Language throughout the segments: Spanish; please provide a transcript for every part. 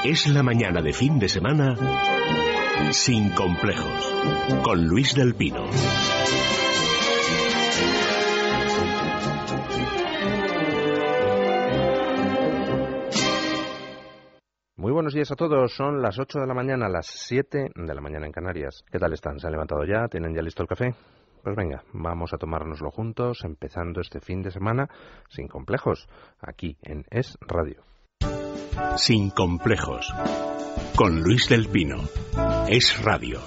Es la mañana de fin de semana sin complejos, con Luis del Pino. Muy buenos días a todos, son las 8 de la mañana, las 7 de la mañana en Canarias. ¿Qué tal están? ¿Se han levantado ya? ¿Tienen ya listo el café? Pues venga, vamos a tomárnoslo juntos, empezando este fin de semana sin complejos, aquí en Es Radio. Sin complejos, con Luis del Pino. Es Radio.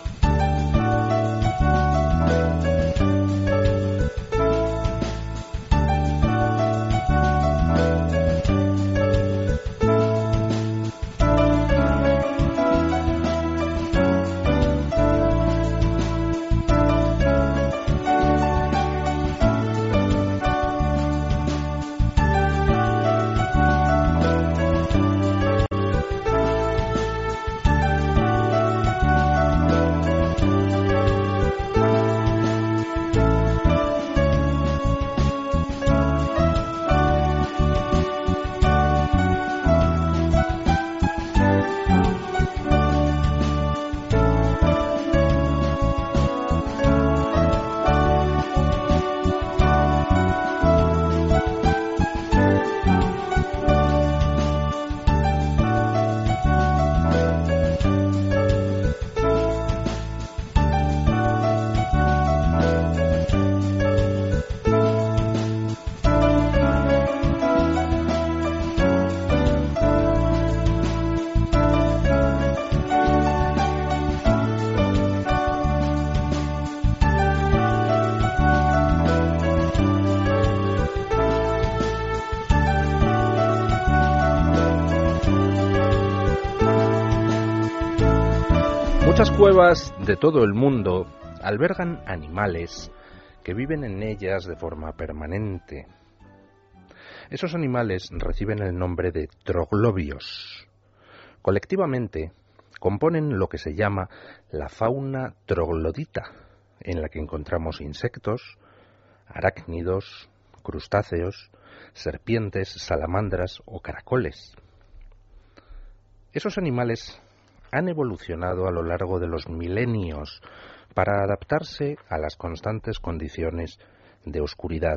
Muchas cuevas de todo el mundo albergan animales que viven en ellas de forma permanente. Esos animales reciben el nombre de troglobios. Colectivamente componen lo que se llama la fauna troglodita, en la que encontramos insectos, arácnidos, crustáceos, serpientes, salamandras o caracoles. Esos animales han evolucionado a lo largo de los milenios para adaptarse a las constantes condiciones de oscuridad.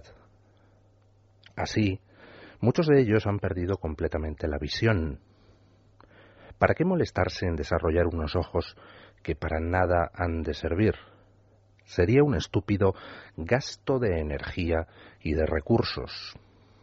Así, muchos de ellos han perdido completamente la visión. ¿Para qué molestarse en desarrollar unos ojos que para nada han de servir? Sería un estúpido gasto de energía y de recursos.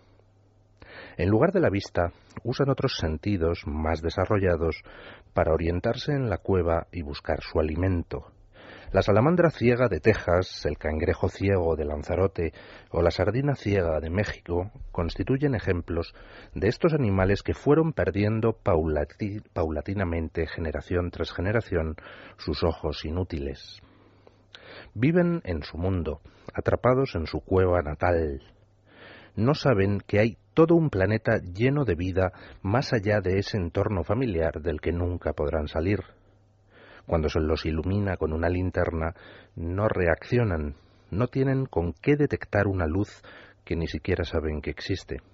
En lugar de la vista, usan otros sentidos más desarrollados para orientarse en la cueva y buscar su alimento. La salamandra ciega de Texas, el cangrejo ciego de Lanzarote o la sardina ciega de México constituyen ejemplos de estos animales que fueron perdiendo paulatinamente, generación tras generación, sus ojos inútiles. Viven en su mundo, atrapados en su cueva natal. No saben que hay todo un planeta lleno de vida más allá de ese entorno familiar del que nunca podrán salir. Cuando se los ilumina con una linterna, no reaccionan, no tienen con qué detectar una luz que ni siquiera saben que existe.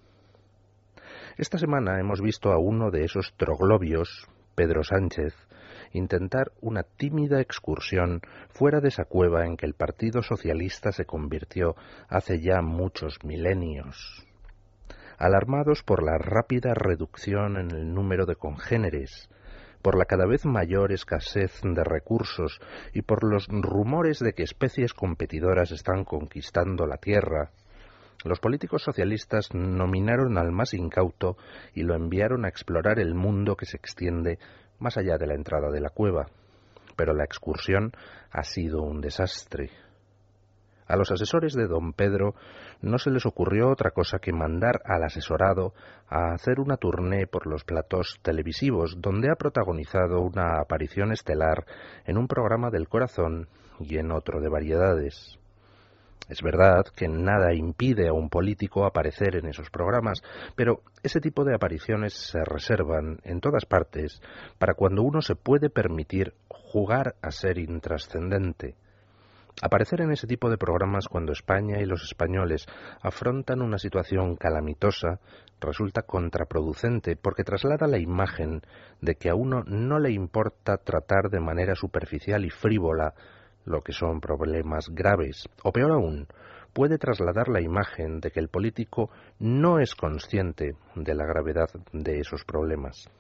Esta semana hemos visto a uno de esos troglobios, Pedro Sánchez, intentar una tímida excursión fuera de esa cueva en que el Partido Socialista se convirtió hace ya muchos milenios. Alarmados por la rápida reducción en el número de congéneres, por la cada vez mayor escasez de recursos y por los rumores de que especies competidoras están conquistando la Tierra, los políticos socialistas nominaron al más incauto y lo enviaron a explorar el mundo que se extiende más allá de la entrada de la cueva. Pero la excursión ha sido un desastre. A los asesores de don Pedro no se les ocurrió otra cosa que mandar al asesorado a hacer una tournée por los platós televisivos, donde ha protagonizado una aparición estelar en un programa del corazón y en otro de variedades. Es verdad que nada impide a un político aparecer en esos programas, pero ese tipo de apariciones se reservan en todas partes para cuando uno se puede permitir jugar a ser intrascendente. Aparecer en ese tipo de programas cuando España y los españoles afrontan una situación calamitosa resulta contraproducente porque traslada la imagen de que a uno no le importa tratar de manera superficial y frívola lo que son problemas graves, o peor aún, puede trasladar la imagen de que el político no es consciente de la gravedad de esos problemas.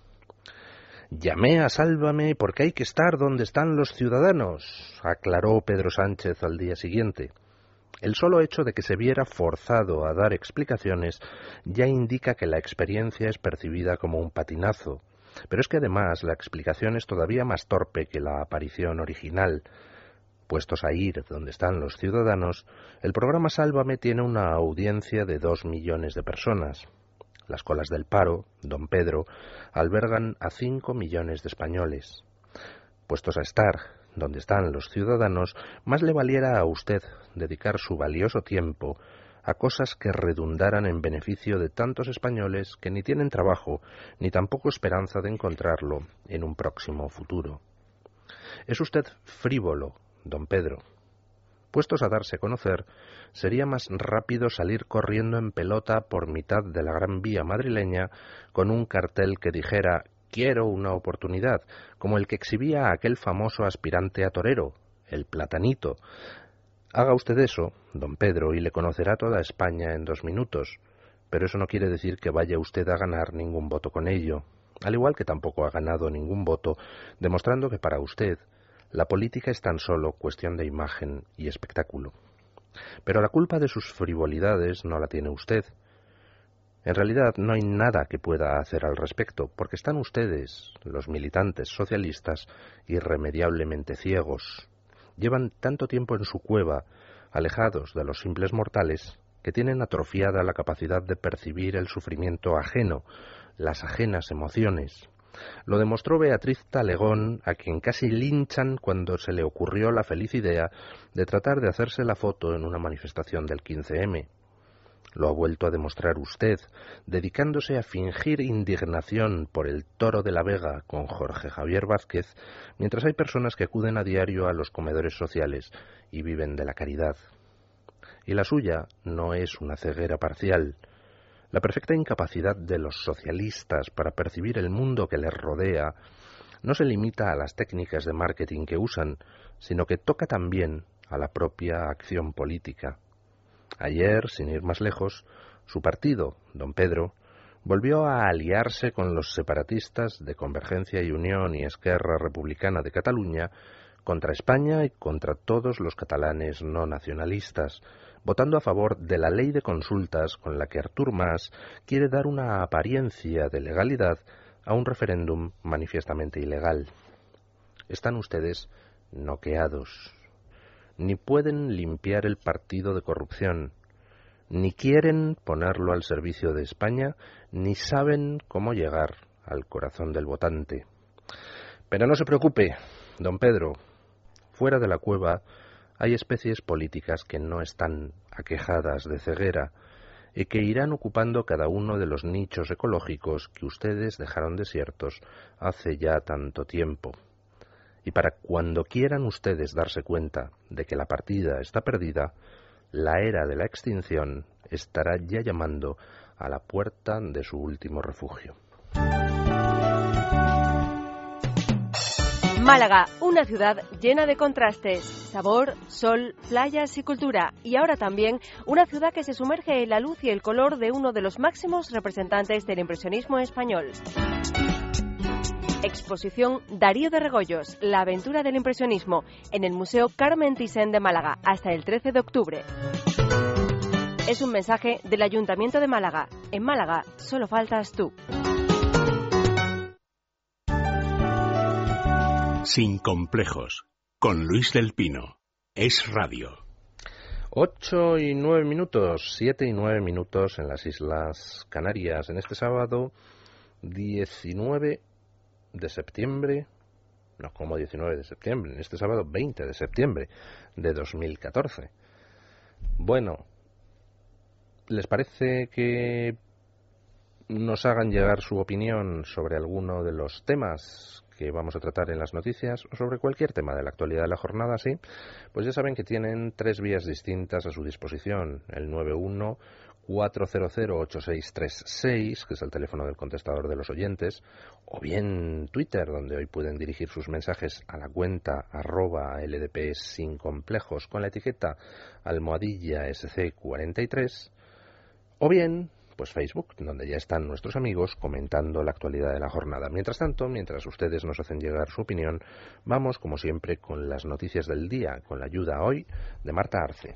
Llamé a Sálvame porque hay que estar donde están los ciudadanos, aclaró Pedro Sánchez al día siguiente. El solo hecho de que se viera forzado a dar explicaciones ya indica que la experiencia es percibida como un patinazo. Pero es que además la explicación es todavía más torpe que la aparición original. Puestos a ir donde están los ciudadanos, el programa Sálvame tiene una audiencia de 2 millones de personas. Las colas del paro, don Pedro, albergan a 5 millones de españoles. Puestos a estar donde están los ciudadanos, más le valiera a usted dedicar su valioso tiempo a cosas que redundaran en beneficio de tantos españoles que ni tienen trabajo ni tampoco esperanza de encontrarlo en un próximo futuro. Es usted frívolo, don Pedro. Puestos a darse a conocer, sería más rápido salir corriendo en pelota por mitad de la Gran Vía madrileña con un cartel que dijera «Quiero una oportunidad», como el que exhibía aquel famoso aspirante a torero, el Platanito. Haga usted eso, don Pedro, y le conocerá toda España en 2 minutos, pero eso no quiere decir que vaya usted a ganar ningún voto con ello, al igual que tampoco ha ganado ningún voto, demostrando que para usted la política es tan solo cuestión de imagen y espectáculo. Pero la culpa de sus frivolidades no la tiene usted. En realidad no hay nada que pueda hacer al respecto, porque están ustedes, los militantes socialistas, irremediablemente ciegos. Llevan tanto tiempo en su cueva, alejados de los simples mortales, que tienen atrofiada la capacidad de percibir el sufrimiento ajeno, las ajenas emociones. Lo demostró Beatriz Talegón, a quien casi linchan cuando se le ocurrió la feliz idea de tratar de hacerse la foto en una manifestación del 15M. Lo ha vuelto a demostrar usted, dedicándose a fingir indignación por el Toro de la Vega con Jorge Javier Vázquez, mientras hay personas que acuden a diario a los comedores sociales y viven de la caridad. Y la suya no es una ceguera parcial. La perfecta incapacidad de los socialistas para percibir el mundo que les rodea no se limita a las técnicas de marketing que usan, sino que toca también a la propia acción política. Ayer, sin ir más lejos, su partido, don Pedro, volvió a aliarse con los separatistas de Convergencia y Unión y Esquerra Republicana de Cataluña contra España y contra todos los catalanes no nacionalistas, votando a favor de la ley de consultas con la que Artur Mas quiere dar una apariencia de legalidad a un referéndum manifiestamente ilegal. Están ustedes noqueados. Ni pueden limpiar el partido de corrupción, ni quieren ponerlo al servicio de España, ni saben cómo llegar al corazón del votante. Pero no se preocupe, don Pedro, fuera de la cueva hay especies políticas que no están aquejadas de ceguera y que irán ocupando cada uno de los nichos ecológicos que ustedes dejaron desiertos hace ya tanto tiempo. Y para cuando quieran ustedes darse cuenta de que la partida está perdida, la era de la extinción estará ya llamando a la puerta de su último refugio. Málaga, una ciudad llena de contrastes, sabor, sol, playas y cultura. Y ahora también una ciudad que se sumerge en la luz y el color de uno de los máximos representantes del impresionismo español. Exposición Darío de Regoyos, la aventura del impresionismo, en el Museo Carmen Thyssen de Málaga, hasta el 13 de octubre. Es un mensaje del Ayuntamiento de Málaga. En Málaga, solo faltas tú. Sin complejos, con Luis del Pino. Es radio. 8 y 9 minutos, 7 y 9 minutos en las Islas Canarias. En este sábado 19 de septiembre, no como 19 de septiembre, en este sábado 20 de septiembre de 2014. Bueno, ¿les parece que nos hagan llegar su opinión sobre alguno de los temas que vamos a tratar en las noticias o sobre cualquier tema de la actualidad de la jornada, sí, pues ya saben que tienen 3 vías distintas a su disposición. El 91-400-8636, que es el teléfono del contestador de los oyentes, o bien Twitter, donde hoy pueden dirigir sus mensajes a la cuenta @LDP sin complejos con la etiqueta @SC43, o bien pues Facebook, donde ya están nuestros amigos comentando la actualidad de la jornada. Mientras tanto, mientras ustedes nos hacen llegar su opinión, vamos, como siempre, con las noticias del día, con la ayuda hoy de Marta Arce.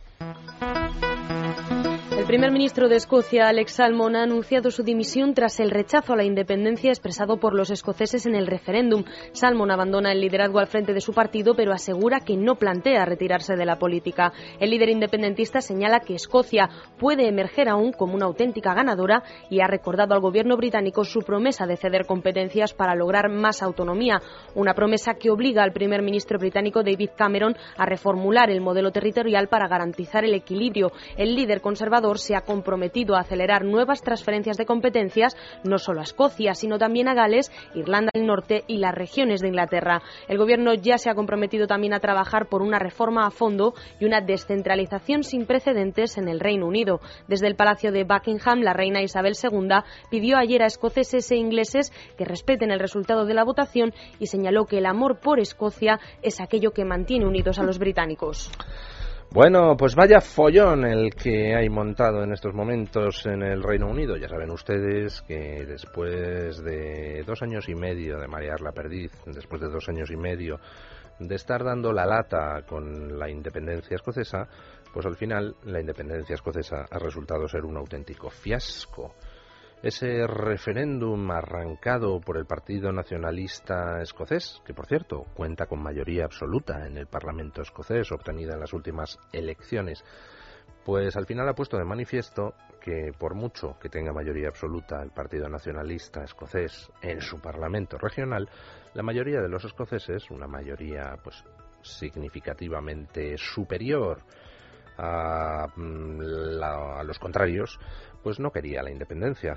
El primer ministro de Escocia, Alex Salmond, ha anunciado su dimisión tras el rechazo a la independencia expresado por los escoceses en el referéndum. Salmond abandona el liderazgo al frente de su partido, pero asegura que no plantea retirarse de la política. El líder independentista señala que Escocia puede emerger aún como una auténtica ganadora y ha recordado al gobierno británico su promesa de ceder competencias para lograr más autonomía, una promesa que obliga al primer ministro británico David Cameron a reformular el modelo territorial para garantizar el equilibrio. El líder conservador se ha comprometido a acelerar nuevas transferencias de competencias no solo a Escocia, sino también a Gales, Irlanda del Norte y las regiones de Inglaterra. El gobierno ya se ha comprometido también a trabajar por una reforma a fondo y una descentralización sin precedentes en el Reino Unido. Desde el Palacio de Buckingham, la reina Isabel II pidió ayer a escoceses e ingleses que respeten el resultado de la votación y señaló que el amor por Escocia es aquello que mantiene unidos a los británicos. Bueno, pues vaya follón el que hay montado en estos momentos en el Reino Unido. Ya saben ustedes que después de 2 años y medio de marear la perdiz, después de 2 años y medio de estar dando la lata con la independencia escocesa, pues al final la independencia escocesa ha resultado ser un auténtico fiasco. Ese referéndum arrancado por el Partido Nacionalista Escocés, que por cierto cuenta con mayoría absoluta en el Parlamento escocés obtenida en las últimas elecciones, pues al final ha puesto de manifiesto que por mucho que tenga mayoría absoluta el Partido Nacionalista Escocés en su Parlamento regional, la mayoría de los escoceses, una mayoría pues significativamente superior a los contrarios, pues no quería la independencia.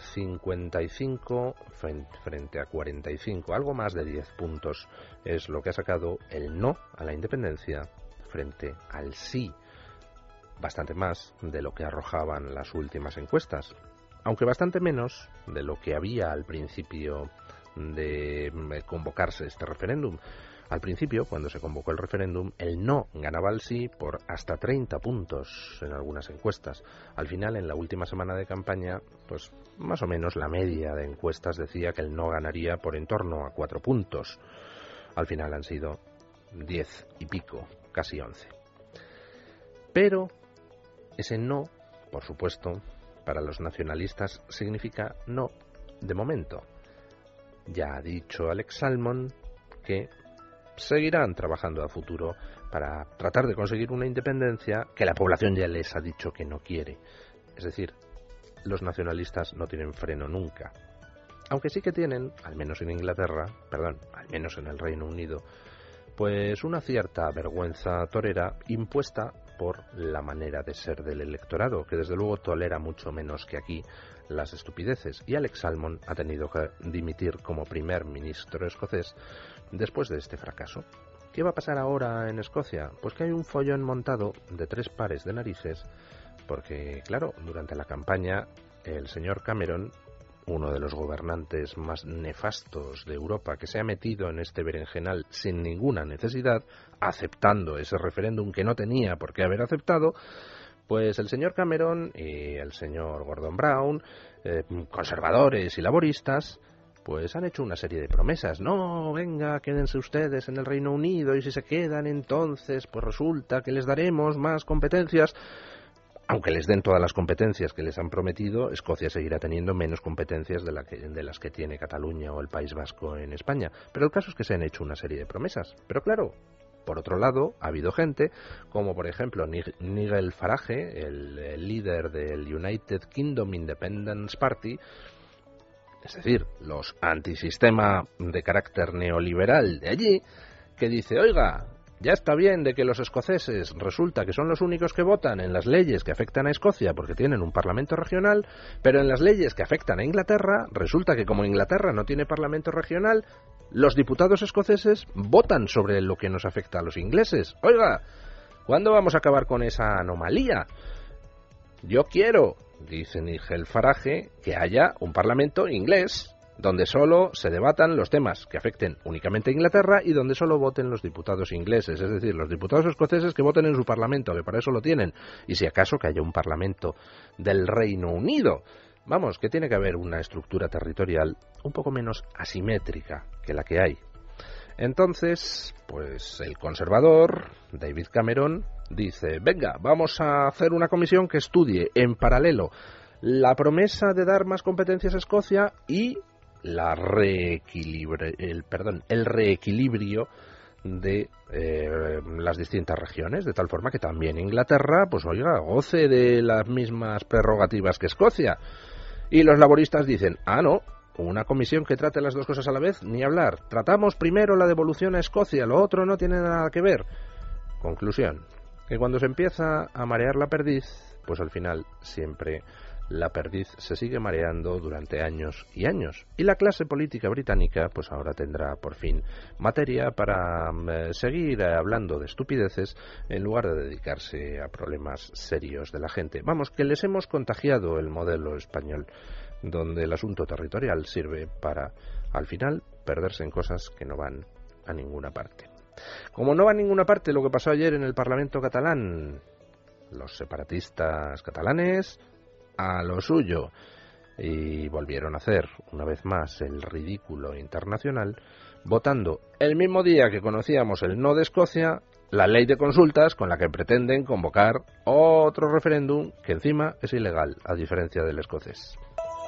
55 frente a 45, algo más de 10 puntos es lo que ha sacado el no a la independencia frente al sí, bastante más de lo que arrojaban las últimas encuestas, aunque bastante menos de lo que había al principio de convocarse este referéndum. Al principio, cuando se convocó el referéndum, el no ganaba al sí por hasta 30 puntos en algunas encuestas. Al final, en la última semana de campaña, pues más o menos la media de encuestas decía que el no ganaría por en torno a 4 puntos. Al final han sido 10 y pico, casi 11. Pero ese no, por supuesto, para los nacionalistas significa no de momento. Ya ha dicho Alex Salmond que seguirán trabajando a futuro para tratar de conseguir una independencia que la población ya les ha dicho que no quiere. Es decir, los nacionalistas no tienen freno nunca. Aunque sí que tienen, al menos en Inglaterra, al menos en el Reino Unido, pues una cierta vergüenza torera impuesta por la manera de ser del electorado, que desde luego tolera mucho menos que aquí las estupideces. Y Alex Salmond ha tenido que dimitir como primer ministro escocés después de este fracaso. ¿Qué va a pasar ahora en Escocia? Pues que hay un follón montado de 3 pares de narices, porque, claro, durante la campaña el señor Cameron, uno de los gobernantes más nefastos de Europa, que se ha metido en este berenjenal sin ninguna necesidad, aceptando ese referéndum que no tenía por qué haber aceptado, pues el señor Cameron y el señor Gordon Brown, conservadores y laboristas, pues han hecho una serie de promesas. No, venga, quédense ustedes en el Reino Unido y si se quedan entonces, pues resulta que les daremos más competencias. Aunque les den todas las competencias que les han prometido, Escocia seguirá teniendo menos competencias de las que tiene Cataluña o el País Vasco en España. Pero el caso es que se han hecho una serie de promesas. Pero claro, por otro lado, ha habido gente, como por ejemplo Nigel Farage, el líder del United Kingdom Independence Party, es decir, los antisistema de carácter neoliberal de allí, que dice, oiga, Ya está bien de que los escoceses resulta que son los únicos que votan en las leyes que afectan a Escocia porque tienen un parlamento regional, pero en las leyes que afectan a Inglaterra resulta que como Inglaterra no tiene parlamento regional, los diputados escoceses votan sobre lo que nos afecta a los ingleses. Oiga, ¿cuándo vamos a acabar con esa anomalía? Yo quiero, dice Nigel Farage, que haya un parlamento inglés donde solo se debatan los temas que afecten únicamente a Inglaterra y donde solo voten los diputados ingleses, es decir, los diputados escoceses que voten en su parlamento, que para eso lo tienen, y si acaso que haya un parlamento del Reino Unido. Vamos, que tiene que haber una estructura territorial un poco menos asimétrica que la que hay. Entonces, pues el conservador, David Cameron, dice, venga, vamos a hacer una comisión que estudie en paralelo la promesa de dar más competencias a Escocia y el reequilibrio de las distintas regiones, de tal forma que también Inglaterra, pues oiga, goce de las mismas prerrogativas que Escocia. Y los laboristas dicen, no, una comisión que trate las dos cosas a la vez, ni hablar. Tratamos primero la devolución a Escocia, lo otro no tiene nada que ver. Conclusión, que cuando se empieza a marear la perdiz, pues al final siempre la perdiz se sigue mareando durante años y años. Y la clase política británica, pues ahora tendrá por fin materia para seguir hablando de estupideces en lugar de dedicarse a problemas serios de la gente. Vamos, que les hemos contagiado el modelo español, donde el asunto territorial sirve para, al final, perderse en cosas que no van a ninguna parte. Como no va a ninguna parte lo que pasó ayer en el Parlamento catalán, los separatistas catalanes a lo suyo y volvieron a hacer una vez más el ridículo internacional, votando el mismo día que conocíamos el no de Escocia, la ley de consultas con la que pretenden convocar otro referéndum que encima es ilegal, a diferencia del escocés.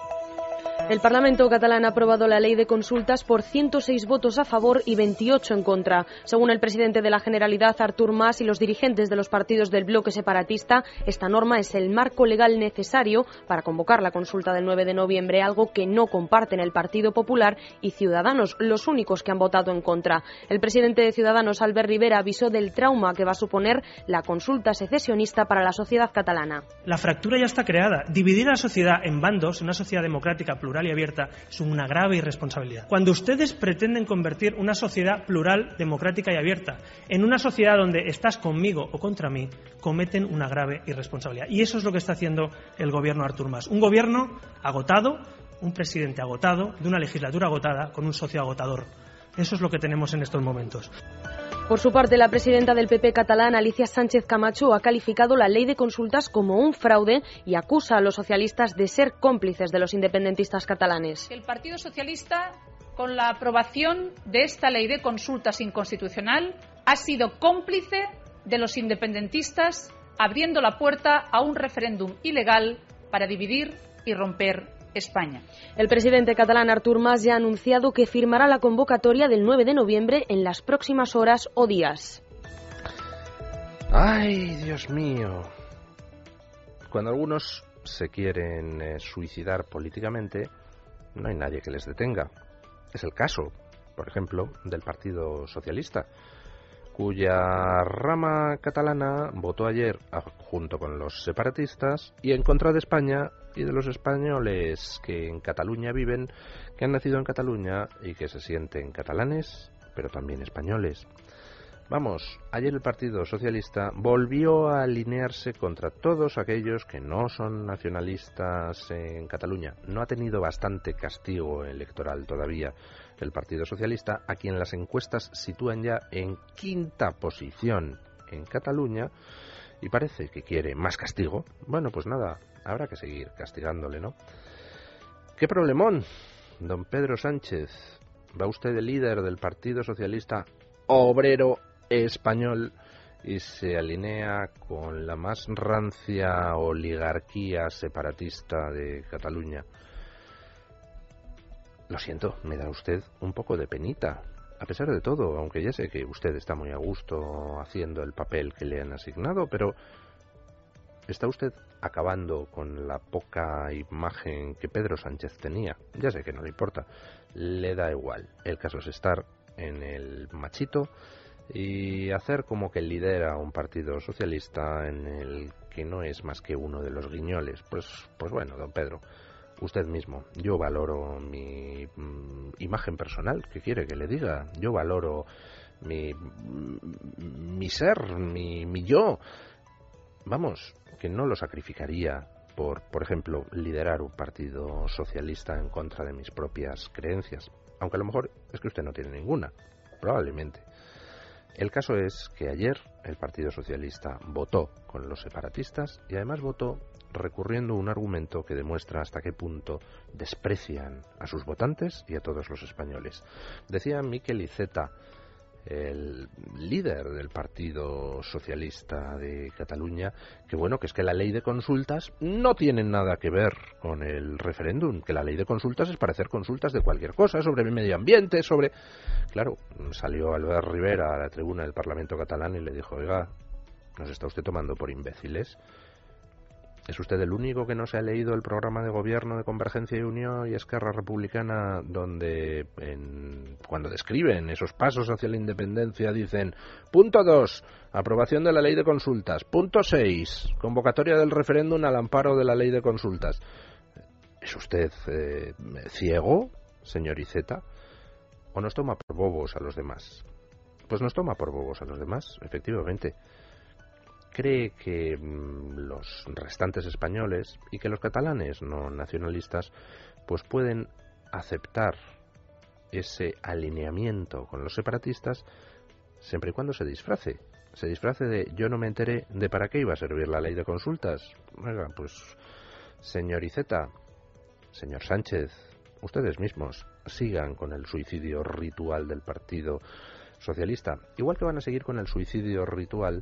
El Parlamento catalán ha aprobado la ley de consultas por 106 votos a favor y 28 en contra. Según el presidente de la Generalitat, Artur Mas, y los dirigentes de los partidos del bloque separatista, esta norma es el marco legal necesario para convocar la consulta del 9 de noviembre, algo que no comparten el Partido Popular y Ciudadanos, los únicos que han votado en contra. El presidente de Ciudadanos, Albert Rivera, avisó del trauma que va a suponer la consulta secesionista para la sociedad catalana. La fractura ya está creada. Dividir a la sociedad en bandos, en una sociedad democrática, plural y abierta, es una grave irresponsabilidad. Cuando ustedes pretenden convertir una sociedad plural, democrática y abierta en una sociedad donde estás conmigo o contra mí, cometen una grave irresponsabilidad. Y eso es lo que está haciendo el gobierno de Artur Mas. Un gobierno agotado, un presidente agotado, de una legislatura agotada, con un socio agotador. Eso es lo que tenemos en estos momentos. Por su parte, la presidenta del PP catalán, Alicia Sánchez Camacho, ha calificado la ley de consultas como un fraude y acusa a los socialistas de ser cómplices de los independentistas catalanes. El Partido Socialista, con la aprobación de esta ley de consultas inconstitucional, ha sido cómplice de los independentistas, abriendo la puerta a un referéndum ilegal para dividir y romper España. El presidente catalán Artur Mas ya ha anunciado que firmará la convocatoria del 9 de noviembre en las próximas horas o días. ¡Ay, Dios mío! Cuando algunos se quieren suicidar políticamente, no hay nadie que les detenga. Es el caso, por ejemplo, del Partido Socialista, cuya rama catalana votó ayer junto con los separatistas y en contra de España y de los españoles que en Cataluña viven, que han nacido en Cataluña y que se sienten catalanes, pero también españoles. Vamos, ayer el Partido Socialista volvió a alinearse contra todos aquellos que no son nacionalistas en Cataluña. No ha tenido bastante castigo electoral todavía el Partido Socialista, a quien las encuestas sitúan ya en quinta posición en Cataluña, y parece que quiere más castigo. Bueno, pues nada, habrá que seguir castigándole, ¿no? ¡Qué problemón! Don Pedro Sánchez, va usted de líder del Partido Socialista Obrero Español y se alinea con la más rancia oligarquía separatista de Cataluña. Lo siento, me da usted un poco de penita, a pesar de todo, aunque ya sé que usted está muy a gusto haciendo el papel que le han asignado, pero está usted acabando con la poca imagen que Pedro Sánchez tenía. Ya sé que no le importa, le da igual. El caso es estar en el machito y hacer como que lidera un partido socialista en el que no es más que uno de los guiñoles. Pues bueno, don Pedro, usted mismo. Yo valoro mi imagen personal. ¿Qué quiere que le diga? Yo valoro mi ser, mi yo. Vamos, que no lo sacrificaría por ejemplo, liderar un partido socialista en contra de mis propias creencias. Aunque a lo mejor es que usted no tiene ninguna, probablemente. El caso es que ayer el Partido Socialista votó con los separatistas y además votó recurriendo a un argumento que demuestra hasta qué punto desprecian a sus votantes y a todos los españoles. Decía Miquel Iceta, el líder del Partido Socialista de Cataluña, que bueno, que es que la ley de consultas no tiene nada que ver con el referéndum, que la ley de consultas es para hacer consultas de cualquier cosa, sobre el medio ambiente, sobre... Claro, salió Albert Rivera a la tribuna del Parlamento catalán y le dijo, oiga, ¿nos está usted tomando por imbéciles? ¿Es usted el único que no se ha leído el programa de gobierno de Convergencia y Unión y Esquerra Republicana, donde cuando describen esos pasos hacia la independencia dicen: punto 2, aprobación de la ley de consultas; punto 6, convocatoria del referéndum al amparo de la ley de consultas? ¿Es usted ciego, señor Iceta? ¿O nos toma por bobos a los demás? Pues nos toma por bobos a los demás, efectivamente. Cree que los restantes españoles y que los catalanes no nacionalistas pues pueden aceptar ese alineamiento con los separatistas siempre y cuando se disfrace de yo no me enteré de para qué iba a servir la ley de consultas. Oiga, pues señor Iceta, señor Sánchez, ustedes mismos sigan con el suicidio ritual del Partido Socialista, igual que van a seguir con el suicidio ritual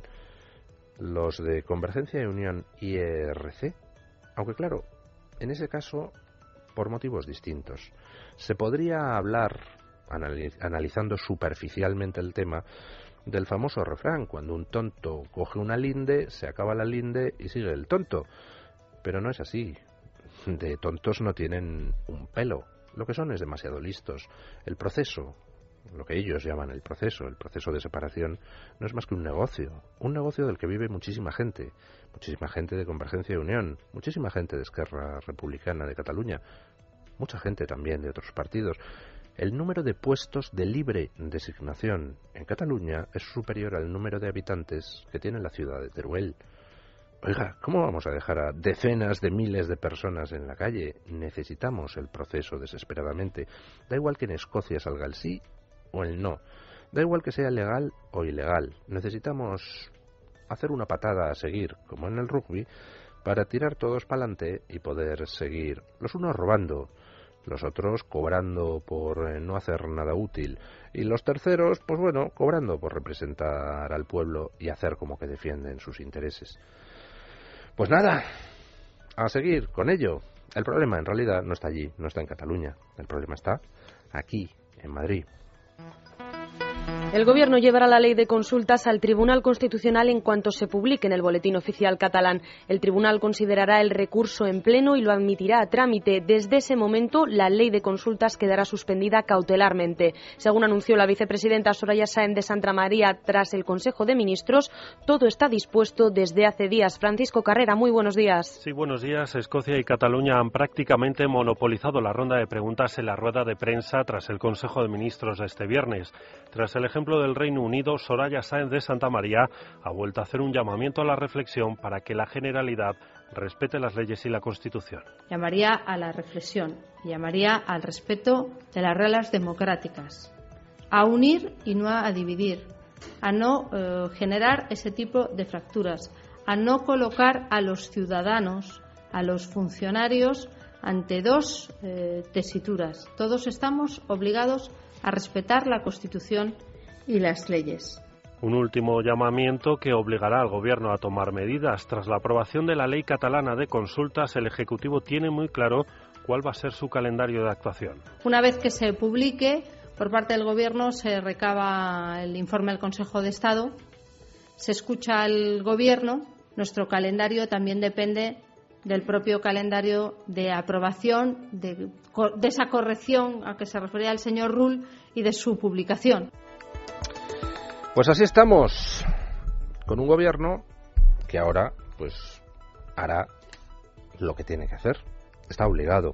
los de Convergencia y Unión y ERC, aunque claro, en ese caso por motivos distintos. Se podría hablar, analizando superficialmente el tema, del famoso refrán: cuando un tonto coge una linde, se acaba la linde y sigue el tonto. Pero no es así. De tontos no tienen un pelo. Lo que son es demasiado listos. El proceso, lo que ellos llaman el proceso de separación, no es más que un negocio del que vive muchísima gente de Convergencia y Unión, muchísima gente de Esquerra Republicana de Cataluña, mucha gente también de otros partidos. El número de puestos de libre designación en Cataluña es superior al número de habitantes que tiene la ciudad de Teruel. Oiga, ¿cómo vamos a dejar a decenas de miles de personas en la calle? Necesitamos el proceso desesperadamente. Da igual que en Escocia salga el sí o el no. Da igual que sea legal o ilegal. Necesitamos hacer una patada a seguir, como en el rugby, para tirar todos para adelante y poder seguir. Los unos robando, los otros cobrando por no hacer nada útil, y los terceros, pues bueno, cobrando por representar al pueblo y hacer como que defienden sus intereses. Pues nada, a seguir con ello. El problema en realidad no está allí, no está en Cataluña. El problema está aquí, en Madrid. El Gobierno llevará la ley de consultas al Tribunal Constitucional en cuanto se publique en el Boletín Oficial catalán. El Tribunal considerará el recurso en pleno y lo admitirá a trámite. Desde ese momento, la ley de consultas quedará suspendida cautelarmente. Según anunció la vicepresidenta Soraya Sáenz de Santamaría tras el Consejo de Ministros, todo está dispuesto desde hace días. Francisco Carrera, muy buenos días. Sí, buenos días. Escocia y Cataluña han prácticamente monopolizado la ronda de preguntas en la rueda de prensa tras el Consejo de Ministros de este viernes. Tras el ejemplo del Reino Unido, Soraya Sáenz de Santamaría ha vuelto a hacer un llamamiento a la reflexión para que la Generalidad respete las leyes y la Constitución. Llamaría a la reflexión, llamaría al respeto de las reglas democráticas, a unir y no a dividir, a no generar ese tipo de fracturas, a no colocar a los ciudadanos, a los funcionarios, ante dos tesituras. Todos estamos obligados a respetar la Constitución y las leyes. Un último llamamiento que obligará al Gobierno a tomar medidas. Tras la aprobación de la ley catalana de consultas, el Ejecutivo tiene muy claro cuál va a ser su calendario de actuación. Una vez que se publique, por parte del Gobierno se recaba el informe del Consejo de Estado, se escucha al Gobierno. Nuestro calendario también depende del propio calendario de aprobación, de esa corrección a que se refería el señor Rull y de su publicación. Pues así estamos, con un gobierno que ahora pues hará lo que tiene que hacer, está obligado.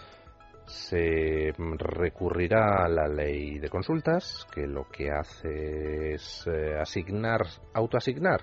Se recurrirá a la ley de consultas, que lo que hace es autoasignar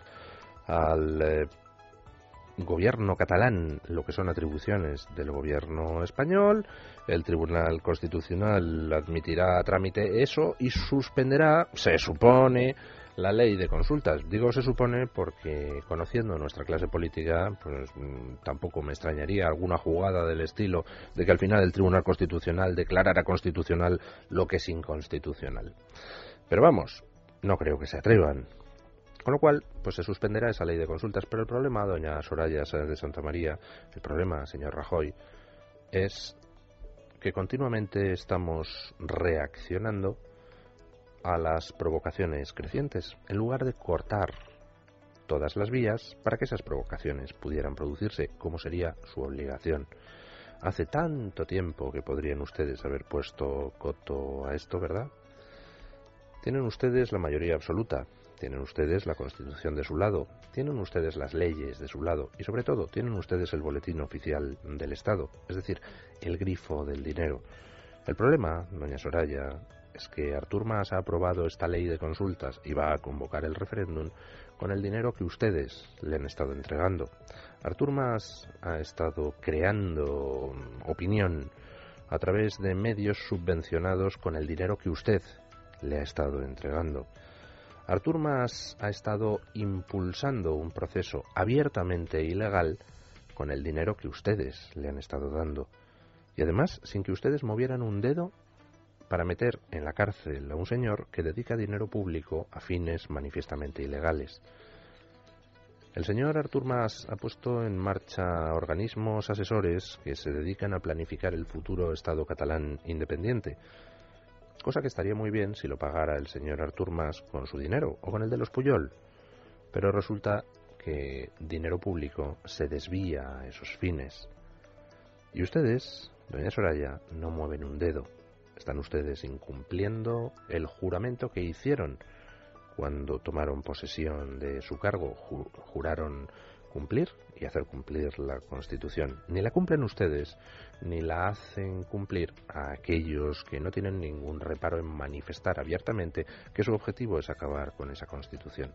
al gobierno catalán lo que son atribuciones del gobierno español. El Tribunal Constitucional admitirá a trámite eso y suspenderá, se supone, la ley de consultas. Digo se supone porque, conociendo nuestra clase política, pues tampoco me extrañaría alguna jugada del estilo de que al final el Tribunal Constitucional declarara constitucional lo que es inconstitucional. Pero vamos, no creo que se atrevan. Con lo cual, pues se suspenderá esa ley de consultas. Pero el problema, doña Soraya Sáenz de Santamaría, el problema, señor Rajoy, es que continuamente estamos reaccionando a las provocaciones crecientes, en lugar de cortar todas las vías para que esas provocaciones pudieran producirse, como sería su obligación. Hace tanto tiempo que podrían ustedes haber puesto coto a esto, ¿verdad? Tienen ustedes la mayoría absoluta, tienen ustedes la Constitución de su lado, tienen ustedes las leyes de su lado y, sobre todo, tienen ustedes el boletín oficial del Estado, es decir, el grifo del dinero. El problema, doña Soraya, es que Artur Mas ha aprobado esta ley de consultas y va a convocar el referéndum con el dinero que ustedes le han estado entregando. Artur Mas ha estado creando opinión a través de medios subvencionados con el dinero que usted le ha estado entregando. Artur Mas ha estado impulsando un proceso abiertamente ilegal con el dinero que ustedes le han estado dando. Y además, sin que ustedes movieran un dedo para meter en la cárcel a un señor que dedica dinero público a fines manifiestamente ilegales. El señor Artur Mas ha puesto en marcha organismos asesores que se dedican a planificar el futuro Estado catalán independiente, cosa que estaría muy bien si lo pagara el señor Artur Mas con su dinero o con el de los Pujol, pero resulta que dinero público se desvía a esos fines. Y ustedes, doña Soraya, no mueven un dedo. Están ustedes incumpliendo el juramento que hicieron cuando tomaron posesión de su cargo. Juraron cumplir y hacer cumplir la Constitución. Ni la cumplen ustedes, ni la hacen cumplir a aquellos que no tienen ningún reparo en manifestar abiertamente que su objetivo es acabar con esa Constitución.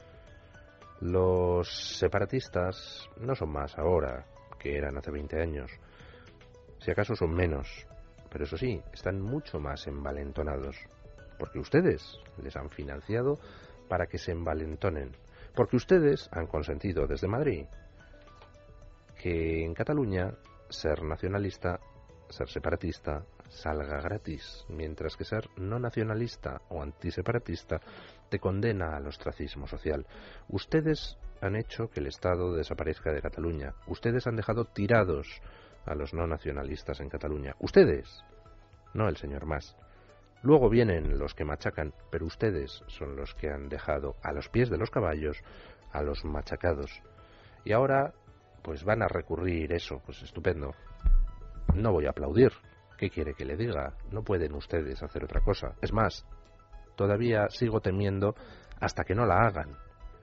Los separatistas no son más ahora que eran hace 20 años. Si acaso son menos. Pero eso sí, están mucho más envalentonados, porque ustedes les han financiado para que se envalentonen, porque ustedes han consentido desde Madrid que en Cataluña ser nacionalista, ser separatista, salga gratis, mientras que ser no nacionalista o antiseparatista te condena al ostracismo social. Ustedes han hecho que el Estado desaparezca de Cataluña, ustedes han dejado tirados a los no nacionalistas en Cataluña. Ustedes, no el señor Mas. Luego vienen los que machacan, pero ustedes son los que han dejado a los pies de los caballos a los machacados. Y ahora, pues van a recurrir eso, pues estupendo. No voy a aplaudir. ¿Qué quiere que le diga? No pueden ustedes hacer otra cosa. Es más, todavía sigo temiendo hasta que no la hagan.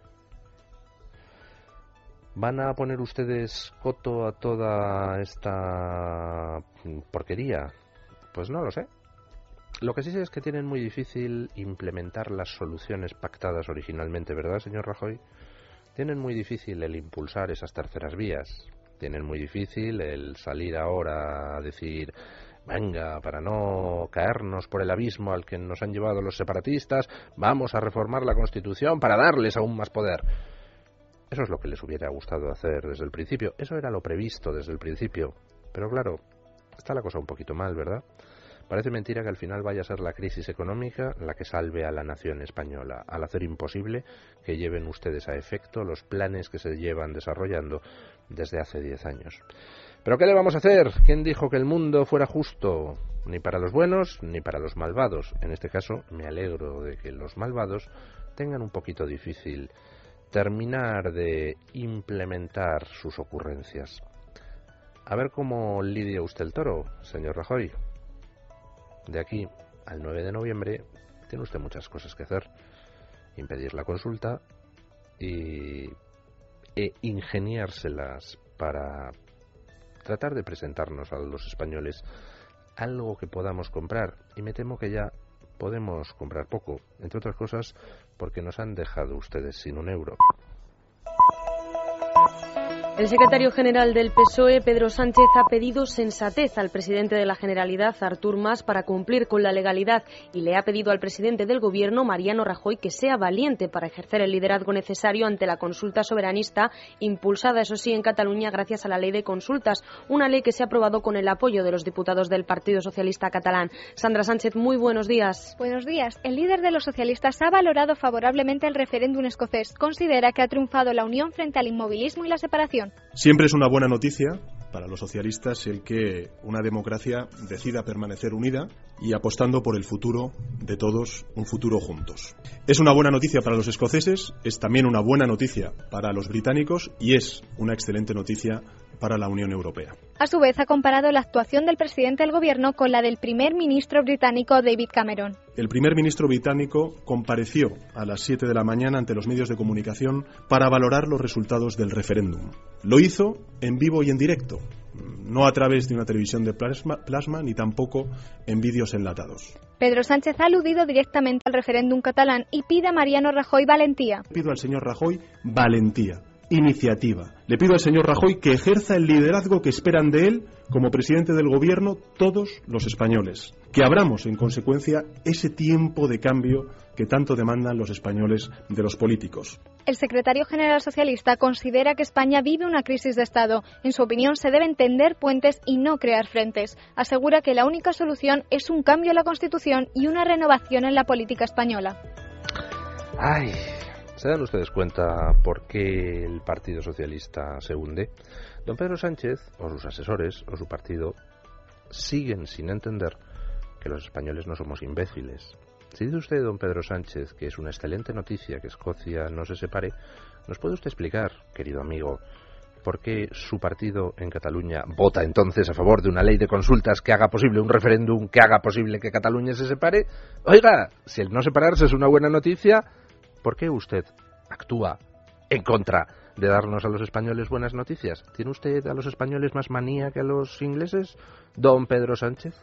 ¿Van a poner ustedes coto a toda esta porquería? Pues no lo sé. Lo que sí sé es que tienen muy difícil implementar las soluciones pactadas originalmente, ¿verdad, señor Rajoy? Tienen muy difícil el impulsar esas terceras vías. Tienen muy difícil el salir ahora a decir, venga, para no caernos por el abismo al que nos han llevado los separatistas, vamos a reformar la Constitución para darles aún más poder. Eso es lo que les hubiera gustado hacer desde el principio. Eso era lo previsto desde el principio. Pero claro, está la cosa un poquito mal, ¿verdad? Parece mentira que al final vaya a ser la crisis económica la que salve a la nación española, al hacer imposible que lleven ustedes a efecto los planes que se llevan desarrollando desde hace 10 años. ¿Pero qué le vamos a hacer? ¿Quién dijo que el mundo fuera justo? Ni para los buenos ni para los malvados. En este caso, me alegro de que los malvados tengan un poquito difícil terminar de implementar sus ocurrencias. A ver cómo lidia usted el toro, señor Rajoy. De aquí al 9 de noviembre tiene usted muchas cosas que hacer. impedir la consulta e ingeniárselas para tratar de presentarnos a los españoles algo que podamos comprar. Y me temo que ya podemos comprar poco, entre otras cosas porque nos han dejado ustedes sin un euro. El secretario general del PSOE, Pedro Sánchez, ha pedido sensatez al presidente de la Generalidad, Artur Mas, para cumplir con la legalidad y le ha pedido al presidente del Gobierno, Mariano Rajoy, que sea valiente para ejercer el liderazgo necesario ante la consulta soberanista, impulsada, eso sí, en Cataluña gracias a la ley de consultas, una ley que se ha aprobado con el apoyo de los diputados del Partido Socialista catalán. Sandra Sánchez, muy buenos días. Buenos días. El líder de los socialistas ha valorado favorablemente el referéndum escocés. Considera que ha triunfado la unión frente al inmovilismo y la separación. Siempre es una buena noticia para los socialistas el que una democracia decida permanecer unida y apostando por el futuro de todos, un futuro juntos. Es una buena noticia para los escoceses, es también una buena noticia para los británicos y es una excelente noticia para la Unión Europea. A su vez, ha comparado la actuación del presidente del Gobierno con la del primer ministro británico David Cameron. El primer ministro británico compareció a las 7 de la mañana ante los medios de comunicación para valorar los resultados del referéndum. Lo hizo en vivo y en directo, no a través de una televisión de plasma ni tampoco en vídeos enlatados. Pedro Sánchez ha aludido directamente al referéndum catalán y pide a Mariano Rajoy valentía. Pido al señor Rajoy valentía, iniciativa. Le pido al señor Rajoy que ejerza el liderazgo que esperan de él como presidente del Gobierno todos los españoles. Que abramos, en consecuencia, ese tiempo de cambio que tanto demandan los españoles de los políticos. El secretario general socialista considera que España vive una crisis de Estado. En su opinión, se deben tender puentes y no crear frentes. Asegura que la única solución es un cambio en la Constitución y una renovación en la política española. Ay, ¿se dan ustedes cuenta por qué el Partido Socialista se hunde? Don Pedro Sánchez, o sus asesores, o su partido, siguen sin entender que los españoles no somos imbéciles. Si dice usted, don Pedro Sánchez, que es una excelente noticia que Escocia no se separe, ¿nos puede usted explicar, querido amigo, por qué su partido en Cataluña vota entonces a favor de una ley de consultas que haga posible un referéndum que haga posible que Cataluña se separe? Oiga, si el no separarse es una buena noticia, ¿por qué usted actúa en contra de darnos a los españoles buenas noticias? ¿Tiene usted a los españoles más manía que a los ingleses, don Pedro Sánchez?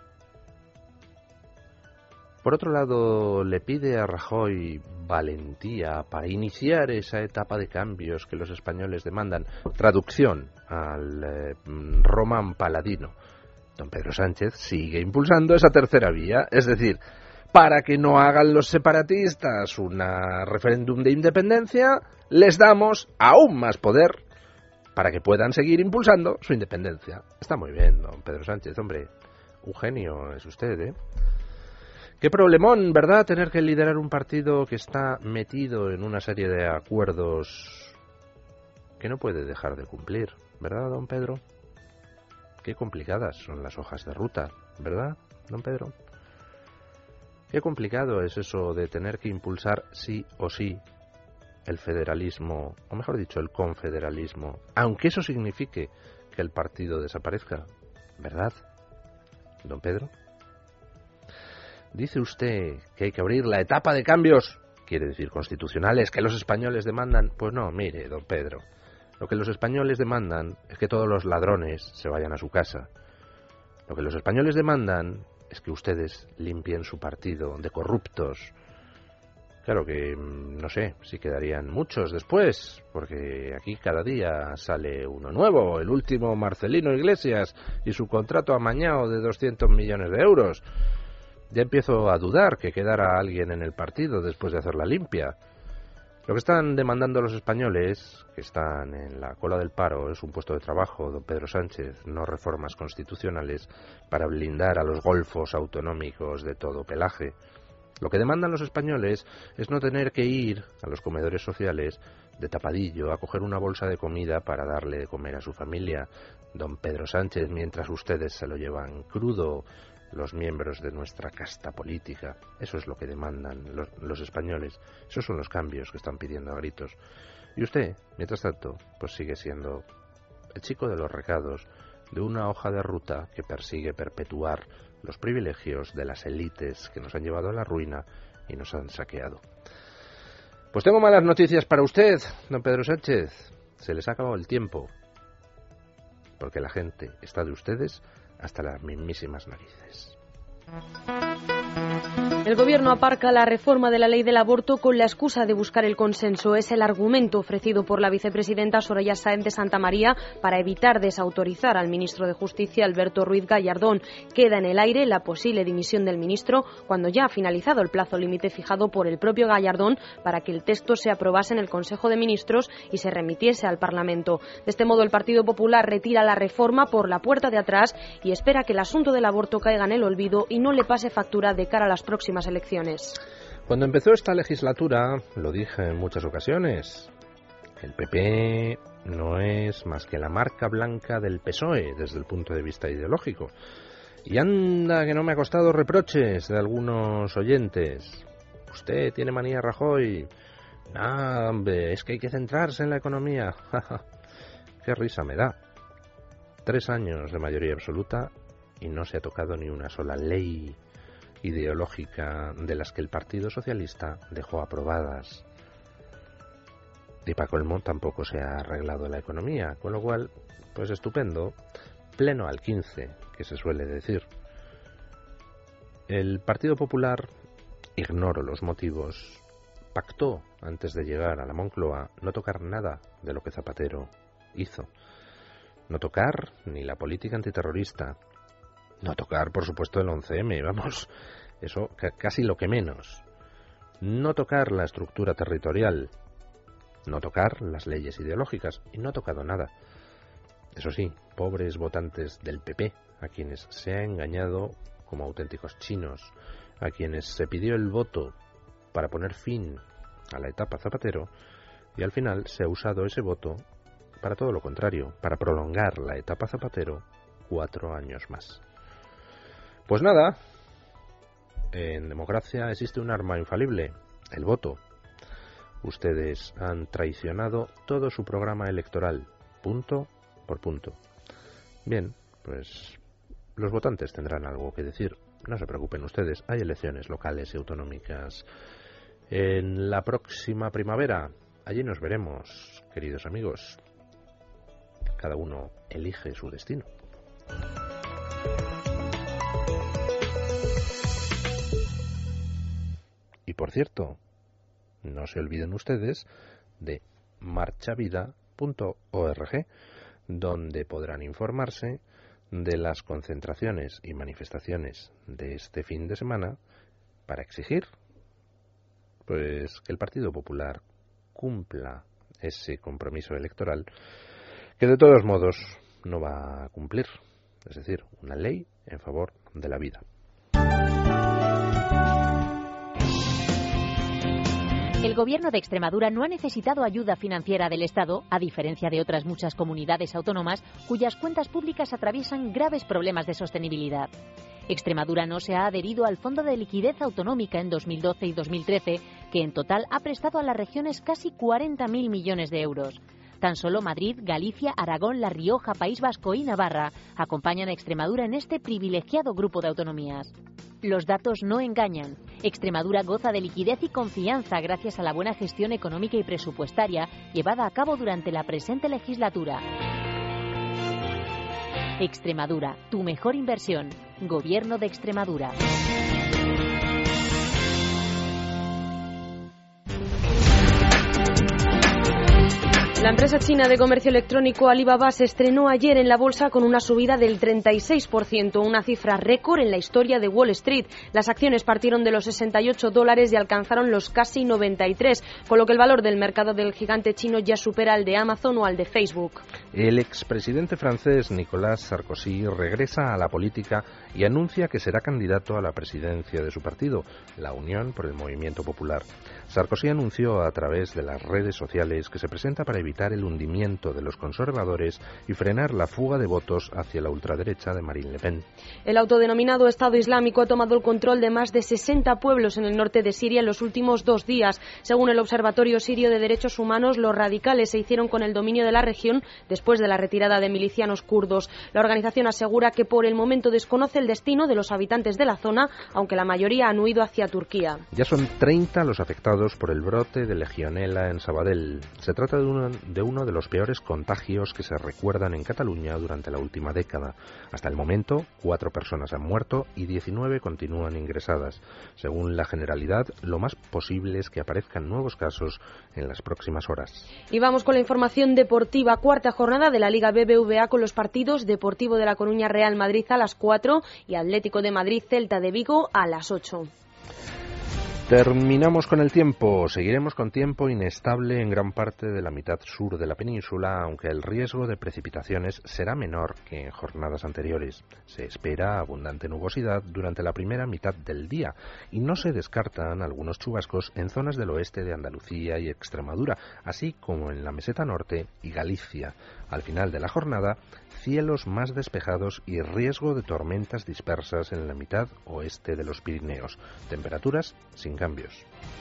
Por otro lado, le pide a Rajoy valentía para iniciar esa etapa de cambios que los españoles demandan. Traducción al román paladino. Don Pedro Sánchez sigue impulsando esa tercera vía, es decir, para que no hagan los separatistas un referéndum de independencia, les damos aún más poder para que puedan seguir impulsando su independencia. Está muy bien, don Pedro Sánchez, hombre, un genio es usted, ¿eh? Qué problemón, ¿verdad?, tener que liderar un partido que está metido en una serie de acuerdos que no puede dejar de cumplir, ¿verdad, don Pedro? Qué complicadas son las hojas de ruta, ¿verdad, don Pedro? Qué complicado es eso de tener que impulsar sí o sí el federalismo, o mejor dicho, el confederalismo, aunque eso signifique que el partido desaparezca, ¿verdad, don Pedro? Dice usted que hay que abrir la etapa de cambios, quiere decir constitucionales, que los españoles demandan. Pues no, mire, don Pedro, lo que los españoles demandan es que todos los ladrones se vayan a su casa. Lo que los españoles demandan es que ustedes limpien su partido de corruptos. Claro que, no sé, si quedarían muchos después, porque aquí cada día sale uno nuevo, el último Marcelino Iglesias y su contrato amañado de 200 millones de euros. Ya empiezo a dudar que quedara alguien en el partido después de hacer la limpia. Lo que están demandando los españoles, que están en la cola del paro, es un puesto de trabajo, don Pedro Sánchez, no reformas constitucionales para blindar a los golfos autonómicos de todo pelaje. Lo que demandan los españoles es no tener que ir a los comedores sociales de tapadillo a coger una bolsa de comida para darle de comer a su familia, don Pedro Sánchez, mientras ustedes se lo llevan crudo, los miembros de nuestra casta política. Eso es lo que demandan los españoles. Esos son los cambios que están pidiendo a gritos. Y usted, mientras tanto, pues sigue siendo el chico de los recados de una hoja de ruta que persigue perpetuar los privilegios de las élites que nos han llevado a la ruina y nos han saqueado. Pues tengo malas noticias para usted, don Pedro Sánchez. Se les ha acabado el tiempo. Porque la gente está de ustedes hasta las mismísimas narices. El Gobierno aparca la reforma de la ley del aborto con la excusa de buscar el consenso. Es el argumento ofrecido por la vicepresidenta Soraya Sáenz de Santamaría para evitar desautorizar al ministro de Justicia, Alberto Ruiz Gallardón. Queda en el aire la posible dimisión del ministro cuando ya ha finalizado el plazo límite fijado por el propio Gallardón para que el texto se aprobase en el Consejo de Ministros y se remitiese al Parlamento. De este modo, el Partido Popular retira la reforma por la puerta de atrás y espera que el asunto del aborto caiga en el olvido y no le pase factura de cara a las próximas elecciones. Cuando empezó esta legislatura, lo dije en muchas ocasiones, el PP no es más que la marca blanca del PSOE desde el punto de vista ideológico. Y anda que no me ha costado reproches de algunos oyentes. Usted tiene manía Rajoy. Ah, hombre, es que hay que centrarse en la economía. Qué risa me da. 3 años de mayoría absoluta y no se ha tocado ni una sola ley ideológica de las que el Partido Socialista dejó aprobadas. Y para colmo tampoco se ha arreglado la economía, con lo cual, pues estupendo, pleno al 15, que se suele decir. El Partido Popular, ignoro los motivos, pactó antes de llegar a la Moncloa no tocar nada de lo que Zapatero hizo. No tocar ni la política antiterrorista. No tocar, por supuesto, el 11M, vamos, eso casi lo que menos. No tocar la estructura territorial. No tocar las leyes ideológicas. Y no ha tocado nada. Eso sí, pobres votantes del PP, a quienes se ha engañado como auténticos chinos, a quienes se pidió el voto para poner fin a la etapa Zapatero, y al final se ha usado ese voto para todo lo contrario, para prolongar la etapa Zapatero 4 años más. Pues nada, en democracia existe un arma infalible, el voto. Ustedes han traicionado todo su programa electoral, punto por punto. Bien, pues los votantes tendrán algo que decir. No se preocupen ustedes, hay elecciones locales y autonómicas en la próxima primavera. Allí nos veremos, queridos amigos. Cada uno elige su destino. Y por cierto, no se olviden ustedes de marchavida.org, donde podrán informarse de las concentraciones y manifestaciones de este fin de semana para exigir pues que el Partido Popular cumpla ese compromiso electoral que de todos modos no va a cumplir, es decir, una ley en favor de la vida. El Gobierno de Extremadura no ha necesitado ayuda financiera del Estado, a diferencia de otras muchas comunidades autónomas cuyas cuentas públicas atraviesan graves problemas de sostenibilidad. Extremadura no se ha adherido al Fondo de Liquidez Autonómica en 2012 y 2013, que en total ha prestado a las regiones casi 40.000 millones de euros. Tan solo Madrid, Galicia, Aragón, La Rioja, País Vasco y Navarra acompañan a Extremadura en este privilegiado grupo de autonomías. Los datos no engañan. Extremadura goza de liquidez y confianza gracias a la buena gestión económica y presupuestaria llevada a cabo durante la presente legislatura. Extremadura, tu mejor inversión. Gobierno de Extremadura. La empresa china de comercio electrónico Alibaba se estrenó ayer en la bolsa con una subida del 36%, una cifra récord en la historia de Wall Street. Las acciones partieron de los $68 y alcanzaron los casi 93, con lo que el valor del mercado del gigante chino ya supera al de Amazon o al de Facebook. El expresidente francés Nicolas Sarkozy regresa a la política y anuncia que será candidato a la presidencia de su partido, la Unión por el Movimiento Popular. Sarkozy anunció a través de las redes sociales que se presenta para evitar evitar el hundimiento de los conservadores y frenar la fuga de votos hacia la ultraderecha de Marine Le Pen. El autodenominado Estado Islámico ha tomado el control de más de 60 pueblos en el norte de Siria en los últimos 2 días. Según el Observatorio Sirio de Derechos Humanos, los radicales se hicieron con el dominio de la región después de la retirada de milicianos kurdos. La organización asegura que por el momento desconoce el destino de los habitantes de la zona, aunque la mayoría han huido hacia Turquía. Ya son 30 los afectados por el brote de Legionela en Sabadell. Se trata de uno de los peores contagios que se recuerdan en Cataluña durante la última década. Hasta el momento, 4 personas han muerto y 19 continúan ingresadas. Según la Generalidad, lo más posible es que aparezcan nuevos casos en las próximas horas. Y vamos con la información deportiva. Cuarta jornada de la Liga BBVA con los partidos Deportivo de La Coruña Real Madrid a las 4 y Atlético de Madrid Celta de Vigo a las 8. Terminamos con el tiempo. Seguiremos con tiempo inestable en gran parte de la mitad sur de la península, aunque el riesgo de precipitaciones será menor que en jornadas anteriores. Se espera abundante nubosidad durante la primera mitad del día y no se descartan algunos chubascos en zonas del oeste de Andalucía y Extremadura, así como en la meseta norte y Galicia. Al final de la jornada, cielos más despejados y riesgo de tormentas dispersas en la mitad oeste de los Pirineos. Temperaturas sin cambios.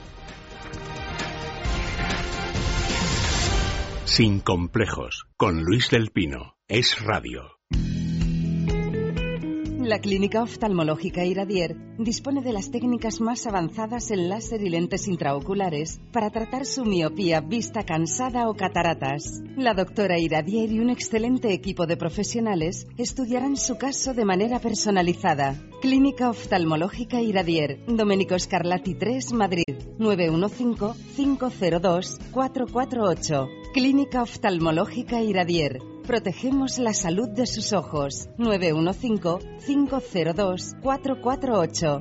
Sin complejos, con Luis del Pino. Es radio. La Clínica Oftalmológica Iradier dispone de las técnicas más avanzadas en láser y lentes intraoculares para tratar su miopía, vista cansada o cataratas. La doctora Iradier y un excelente equipo de profesionales estudiarán su caso de manera personalizada. Clínica Oftalmológica Iradier, Domenico Scarlatti 3, Madrid, 915-502-448. Clínica Oftalmológica Iradier. Protegemos la salud de sus ojos. 915-502-448.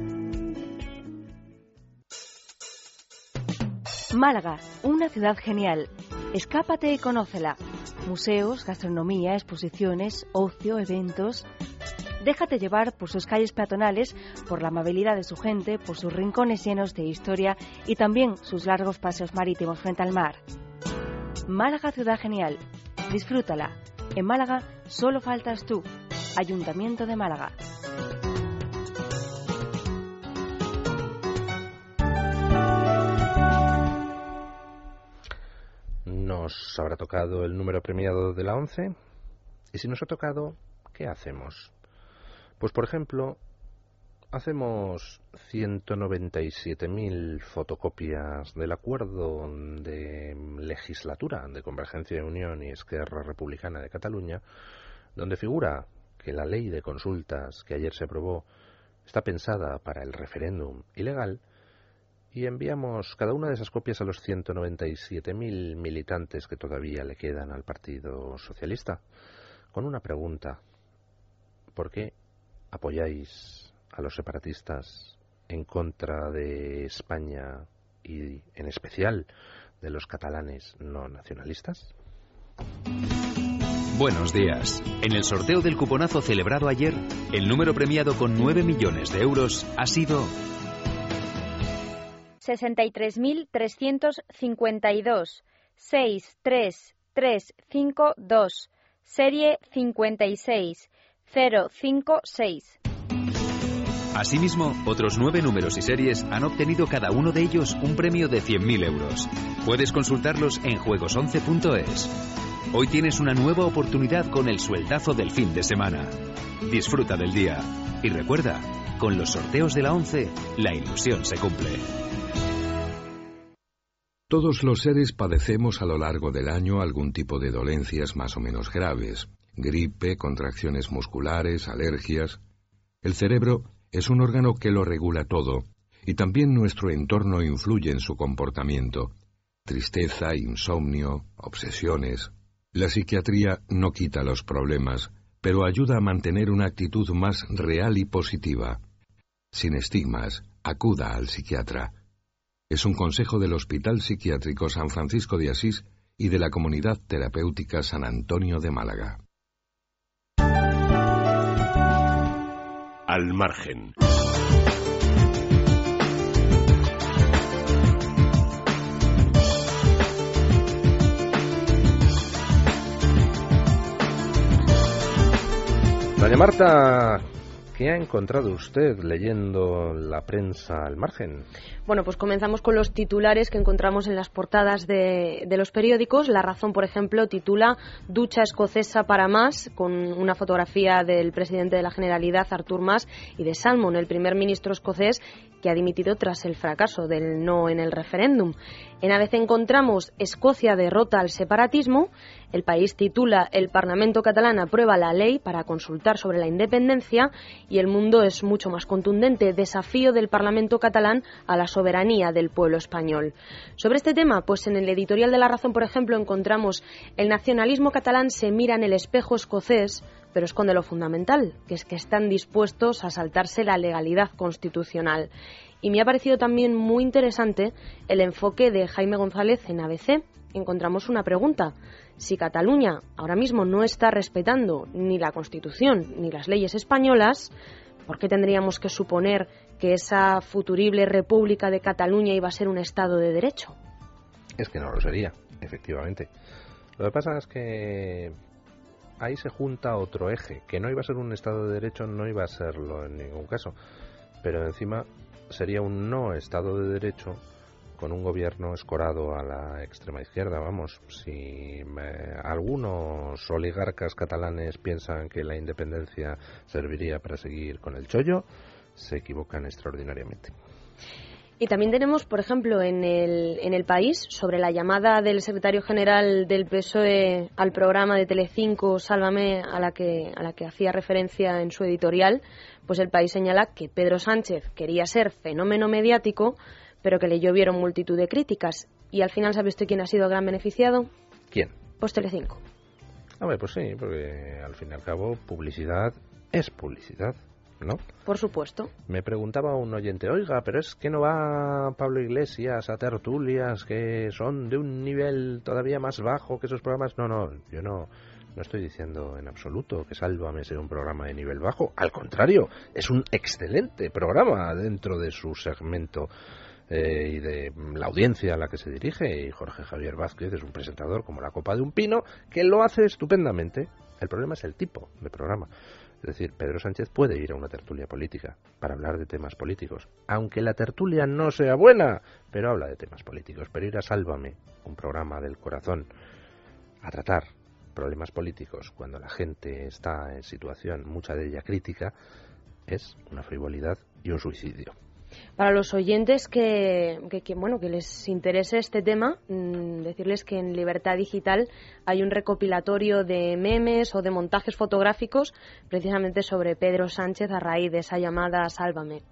Málaga, una ciudad genial. Escápate y conócela. Museos, gastronomía, exposiciones, ocio, eventos. Déjate llevar por sus calles peatonales, por la amabilidad de su gente, por sus rincones llenos de historia y también sus largos paseos marítimos frente al mar. Málaga, ciudad genial. Disfrútala. En Málaga solo faltas tú. Ayuntamiento de Málaga. Nos habrá tocado el número premiado de la 11. Y si nos ha tocado, ¿qué hacemos? Pues, por ejemplo, hacemos 197.000 fotocopias del acuerdo de legislatura de Convergencia de Unión y Esquerra Republicana de Cataluña, donde figura que la ley de consultas que ayer se aprobó está pensada para el referéndum ilegal, y enviamos cada una de esas copias a los 197.000 militantes que todavía le quedan al Partido Socialista, con una pregunta: ¿por qué apoyáis a los separatistas en contra de España y en especial de los catalanes no nacionalistas? Buenos días. En el sorteo del cuponazo celebrado ayer, el número premiado con 9 millones de euros ha sido 63.352 63352, serie 56056. Asimismo, otros 9 números y series han obtenido cada uno de ellos un premio de 100.000 euros. Puedes consultarlos en juegos11.es. Hoy tienes una nueva oportunidad con el sueldazo del fin de semana. Disfruta del día. Y recuerda, con los sorteos de la 11, la ilusión se cumple. Todos los seres padecemos a lo largo del año algún tipo de dolencias más o menos graves. Gripe, contracciones musculares, alergias. El cerebro es un órgano que lo regula todo, y también nuestro entorno influye en su comportamiento. Tristeza, insomnio, obsesiones. La psiquiatría no quita los problemas, pero ayuda a mantener una actitud más real y positiva. Sin estigmas, acuda al psiquiatra. Es un consejo del Hospital Psiquiátrico San Francisco de Asís y de la Comunidad Terapéutica San Antonio de Málaga. Al margen. Doña Marta, ¿qué ha encontrado usted leyendo la prensa al margen? Bueno, pues comenzamos con los titulares que encontramos en las portadas de los periódicos. La Razón, por ejemplo, titula "Ducha escocesa para más", con una fotografía del presidente de la Generalidad, Artur Mas, y de Salmon, el primer ministro escocés, que ha dimitido tras el fracaso del no en el referéndum. En ABC encontramos "Escocia derrota al separatismo". El País titula "El Parlamento catalán aprueba la ley para consultar sobre la independencia", y El Mundo es mucho más contundente: "Desafío del Parlamento catalán a la soberanía del pueblo español". Sobre este tema, pues en el editorial de La Razón, por ejemplo, encontramos "El nacionalismo catalán se mira en el espejo escocés, pero esconde lo fundamental, que es que están dispuestos a saltarse la legalidad constitucional". Y me ha parecido también muy interesante el enfoque de Jaime González en ABC. Encontramos una pregunta: si Cataluña ahora mismo no está respetando ni la Constitución ni las leyes españolas, ¿por qué tendríamos que suponer que esa futurible República de Cataluña iba a ser un Estado de Derecho? Es que no lo sería, efectivamente. Lo que pasa es que ahí se junta otro eje, que no iba a ser un Estado de Derecho, no iba a serlo en ningún caso, pero encima sería un no Estado de Derecho con un gobierno escorado a la extrema izquierda. Vamos, si algunos oligarcas catalanes piensan que la independencia serviría para seguir con el chollo, se equivocan extraordinariamente. Y también tenemos, por ejemplo, en el País, sobre la llamada del secretario general del PSOE al programa de Telecinco, Sálvame, a la que hacía referencia en su editorial, pues el País señala que Pedro Sánchez quería ser fenómeno mediático, pero que le llovieron multitud de críticas. Y al final, ¿sabe usted quién ha sido el gran beneficiado? ¿Quién? Pues Telecinco. Pues sí, porque al fin y al cabo publicidad es publicidad, ¿no? Por supuesto. Me preguntaba un oyente: oiga, pero es que no va Pablo Iglesias a tertulias que son de un nivel todavía más bajo que esos programas. No, yo no estoy diciendo en absoluto que Sálvame sea un programa de nivel bajo. Al contrario, es un excelente programa dentro de su segmento y de la audiencia a la que se dirige, y Jorge Javier Vázquez es un presentador como la copa de un pino, que lo hace estupendamente. El problema es el tipo de programa. Es decir, Pedro Sánchez puede ir a una tertulia política para hablar de temas políticos, aunque la tertulia no sea buena, pero habla de temas políticos. Pero ir a Sálvame, un programa del corazón, a tratar problemas políticos cuando la gente está en situación, mucha de ella crítica, es una frivolidad y un suicidio. Para los oyentes que les interese este tema, decirles que en Libertad Digital hay un recopilatorio de memes o de montajes fotográficos precisamente sobre Pedro Sánchez a raíz de esa llamada Sálvame.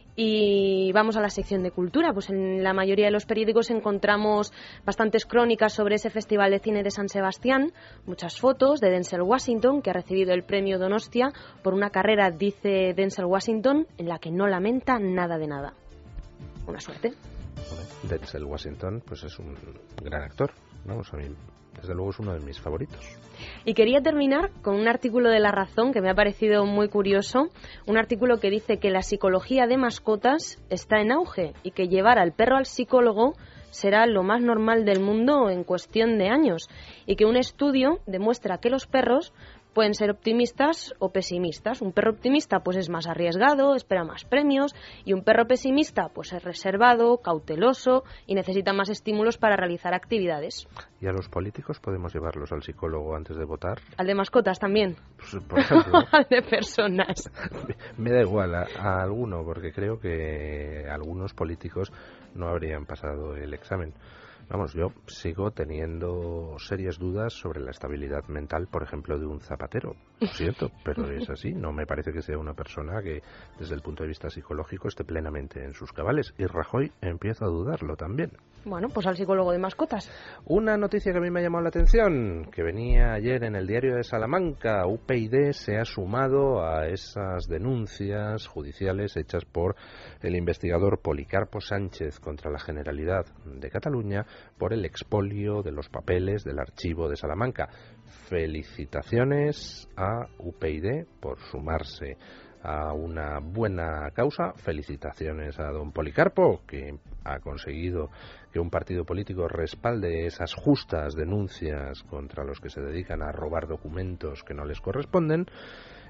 Y vamos a la sección de cultura. Pues en la mayoría de los periódicos encontramos bastantes crónicas sobre ese Festival de Cine de San Sebastián, muchas fotos de Denzel Washington, que ha recibido el premio Donostia por una carrera, dice Denzel Washington, en la que no lamenta nada de nada. Una suerte. Denzel Washington pues es un gran actor, ¿no? A mí, desde luego, es uno de mis favoritos. Y quería terminar con un artículo de La Razón que me ha parecido muy curioso, un artículo que dice que la psicología de mascotas está en auge y que llevar al perro al psicólogo será lo más normal del mundo en cuestión de años, y que un estudio demuestra que los perros pueden ser optimistas o pesimistas. Un perro optimista pues es más arriesgado, espera más premios, y un perro pesimista pues es reservado, cauteloso y necesita más estímulos para realizar actividades. ¿Y a los políticos podemos llevarlos al psicólogo antes de votar? ¿Al de mascotas también? Pues, por ejemplo. ¿Al de personas? Me da igual a alguno, porque creo que algunos políticos no habrían pasado el examen. Vamos, yo sigo teniendo serias dudas sobre la estabilidad mental, por ejemplo, de un zapatero. Lo siento, pero es así. No me parece que sea una persona que, desde el punto de vista psicológico, esté plenamente en sus cabales. Y Rajoy empieza a dudarlo también. Bueno, pues al psicólogo de mascotas. Una noticia que a mí me ha llamado la atención, que venía ayer en el diario de Salamanca. UPyD se ha sumado a esas denuncias judiciales hechas por el investigador Policarpo Sánchez contra la Generalidad de Cataluña por el expolio de los papeles del archivo de Salamanca. Felicitaciones a UPyD por sumarse a una buena causa. Felicitaciones a don Policarpo, que ha conseguido que un partido político respalde esas justas denuncias contra los que se dedican a robar documentos que no les corresponden.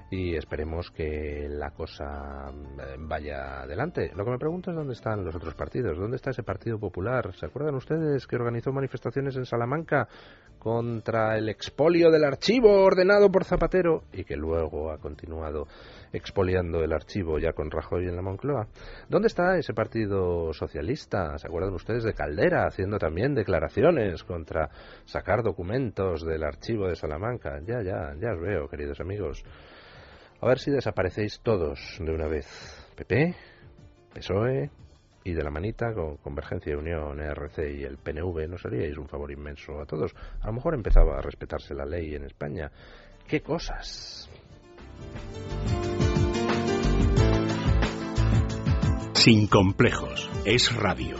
y esperemos que la cosa vaya adelante. Lo que me pregunto es dónde están los otros partidos, dónde está ese Partido Popular. ¿Se acuerdan ustedes que organizó manifestaciones en Salamanca contra el expolio del archivo ordenado por Zapatero y que luego ha continuado expoliando el archivo ya con Rajoy en la Moncloa? ¿Dónde está ese Partido Socialista? ¿Se acuerdan ustedes de Caldera haciendo también declaraciones contra sacar documentos del archivo de Salamanca? Ya os veo, queridos amigos. A ver si desaparecéis todos de una vez. PP, PSOE y de la manita con Convergencia y Unión, ERC y el PNV, ¿no seríais un favor inmenso a todos? A lo mejor empezaba a respetarse la ley en España. ¡Qué cosas! Sin complejos, es radio.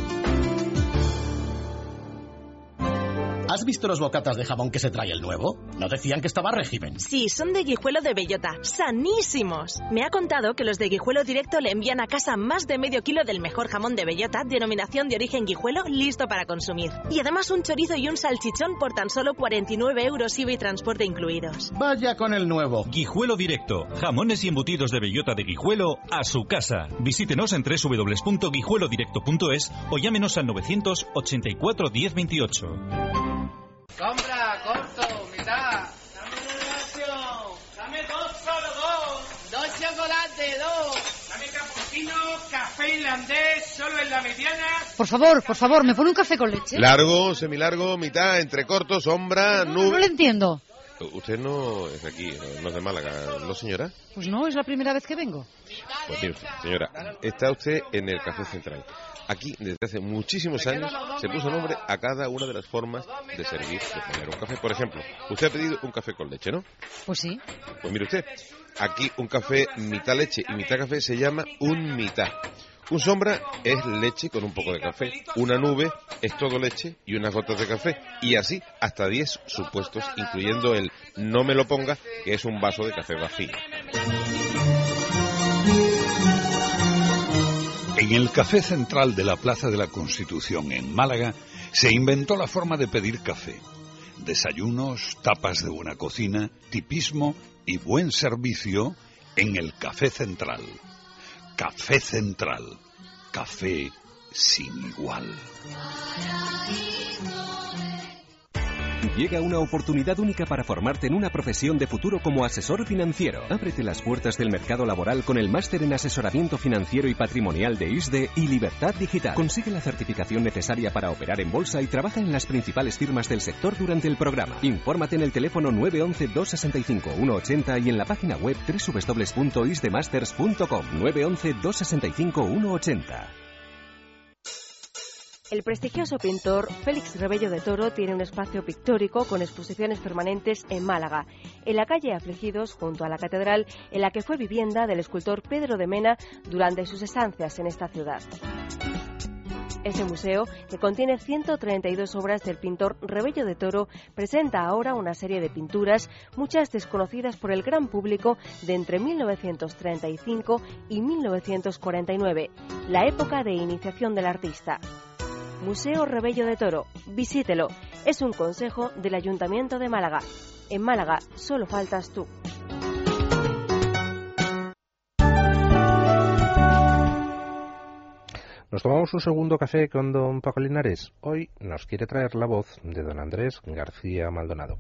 ¿Has visto los bocatas de jamón que se trae el nuevo? ¿No decían que estaba régimen? Sí, son de Guijuelo de bellota. ¡Sanísimos! Me ha contado que los de Guijuelo Directo le envían a casa más de medio kilo del mejor jamón de bellota, denominación de origen Guijuelo, listo para consumir. Y además un chorizo y un salchichón por tan solo 49 euros IVA y transporte incluidos. Vaya con el nuevo. Guijuelo Directo. Jamones y embutidos de bellota de Guijuelo a su casa. Visítenos en www.guijuelodirecto.es o llámenos al 984 1028. Compra, corto, mitad. Dame relación. Dame dos, solo dos. Dos chocolates, dos. Dame cappuccino, café irlandés, solo en la mediana. Por favor, ¿me pone un café con leche? Largo, semilargo, mitad, entrecorto, sombra, nube. No lo entiendo. Usted no es de aquí, no es de Málaga, ¿no, señora? Pues no, es la primera vez que vengo. Pues mire, señora, está usted en el Café Central. Aquí, desde hace muchísimos años, se puso nombre a cada una de las formas de servir, de poner un café. Por ejemplo, usted ha pedido un café con leche, ¿no? Pues sí. Pues mire usted, aquí un café mitad leche y mitad café se llama un mitad. Un sombra es leche con un poco de café. Una nube es todo leche y unas gotas de café. Y así hasta 10 supuestos, incluyendo el no me lo ponga, que es un vaso de café vacío. En el Café Central de la Plaza de la Constitución, en Málaga, se inventó la forma de pedir café. Desayunos, tapas de buena cocina, tipismo y buen servicio en el Café Central. Café Central. Café sin igual. Llega una oportunidad única para formarte en una profesión de futuro como asesor financiero. Ábrete las puertas del mercado laboral con el máster en asesoramiento financiero y patrimonial de ISDE y Libertad Digital. Consigue la certificación necesaria para operar en bolsa y trabaja en las principales firmas del sector durante el programa. Infórmate en el teléfono 911-265-180 y en la página web www.isdemasters.com. 911-265-180. El prestigioso pintor Félix Rebello de Toro tiene un espacio pictórico con exposiciones permanentes en Málaga, en la calle Afligidos, junto a la catedral, en la que fue vivienda del escultor Pedro de Mena durante sus estancias en esta ciudad. Este museo, que contiene 132 obras del pintor Rebello de Toro, presenta ahora una serie de pinturas, muchas desconocidas por el gran público, de entre 1935 y 1949, la época de iniciación del artista. Museo Rebello de Toro, visítelo. Es un consejo del Ayuntamiento de Málaga. En Málaga solo faltas tú. Nos tomamos un segundo café con don Paco Linares. Hoy nos quiere traer la voz de don Andrés García Maldonado.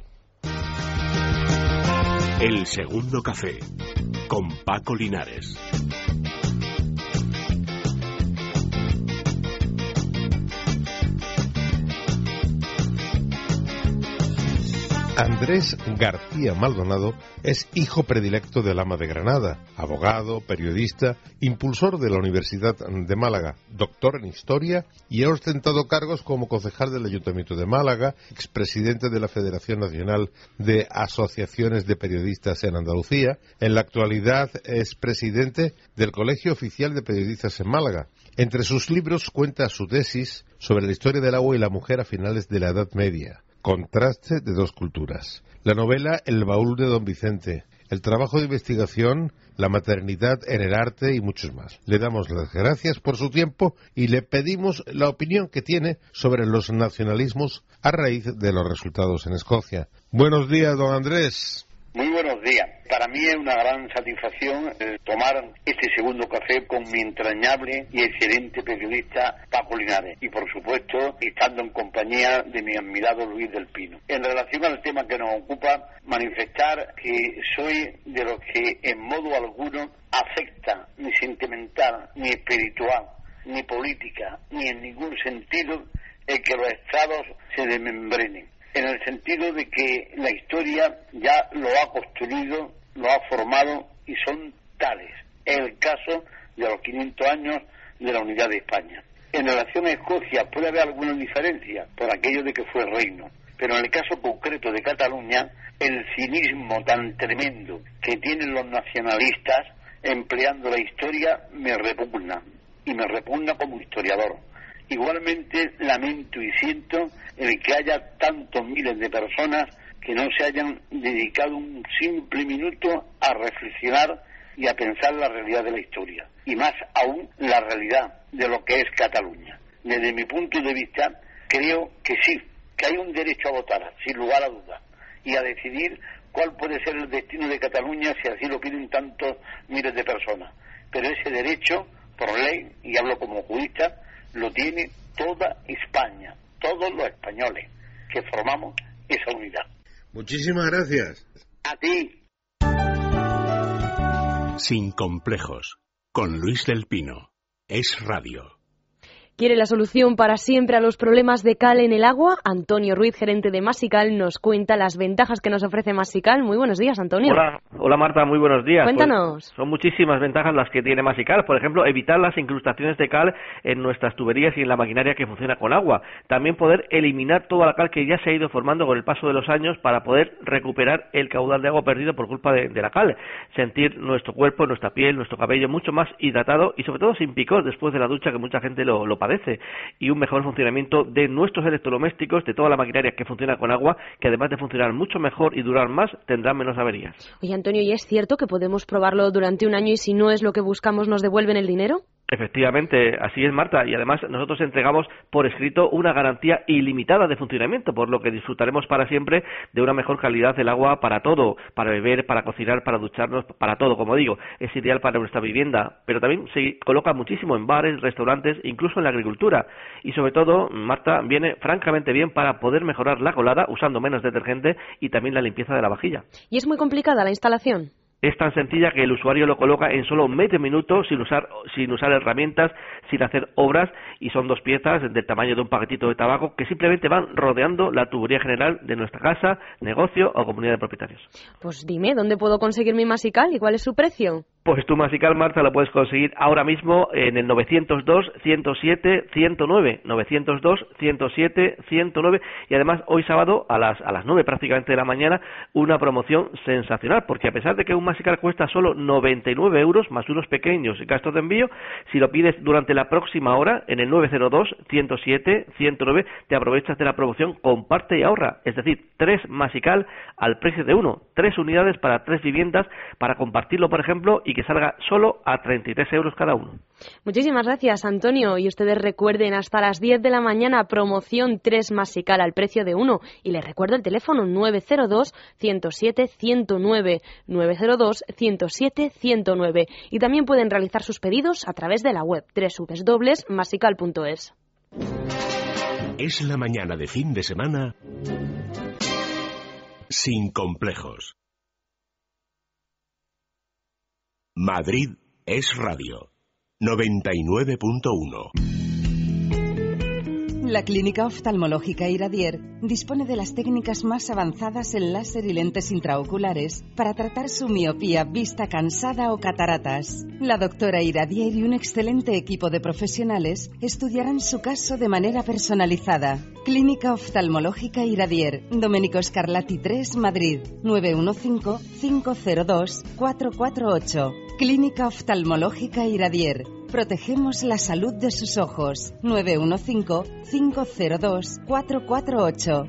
El segundo café con Paco Linares. Andrés García Maldonado es hijo predilecto del Ama de Granada, abogado, periodista, impulsor de la Universidad de Málaga, doctor en Historia y ha ostentado cargos como concejal del Ayuntamiento de Málaga, expresidente de la Federación Nacional de Asociaciones de Periodistas en Andalucía. En la actualidad es presidente del Colegio Oficial de Periodistas en Málaga. Entre sus libros cuenta su tesis sobre la historia del agua y la mujer a finales de la Edad Media. Contraste de dos culturas. La novela El baúl de Don Vicente, el trabajo de investigación, la maternidad en el arte y muchos más. Le damos las gracias por su tiempo y le pedimos la opinión que tiene sobre los nacionalismos a raíz de los resultados en Escocia. Buenos días, don Andrés. Muy buenos días. Para mí es una gran satisfacción tomar este segundo café con mi entrañable y excelente periodista Paco Linares y, por supuesto, estando en compañía de mi admirado Luis del Pino. En relación al tema que nos ocupa, manifestar que soy de los que en modo alguno afecta ni sentimental, ni espiritual, ni política, ni en ningún sentido el que los estados se desmembrenen. En el sentido de que la historia ya lo ha construido, lo ha formado y son tales. Es el caso de los 500 años de la unidad de España. En relación a Escocia puede haber alguna diferencia por aquello de que fue reino, pero en el caso concreto de Cataluña, el cinismo tan tremendo que tienen los nacionalistas empleando la historia me repugna, y me repugna como historiador. Igualmente lamento y siento el que haya tantos miles de personas que no se hayan dedicado un simple minuto a reflexionar y a pensar la realidad de la historia, y más aún la realidad de lo que es Cataluña. Desde mi punto de vista, creo que sí, que hay un derecho a votar, sin lugar a dudas, y a decidir cuál puede ser el destino de Cataluña si así lo piden tantos miles de personas. Pero ese derecho, por ley, y hablo como jurista, lo tiene toda España, todos los españoles que formamos esa unidad. Muchísimas gracias. A ti. Sin complejos, con Luis del Pino. Es Radio. ¿Quiere la solución para siempre a los problemas de cal en el agua? Antonio Ruiz, gerente de Masical, nos cuenta las ventajas que nos ofrece Masical. Muy buenos días, Antonio. Hola Marta, muy buenos días. Cuéntanos. Pues son muchísimas ventajas las que tiene Masical. Por ejemplo, evitar las incrustaciones de cal en nuestras tuberías y en la maquinaria que funciona con agua. También poder eliminar toda la cal que ya se ha ido formando con el paso de los años para poder recuperar el caudal de agua perdido por culpa de la cal. Sentir nuestro cuerpo, nuestra piel, nuestro cabello mucho más hidratado y sobre todo sin picor después de la ducha, que mucha gente lo padece. Y un mejor funcionamiento de nuestros electrodomésticos, de toda la maquinaria que funciona con agua, que además de funcionar mucho mejor y durar más, tendrán menos averías. Oye, Antonio, ¿y es cierto que podemos probarlo durante un año y si no es lo que buscamos nos devuelven el dinero? Efectivamente, así es, Marta, y además nosotros entregamos por escrito una garantía ilimitada de funcionamiento, por lo que disfrutaremos para siempre de una mejor calidad del agua para todo, para beber, para cocinar, para ducharnos, para todo, como digo, es ideal para nuestra vivienda, pero también se coloca muchísimo en bares, restaurantes, incluso en la agricultura, y sobre todo, Marta, viene francamente bien para poder mejorar la colada usando menos detergente y también la limpieza de la vajilla. ¿Y es muy complicada la instalación? Es tan sencilla que el usuario lo coloca en solo medio minuto sin usar herramientas, sin hacer obras, y son 2 piezas del tamaño de un paquetito de tabaco que simplemente van rodeando la tubería general de nuestra casa, negocio o comunidad de propietarios. Pues dime, ¿dónde puedo conseguir mi Masical y cuál es su precio? Pues tu Masical, Marta, lo puedes conseguir ahora mismo en el 902-107-109, 902-107-109, y además hoy sábado a las 9 prácticamente de la mañana, una promoción sensacional, porque a pesar de que un Masical cuesta solo 99 euros más unos pequeños gastos de envío, si lo pides durante la próxima hora en el 902-107-109 te aprovechas de la promoción comparte y ahorra, es decir, 3 Masical al precio de 1, 3 unidades para 3 viviendas para compartirlo, por ejemplo, y que salga solo a 33 euros cada uno. Muchísimas gracias, Antonio, y ustedes recuerden hasta las 10 de la mañana promoción 3 Masical al precio de 1, y les recuerdo el teléfono 902-107-109, 902-107-109, y también pueden realizar sus pedidos a través de la web www.masical.es. Es la mañana de fin de semana sin complejos. Madrid es Radio 99.1. La Clínica Oftalmológica Iradier dispone de las técnicas más avanzadas en láser y lentes intraoculares para tratar su miopía, vista cansada o cataratas. La doctora Iradier y un excelente equipo de profesionales estudiarán su caso de manera personalizada. Clínica Oftalmológica Iradier, Domenico Scarlatti 3, Madrid, 915-502-448. Clínica Oftalmológica Iradier. Protegemos la salud de sus ojos. 915-502-448.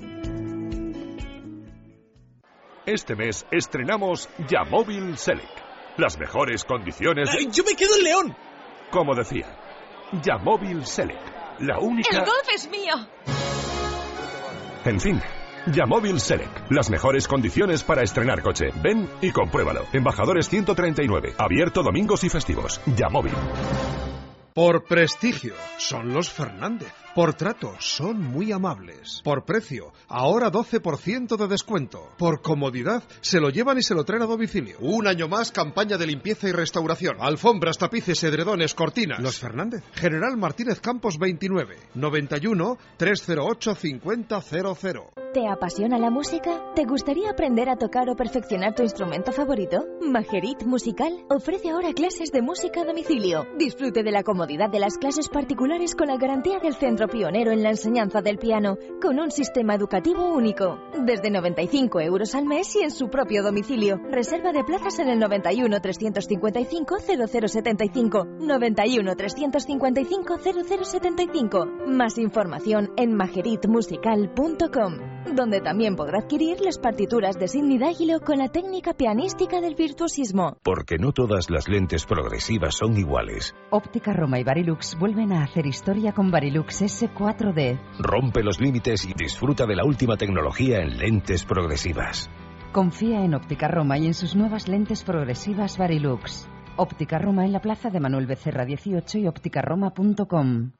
Este mes estrenamos Yamóvil Select. Las mejores condiciones... ¡Yo me quedo en León! Como decía, Yamóvil Select. La única... ¡El golf es mío! En fin, Yamóvil Select. Las mejores condiciones para estrenar coche. Ven y compruébalo. Embajadores 139. Abierto domingos y festivos. Yamóvil. Por prestigio, son los Fernández. Por trato, son muy amables. Por precio, ahora 12% de descuento. Por comodidad, se lo llevan y se lo traen a domicilio. Un año más, campaña de limpieza y restauración. Alfombras, tapices, edredones, cortinas. Los Fernández. General Martínez Campos 29. 91 308 5000. ¿Te apasiona la música? ¿Te gustaría aprender a tocar o perfeccionar tu instrumento favorito? Majerit Musical ofrece ahora clases de música a domicilio. Disfrute de la comodidad de las clases particulares con la garantía del centro pionero en la enseñanza del piano, con un sistema educativo único. Desde 95 € al mes y en su propio domicilio. Reserva de plazas en el 91 355 0075. 91 355 0075. Más información en majeritmusical.com, donde también podrá adquirir las partituras de Sidney D'Aguilo con la técnica pianística del virtuosismo. Porque no todas las lentes progresivas son iguales. Óptica Roma y Varilux vuelven a hacer historia con Varilux S4D. Rompe los límites y disfruta de la última tecnología en lentes progresivas. Confía en Óptica Roma y en sus nuevas lentes progresivas Varilux. Óptica Roma en la plaza de Manuel Becerra 18 y ópticaroma.com.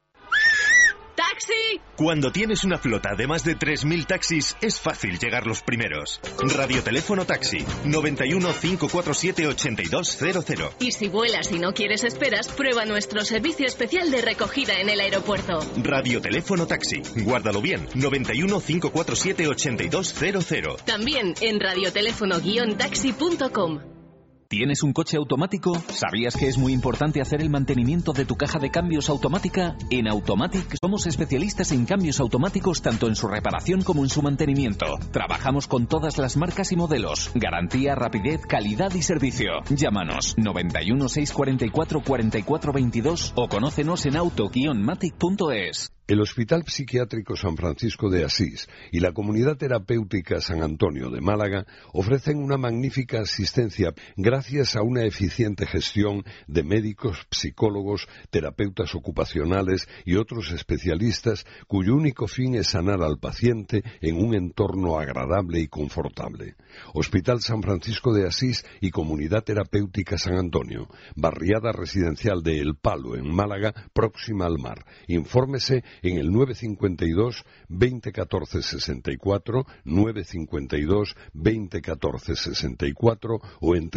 ¡Taxi! Cuando tienes una flota de más de 3.000 taxis, es fácil llegar los primeros. Radioteléfono Taxi, 91 547 8200. Y si vuelas y no quieres esperas, prueba nuestro servicio especial de recogida en el aeropuerto. Radioteléfono Taxi, guárdalo bien, 91 547 8200. También en radioteléfono-taxi.com. ¿Tienes un coche automático? ¿Sabías que es muy importante hacer el mantenimiento de tu caja de cambios automática? En Automatic somos especialistas en cambios automáticos tanto en su reparación como en su mantenimiento. Trabajamos con todas las marcas y modelos. Garantía, rapidez, calidad y servicio. Llámanos 91 644 44 22 o conócenos en auto-matic.es. El Hospital Psiquiátrico San Francisco de Asís y la Comunidad Terapéutica San Antonio de Málaga ofrecen una magnífica asistencia gracias a una eficiente gestión de médicos, psicólogos, terapeutas ocupacionales y otros especialistas cuyo único fin es sanar al paciente en un entorno agradable y confortable. Hospital San Francisco de Asís y Comunidad Terapéutica San Antonio, barriada residencial de El Palo en Málaga, próxima al mar. Infórmese en el 952 2014 64, 952 2014 64 o en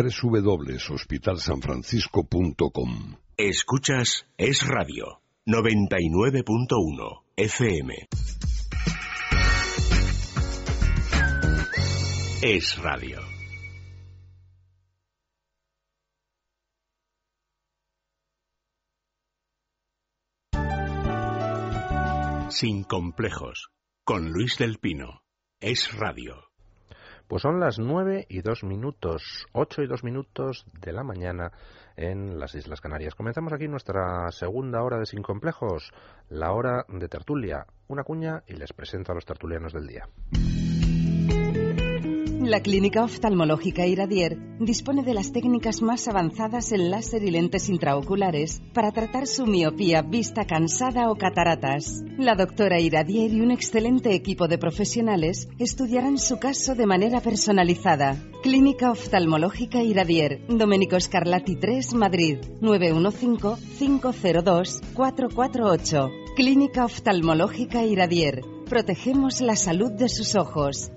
www.hospitalsanfrancisco.com. Escuchas Es Radio, 99.1 FM. Es Radio. Sin complejos, con Luis del Pino. Es Radio. Pues son las 9 y 2 minutos, 8 y 2 minutos de la mañana en las Islas Canarias. Comenzamos aquí nuestra segunda hora de Sin complejos, la hora de tertulia. Una cuña y les presento a los tertulianos del día. La Clínica Oftalmológica Iradier dispone de las técnicas más avanzadas en láser y lentes intraoculares para tratar su miopía, vista cansada o cataratas. La doctora Iradier y un excelente equipo de profesionales estudiarán su caso de manera personalizada. Clínica Oftalmológica Iradier, Domenico Scarlatti 3, Madrid, 915-502-448. Clínica Oftalmológica Iradier. Protegemos la salud de sus ojos.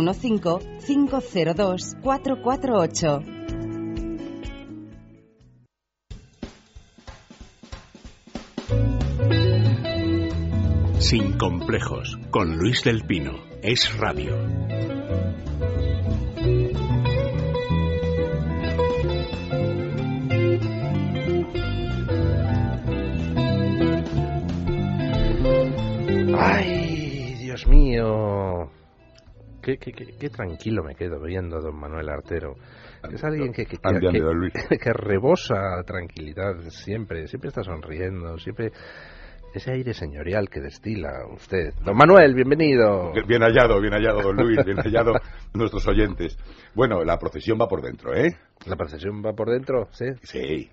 915-502-448. Sin complejos, con Luis del Pino. Es Radio. ¡Ay, Dios mío! Qué tranquilo me quedo viendo a don Manuel Artero. Es alguien que rebosa tranquilidad siempre está sonriendo, siempre ese aire señorial que destila usted. Don Manuel, bienvenido. Bien hallado, don Luis, bien hallado nuestros oyentes. Bueno, la procesión va por dentro, ¿eh? ¿La procesión va por dentro? Sí. Sí.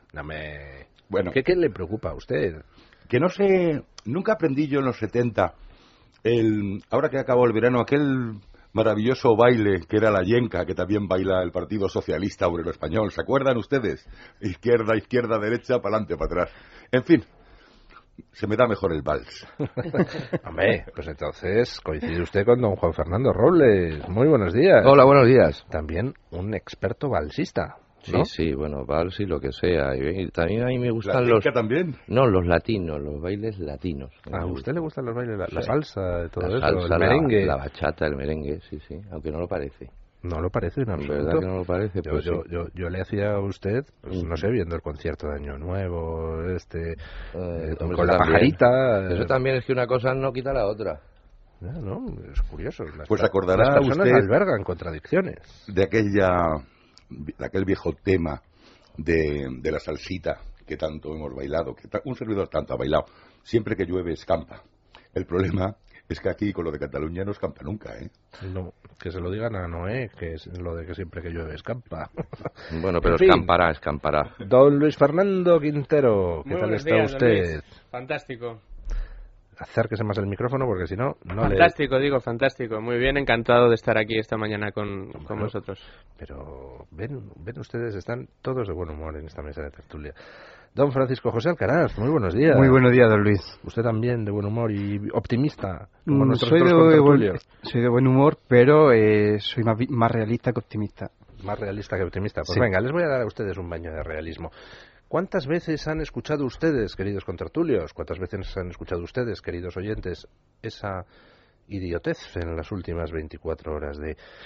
Bueno. ¿Qué le preocupa a usted? Que no sé, nunca aprendí yo en los 70 ahora que acabó el verano, aquel maravilloso baile que era la yenca, que también baila el Partido Socialista Obrero Español. ¿Se acuerdan ustedes? Izquierda, izquierda, derecha, para adelante, para atrás. En fin, se me da mejor el vals. Hombre, pues entonces coincide usted con don Juan Fernando Robles. Muy buenos días. Hola, buenos días. También un experto valsista, ¿no? Sí, bueno, vals y lo que sea. Y también a mí me gustan ¿La también? No, los latinos, los bailes latinos. ¿A usted le gustan los bailes? La salsa, todo la eso, salsa, el merengue. La bachata, el merengue, sí, aunque no lo parece. No lo parece en absoluto. ¿Verdad que no lo parece? Pues yo le hacía a usted, pues, no sé, viendo el concierto de Año Nuevo, con la pajarita. Eso también es que una cosa no quita la otra. No, es curioso. Pues acordará las personas usted albergan contradicciones. De aquel viejo tema de la salsita que tanto hemos bailado, que un servidor tanto ha bailado. Siempre que llueve escampa. El problema es que aquí con lo de Cataluña no escampa nunca, ¿eh? No, que se lo digan a Noé, que es lo de que siempre que llueve escampa. Bueno, pero escampará. Don Luis Fernando Quintero, ¿qué tal está usted? Fantástico. Acérquese más el micrófono porque si no... Fantástico. Muy bien, encantado de estar aquí esta mañana con vosotros. Pero ven ustedes, están todos de buen humor en esta mesa de tertulia. Don Francisco José Alcaraz, muy buenos días. Muy buenos días, don Luis. Usted también de buen humor y optimista, como nuestros soy de buen humor, pero soy más realista que optimista. Más realista que optimista. Pues sí. Venga, les voy a dar a ustedes un baño de realismo. ¿Cuántas veces han escuchado ustedes, queridos contertulios, cuántas veces han escuchado ustedes, queridos oyentes, esa idiotez en las últimas 24 horas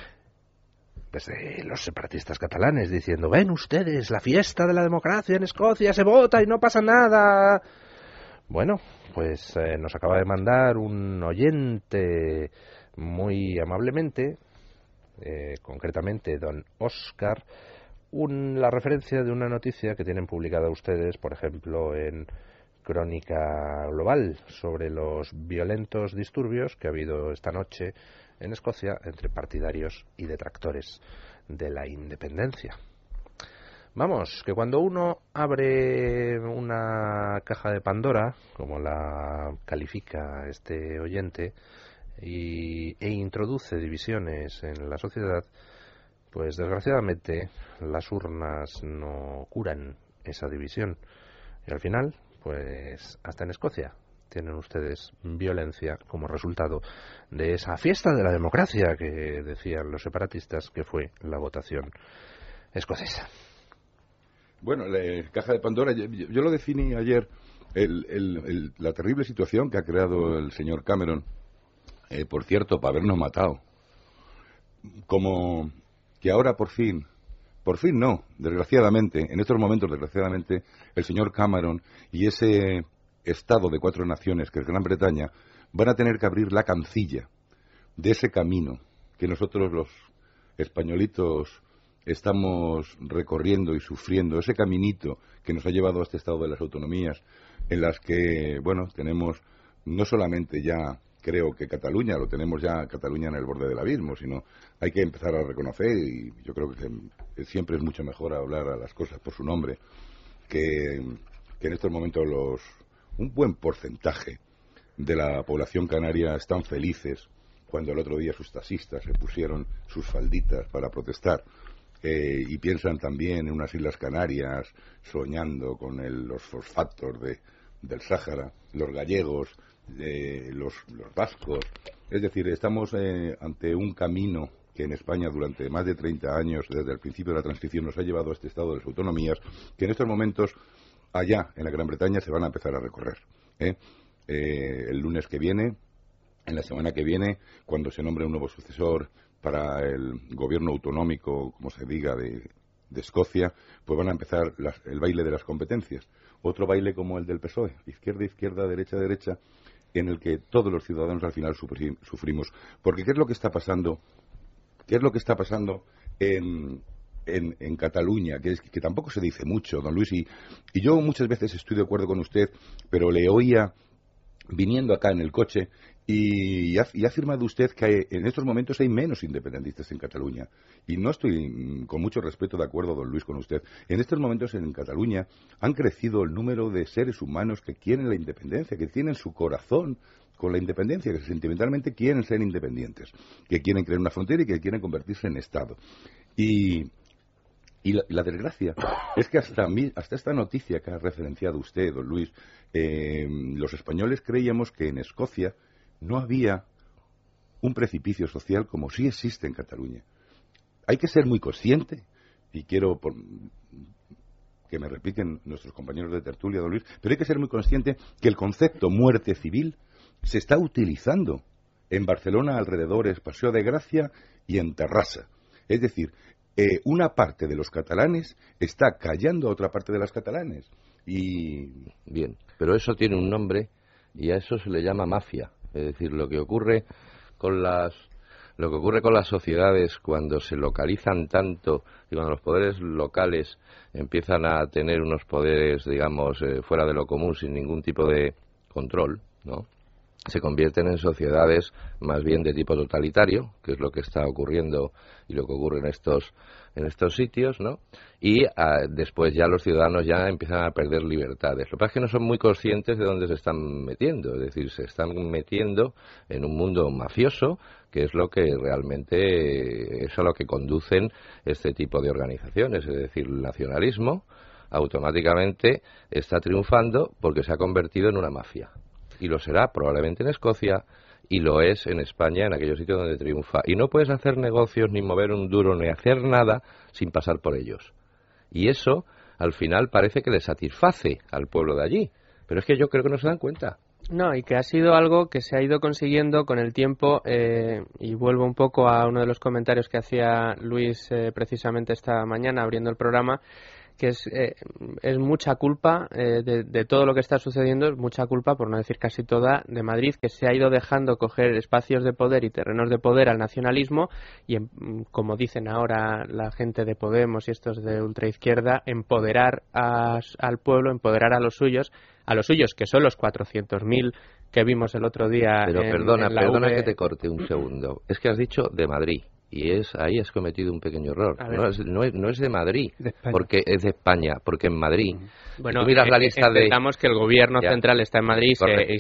desde los separatistas catalanes diciendo, ven ustedes, la fiesta de la democracia en Escocia, se vota y no pasa nada? Bueno, pues nos acaba de mandar un oyente muy amablemente, concretamente don Óscar, la referencia de una noticia que tienen publicada ustedes, por ejemplo, en Crónica Global, sobre los violentos disturbios que ha habido esta noche en Escocia entre partidarios y detractores de la independencia. Vamos, que cuando uno abre una caja de Pandora, como la califica este oyente, e introduce divisiones en la sociedad, pues desgraciadamente las urnas no curan esa división. Y al final, pues hasta en Escocia tienen ustedes violencia como resultado de esa fiesta de la democracia que decían los separatistas que fue la votación escocesa. Bueno, la caja de Pandora, yo lo definí ayer, la terrible situación que ha creado el señor Cameron, por cierto, para habernos matado. Como que ahora por fin no, desgraciadamente, en estos momentos, desgraciadamente, el señor Cameron y ese Estado de 4 naciones, que es Gran Bretaña, van a tener que abrir la cancilla de ese camino que nosotros los españolitos estamos recorriendo y sufriendo, ese caminito que nos ha llevado a este estado de las autonomías, en las que, bueno, tenemos no solamente ya, creo que Cataluña, lo tenemos ya Cataluña en el borde del abismo, sino hay que empezar a reconocer, y yo creo que siempre es mucho mejor hablar a las cosas por su nombre, que en estos momentos un buen porcentaje de la población canaria están felices cuando el otro día sus taxistas se pusieron sus falditas para protestar, y piensan también en unas Islas Canarias soñando con los fosfatos del Sáhara, los gallegos, los vascos. Es decir, estamos ante un camino que en España durante más de 30 años, desde el principio de la transición, nos ha llevado a este estado de las autonomías, que en estos momentos allá en la Gran Bretaña se van a empezar a recorrer. El lunes que viene, en la semana que viene, cuando se nombre un nuevo sucesor para el gobierno autonómico, como se diga, de Escocia, pues van a empezar el baile de las competencias. Otro baile como el del PSOE, izquierda, izquierda, derecha, derecha, en el que todos los ciudadanos al final sufrimos. Porque ¿qué es lo que está pasando? ¿Qué es lo que está pasando en Cataluña? Que tampoco se dice mucho, don Luis, y yo muchas veces estoy de acuerdo con usted, pero le oía viniendo acá en el coche y ha afirmado usted que en estos momentos hay menos independentistas en Cataluña. Y no estoy, con mucho respeto, de acuerdo, don Luis, con usted. En estos momentos en Cataluña han crecido el número de seres humanos que quieren la independencia, que tienen su corazón con la independencia, que sentimentalmente quieren ser independientes, que quieren crear una frontera y que quieren convertirse en Estado. Y la desgracia es que hasta esta noticia que ha referenciado usted, don Luis, los españoles creíamos que en Escocia no había un precipicio social como sí existe en Cataluña. Hay que ser muy consciente, y quiero que me repliquen nuestros compañeros de tertulia, don Luis, pero hay que ser muy consciente que el concepto muerte civil se está utilizando en Barcelona, alrededores, Paseo de Gracia y en Terrassa. Es decir, una parte de los catalanes está callando a otra parte de las catalanes. Y bien, pero eso tiene un nombre y a eso se le llama mafia. Es decir, lo que ocurre con las sociedades cuando se localizan tanto y cuando los poderes locales empiezan a tener unos poderes, digamos, fuera de lo común, sin ningún tipo de control, ¿no? Se convierten en sociedades más bien de tipo totalitario, que es lo que está ocurriendo y lo que ocurre en estos sitios, ¿no? Y después ya los ciudadanos ya empiezan a perder libertades. Lo que pasa es que no son muy conscientes de dónde se están metiendo, es decir, se están metiendo en un mundo mafioso, que es lo que realmente es a lo que conducen este tipo de organizaciones, es decir, el nacionalismo automáticamente está triunfando porque se ha convertido en una mafia. Y lo será probablemente en Escocia y lo es en España, en aquellos sitios donde triunfa. Y no puedes hacer negocios, ni mover un duro, ni hacer nada sin pasar por ellos. Y eso, al final, parece que le satisface al pueblo de allí. Pero es que yo creo que no se dan cuenta. No, y que ha sido algo que se ha ido consiguiendo con el tiempo, y vuelvo un poco a uno de los comentarios que hacía Luis precisamente esta mañana abriendo el programa, que es mucha culpa de todo lo que está sucediendo, es mucha culpa, por no decir casi toda, de Madrid, que se ha ido dejando coger espacios de poder y terrenos de poder al nacionalismo y, como dicen ahora la gente de Podemos y estos de ultraizquierda, empoderar al pueblo, empoderar a los suyos, que son los 400.000 que vimos el otro día. Pero perdona que te corte un segundo. Es que has dicho de Madrid. Y ahí has cometido un pequeño error. No es de Madrid, porque es de España, porque en Madrid. Bueno, si tú miras la lista entendamos que el gobierno central está en Madrid y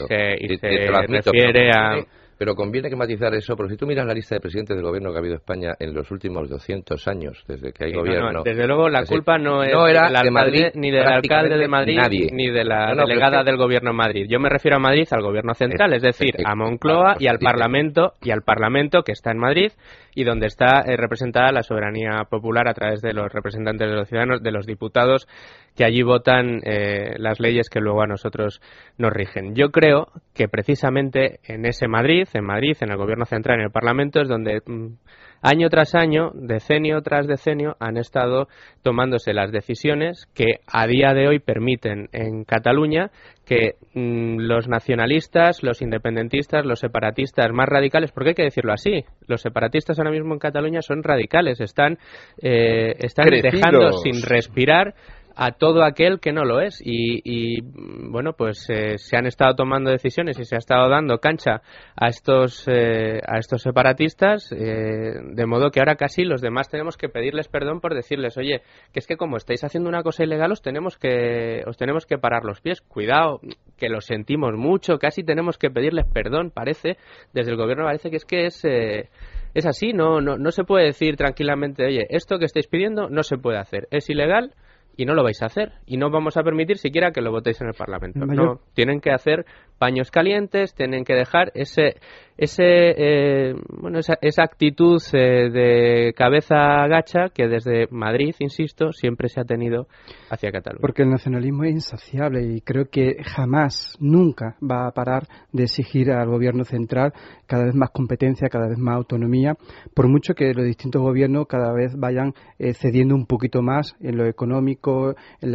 se refiere a... Pero conviene que matizar eso, porque si tú miras la lista de presidentes del gobierno que ha habido España en los últimos 200 años, desde que hay gobierno... No, desde luego la culpa no era del alcalde, ni del alcalde de Madrid, ni de la delegada del gobierno en Madrid. Yo me refiero a Madrid, al gobierno central, es decir, a Moncloa y al Parlamento que está en Madrid y donde está representada la soberanía popular a través de los representantes de los ciudadanos, de los diputados que allí votan las leyes que luego a nosotros nos rigen. Yo creo que precisamente en ese Madrid, en el gobierno central, en el Parlamento, es donde año tras año, decenio tras decenio, han estado tomándose las decisiones que a día de hoy permiten en Cataluña que los nacionalistas, los independentistas, los separatistas más radicales, porque hay que decirlo así, los separatistas ahora mismo en Cataluña son radicales, están dejando sin respirar a todo aquel que no lo es y bueno, pues se han estado tomando decisiones y se ha estado dando cancha a estos separatistas, de modo que ahora casi los demás tenemos que pedirles perdón por decirles, oye, que es que como estáis haciendo una cosa ilegal os tenemos que parar los pies, cuidado, que lo sentimos mucho, casi tenemos que pedirles perdón, parece, desde el gobierno parece que es así, no se puede decir tranquilamente, oye, esto que estáis pidiendo no se puede hacer, es ilegal y no lo vais a hacer y no vamos a permitir siquiera que lo votéis en el Parlamento. No, tienen que hacer paños calientes, tienen que dejar esa actitud de cabeza gacha que desde Madrid, insisto, siempre se ha tenido hacia Cataluña. Porque el nacionalismo es insaciable y creo que jamás, nunca va a parar de exigir al gobierno central cada vez más competencia, cada vez más autonomía, por mucho que los distintos gobiernos cada vez vayan cediendo un poquito más en lo económico, en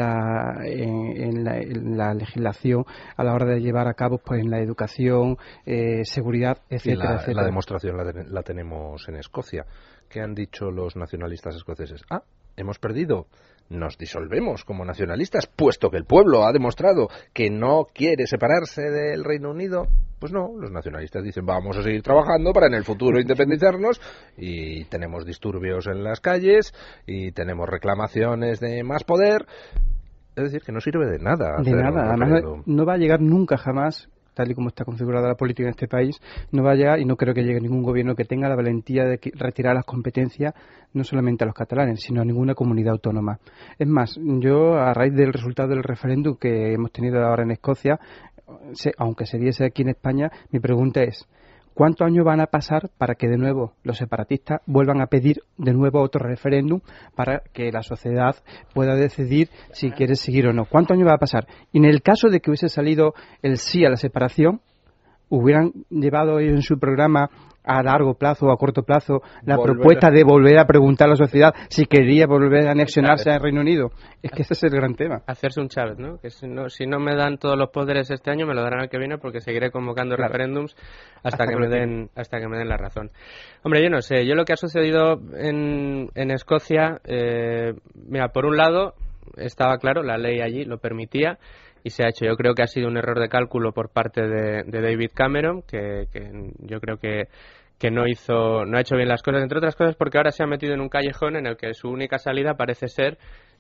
la legislación, a la hora de llevar a cabo pues en la educación, seguridad, etcétera, etcétera. La demostración la tenemos en Escocia. ¿Qué han dicho los nacionalistas escoceses? Hemos perdido. Nos disolvemos como nacionalistas, puesto que el pueblo ha demostrado que no quiere separarse del Reino Unido. Pues no, los nacionalistas dicen vamos a seguir trabajando para en el futuro independizarnos y tenemos disturbios en las calles y tenemos reclamaciones de más poder. Es decir, que no sirve de nada. De nada, además no va a llegar nunca jamás tal y como está configurada la política en este país, no va a llegar, y no creo que llegue ningún gobierno que tenga la valentía de retirar las competencias no solamente a los catalanes, sino a ninguna comunidad autónoma. Es más, yo, a raíz del resultado del referéndum que hemos tenido ahora en Escocia, aunque se diese aquí en España, mi pregunta es: ¿cuántos años van a pasar para que de nuevo los separatistas vuelvan a pedir de nuevo otro referéndum para que la sociedad pueda decidir si quiere seguir o no? ¿Cuántos años va a pasar? Y en el caso de que hubiese salido el sí a la separación, ¿hubieran llevado ellos en su programa a largo plazo o a corto plazo la propuesta de volver a preguntar a la sociedad si quería volver a anexionarse al Reino Unido? Es que ese es el gran tema. Hacerse un Chávez, ¿no? Que si no me dan todos los poderes este año, me lo darán el que viene, porque seguiré convocando referéndums hasta que me den la razón. Hombre, yo no sé. Yo lo que ha sucedido en Escocia, mira, por un lado estaba claro, la ley allí lo permitía y se ha hecho. Yo creo que ha sido un error de cálculo por parte de David Cameron, que yo creo que no ha hecho bien las cosas, entre otras cosas porque ahora se ha metido en un callejón en el que su única salida parece ser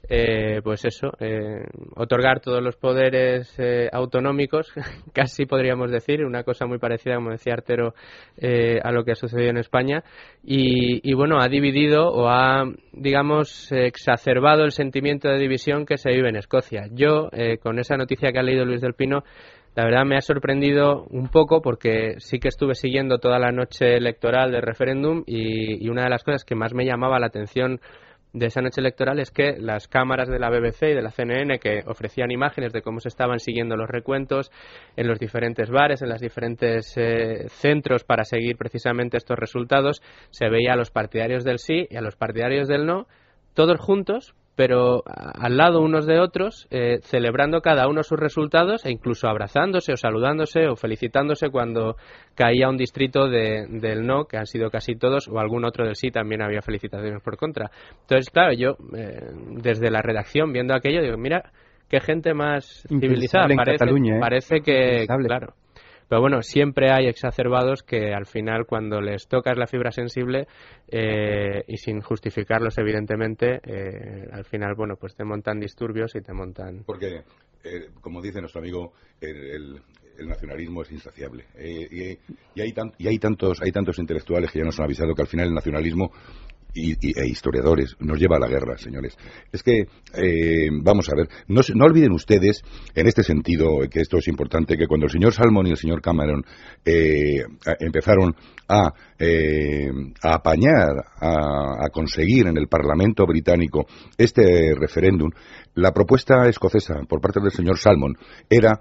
otorgar todos los poderes autonómicos, casi podríamos decir, una cosa muy parecida, como decía Artero, a lo que ha sucedido en España, y bueno, ha dividido o ha, digamos, exacerbado el sentimiento de división que se vive en Escocia. Yo, con esa noticia que ha leído Luis del Pino, la verdad me ha sorprendido un poco, porque sí que estuve siguiendo toda la noche electoral del referéndum, y una de las cosas que más me llamaba la atención de esa noche electoral es que las cámaras de la BBC y de la CNN, que ofrecían imágenes de cómo se estaban siguiendo los recuentos en los diferentes bares, en los diferentes centros para seguir precisamente estos resultados, se veía a los partidarios del sí y a los partidarios del no, todos juntos, pero al lado unos de otros, celebrando cada uno sus resultados e incluso abrazándose o saludándose o felicitándose cuando caía un distrito del no, que han sido casi todos, o algún otro del sí también había felicitaciones por contra. Entonces, claro, yo desde la redacción viendo aquello digo, mira, qué gente más civilizada, parece que, claro. Pero bueno, siempre hay exacerbados que al final, cuando les tocas la fibra sensible, y sin justificarlos evidentemente, al final, bueno, pues te montan disturbios y te montan... Porque, como dice nuestro amigo, el nacionalismo es insaciable. Y hay tantos intelectuales que ya nos han avisado que al final el nacionalismo e historiadores nos lleva a la guerra, señores. Es que, vamos a ver, no olviden ustedes, en este sentido, que esto es importante, que cuando el señor Salmon y el señor Cameron empezaron a apañar, a conseguir en el Parlamento británico este referéndum, la propuesta escocesa por parte del señor Salmon era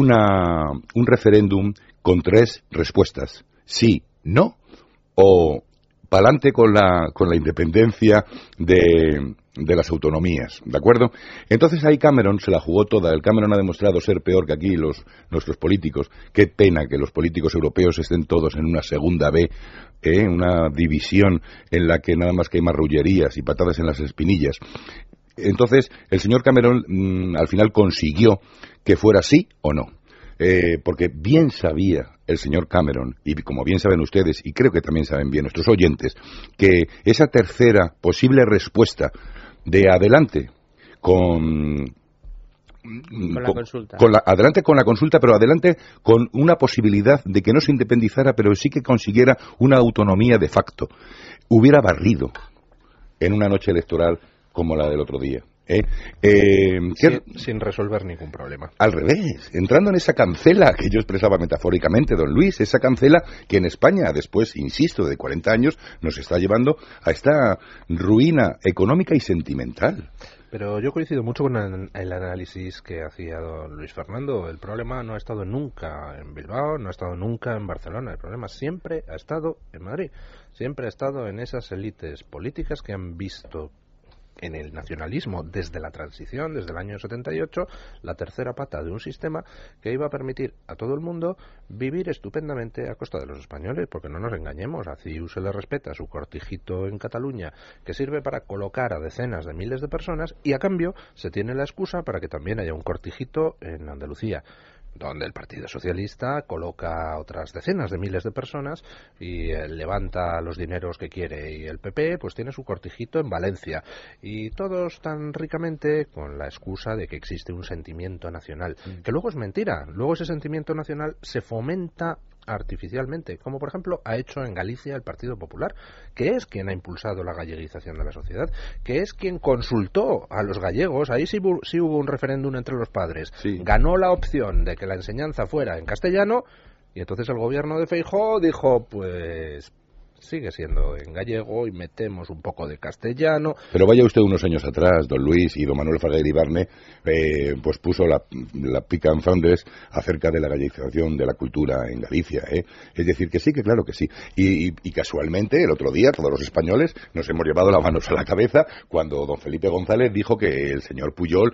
un referéndum con 3 respuestas: sí, no, o pa'lante con la independencia de las autonomías, ¿de acuerdo? Entonces ahí Cameron se la jugó toda. El Cameron ha demostrado ser peor que aquí nuestros políticos. Qué pena que los políticos europeos estén todos en una segunda B, una división en la que nada más que hay marrullerías y patadas en las espinillas. Entonces el señor Cameron al final consiguió que fuera sí o no. Porque bien sabía el señor Cameron, y como bien saben ustedes, y creo que también saben bien nuestros oyentes, que esa tercera posible respuesta de adelante adelante con la consulta, pero adelante con una posibilidad de que no se independizara, pero sí que consiguiera una autonomía de facto, hubiera barrido en una noche electoral como la del otro día. Sin resolver ningún problema. Al revés, entrando en esa cancela que yo expresaba metafóricamente, don Luis, esa cancela que en España, después, insisto, de 40 años, nos está llevando a esta ruina económica y sentimental. Pero yo coincido mucho con el análisis que hacía don Luis Fernando. El problema no ha estado nunca en Bilbao, no ha estado nunca en Barcelona. El problema siempre ha estado en Madrid. Siempre ha estado en esas élites políticas que han visto en el nacionalismo desde la transición, desde el año 78, la tercera pata de un sistema que iba a permitir a todo el mundo vivir estupendamente a costa de los españoles, porque no nos engañemos, a CiU se le respeta su cortijito en Cataluña, que sirve para colocar a decenas de miles de personas, y a cambio se tiene la excusa para que también haya un cortijito en Andalucía. donde el Partido Socialista coloca otras decenas de miles de personas y levanta los dineros que quiere, y el PP pues tiene su cortijito en Valencia, y todos tan ricamente con la excusa de que existe un sentimiento nacional, que luego es mentira. Luego ese sentimiento nacional se fomenta artificialmente, como por ejemplo ha hecho en Galicia el Partido Popular, que es quien ha impulsado la galleguización de la sociedad, que es quien consultó a los gallegos. Ahí sí hubo un referéndum entre los padres, ganó la opción de que la enseñanza fuera en castellano, y entonces el gobierno de Feijóo dijo, pues sigue siendo en gallego y metemos un poco de castellano. Pero vaya usted unos años atrás, don Luis, y don Manuel Fraga Iribarne pues puso la pica en Flandes acerca de la gallegización de la cultura en Galicia, Es decir, que sí, que claro que sí. Y casualmente, el otro día, todos los españoles nos hemos llevado las manos a la cabeza cuando don Felipe González dijo que el señor Pujol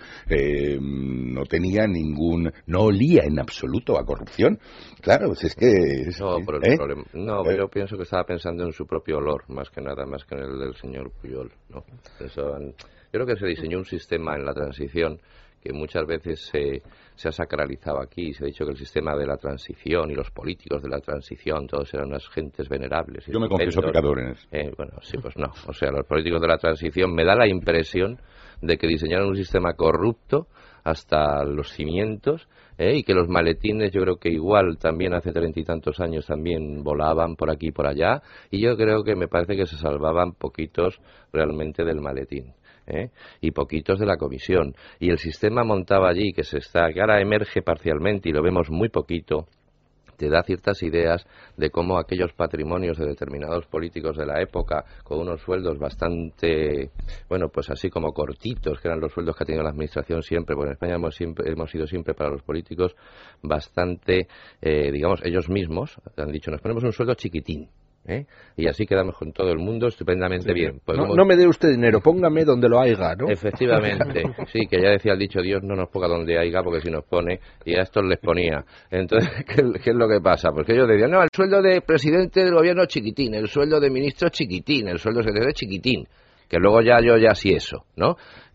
no tenía no olía en absoluto a corrupción. Claro, pues es que... pero yo pienso que estaba pensando en su propio olor, más que nada, más que en el del señor Pujol, ¿no? Yo creo que se diseñó un sistema en la transición que muchas veces se ha sacralizado aquí. Se ha dicho que el sistema de la transición y los políticos de la transición, todos eran unas gentes venerables. Yo me confieso pecador en eso. Bueno, sí, pues no. O sea, los políticos de la transición, me da la impresión de que diseñaron un sistema corrupto hasta los cimientos, y que los maletines, yo creo que igual también hace 30 y tantos años también volaban por aquí y por allá, y yo creo que me parece que se salvaban poquitos realmente del maletín, y poquitos de la comisión, y el sistema montado allí que ahora emerge parcialmente y lo vemos muy poquito, te da ciertas ideas de cómo aquellos patrimonios de determinados políticos de la época, con unos sueldos bastante, bueno, pues así como cortitos, que eran los sueldos que ha tenido la administración siempre, porque en España hemos sido siempre para los políticos bastante, digamos, ellos mismos han dicho, nos ponemos un sueldo chiquitín, y así quedamos con todo el mundo estupendamente bien. No me dé usted dinero, póngame donde lo haiga, ¿no? Efectivamente, sí, que ya decía el dicho, Dios no nos ponga donde haiga, porque si nos pone, y a estos les ponía. Entonces, ¿qué es lo que pasa? Pues que ellos decían, no, el sueldo de presidente del gobierno chiquitín, el sueldo de ministro chiquitín, el sueldo de secretario chiquitín, que luego yo ya sí eso, ¿no?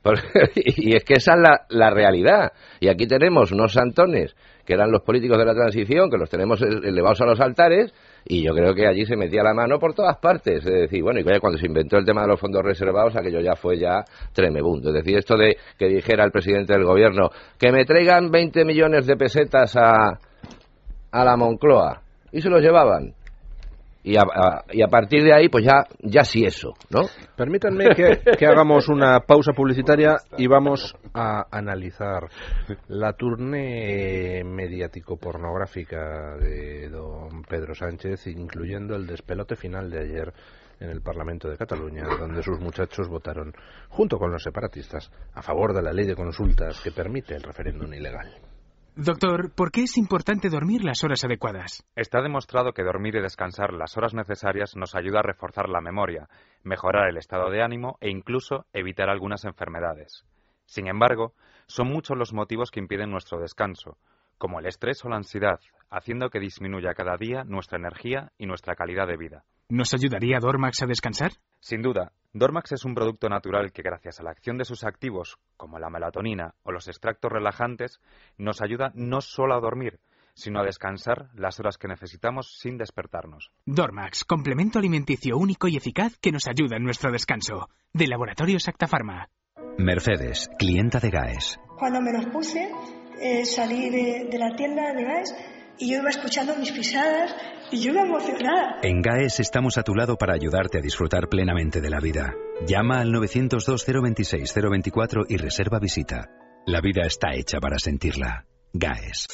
Y es que esa es la realidad. Y aquí tenemos unos santones, que eran los políticos de la transición, que los tenemos elevados a los altares, y yo creo que allí se metía la mano por todas partes. Es decir, bueno, y cuando se inventó el tema de los fondos reservados, aquello ya fue tremebundo. Es decir, esto de que dijera el presidente del gobierno que me traigan 20 millones de pesetas a la Moncloa, y se los llevaban. Y a partir de ahí, pues ya sí eso, ¿no? Permítanme que hagamos una pausa publicitaria y vamos a analizar la tournée mediático-pornográfica de don Pedro Sánchez, incluyendo el despelote final de ayer en el Parlamento de Cataluña, donde sus muchachos votaron, junto con los separatistas, a favor de la ley de consultas que permite el referéndum ilegal. Doctor, ¿por qué es importante dormir las horas adecuadas? Está demostrado que dormir y descansar las horas necesarias nos ayuda a reforzar la memoria, mejorar el estado de ánimo e incluso evitar algunas enfermedades. Sin embargo, son muchos los motivos que impiden nuestro descanso, como el estrés o la ansiedad, haciendo que disminuya cada día nuestra energía y nuestra calidad de vida. ¿Nos ayudaría Dormax a descansar? Sin duda, Dormax es un producto natural que gracias a la acción de sus activos, como la melatonina o los extractos relajantes, nos ayuda no solo a dormir, sino a descansar las horas que necesitamos sin despertarnos. Dormax, complemento alimenticio único y eficaz que nos ayuda en nuestro descanso. De Laboratorios Acta Pharma. Mercedes, clienta de GAES. Cuando me los puse, salí de la tienda de GAES y yo iba escuchando mis pisadas y yo iba emocionada. En GAES estamos a tu lado para ayudarte a disfrutar plenamente de la vida. Llama al 902-026-024 y reserva visita. La vida está hecha para sentirla. GAES.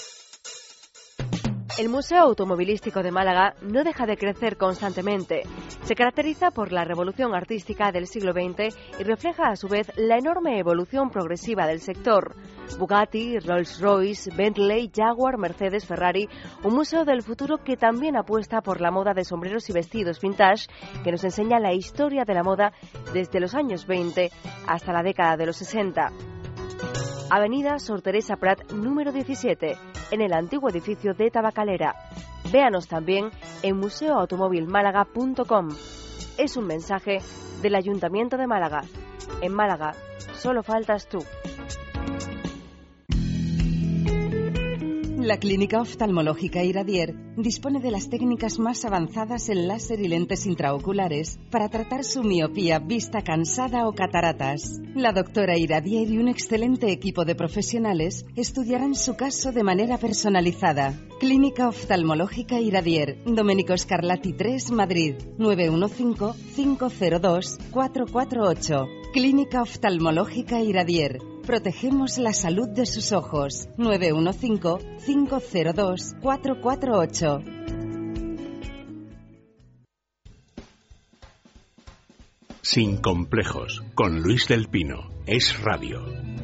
El Museo Automovilístico de Málaga no deja de crecer constantemente. Se caracteriza por la revolución artística del siglo XX y refleja a su vez la enorme evolución progresiva del sector. Bugatti, Rolls-Royce, Bentley, Jaguar, Mercedes, Ferrari, un museo del futuro que también apuesta por la moda de sombreros y vestidos vintage, que nos enseña la historia de la moda desde los años 20 hasta la década de los 60. Avenida Sor Teresa Prat, número 17, en el antiguo edificio de Tabacalera. Véanos también en museoautomovilmálaga.com. Es un mensaje del Ayuntamiento de Málaga. En Málaga, solo faltas tú. La Clínica Oftalmológica Iradier dispone de las técnicas más avanzadas en láser y lentes intraoculares para tratar su miopía, vista cansada o cataratas. La doctora Iradier y un excelente equipo de profesionales estudiarán su caso de manera personalizada. Clínica Oftalmológica Iradier, Domenico Scarlatti 3, Madrid, 915-502-448. Clínica Oftalmológica Iradier. Protegemos la salud de sus ojos. 915-502-448. Sin complejos, con Luis del Pino. Es radio.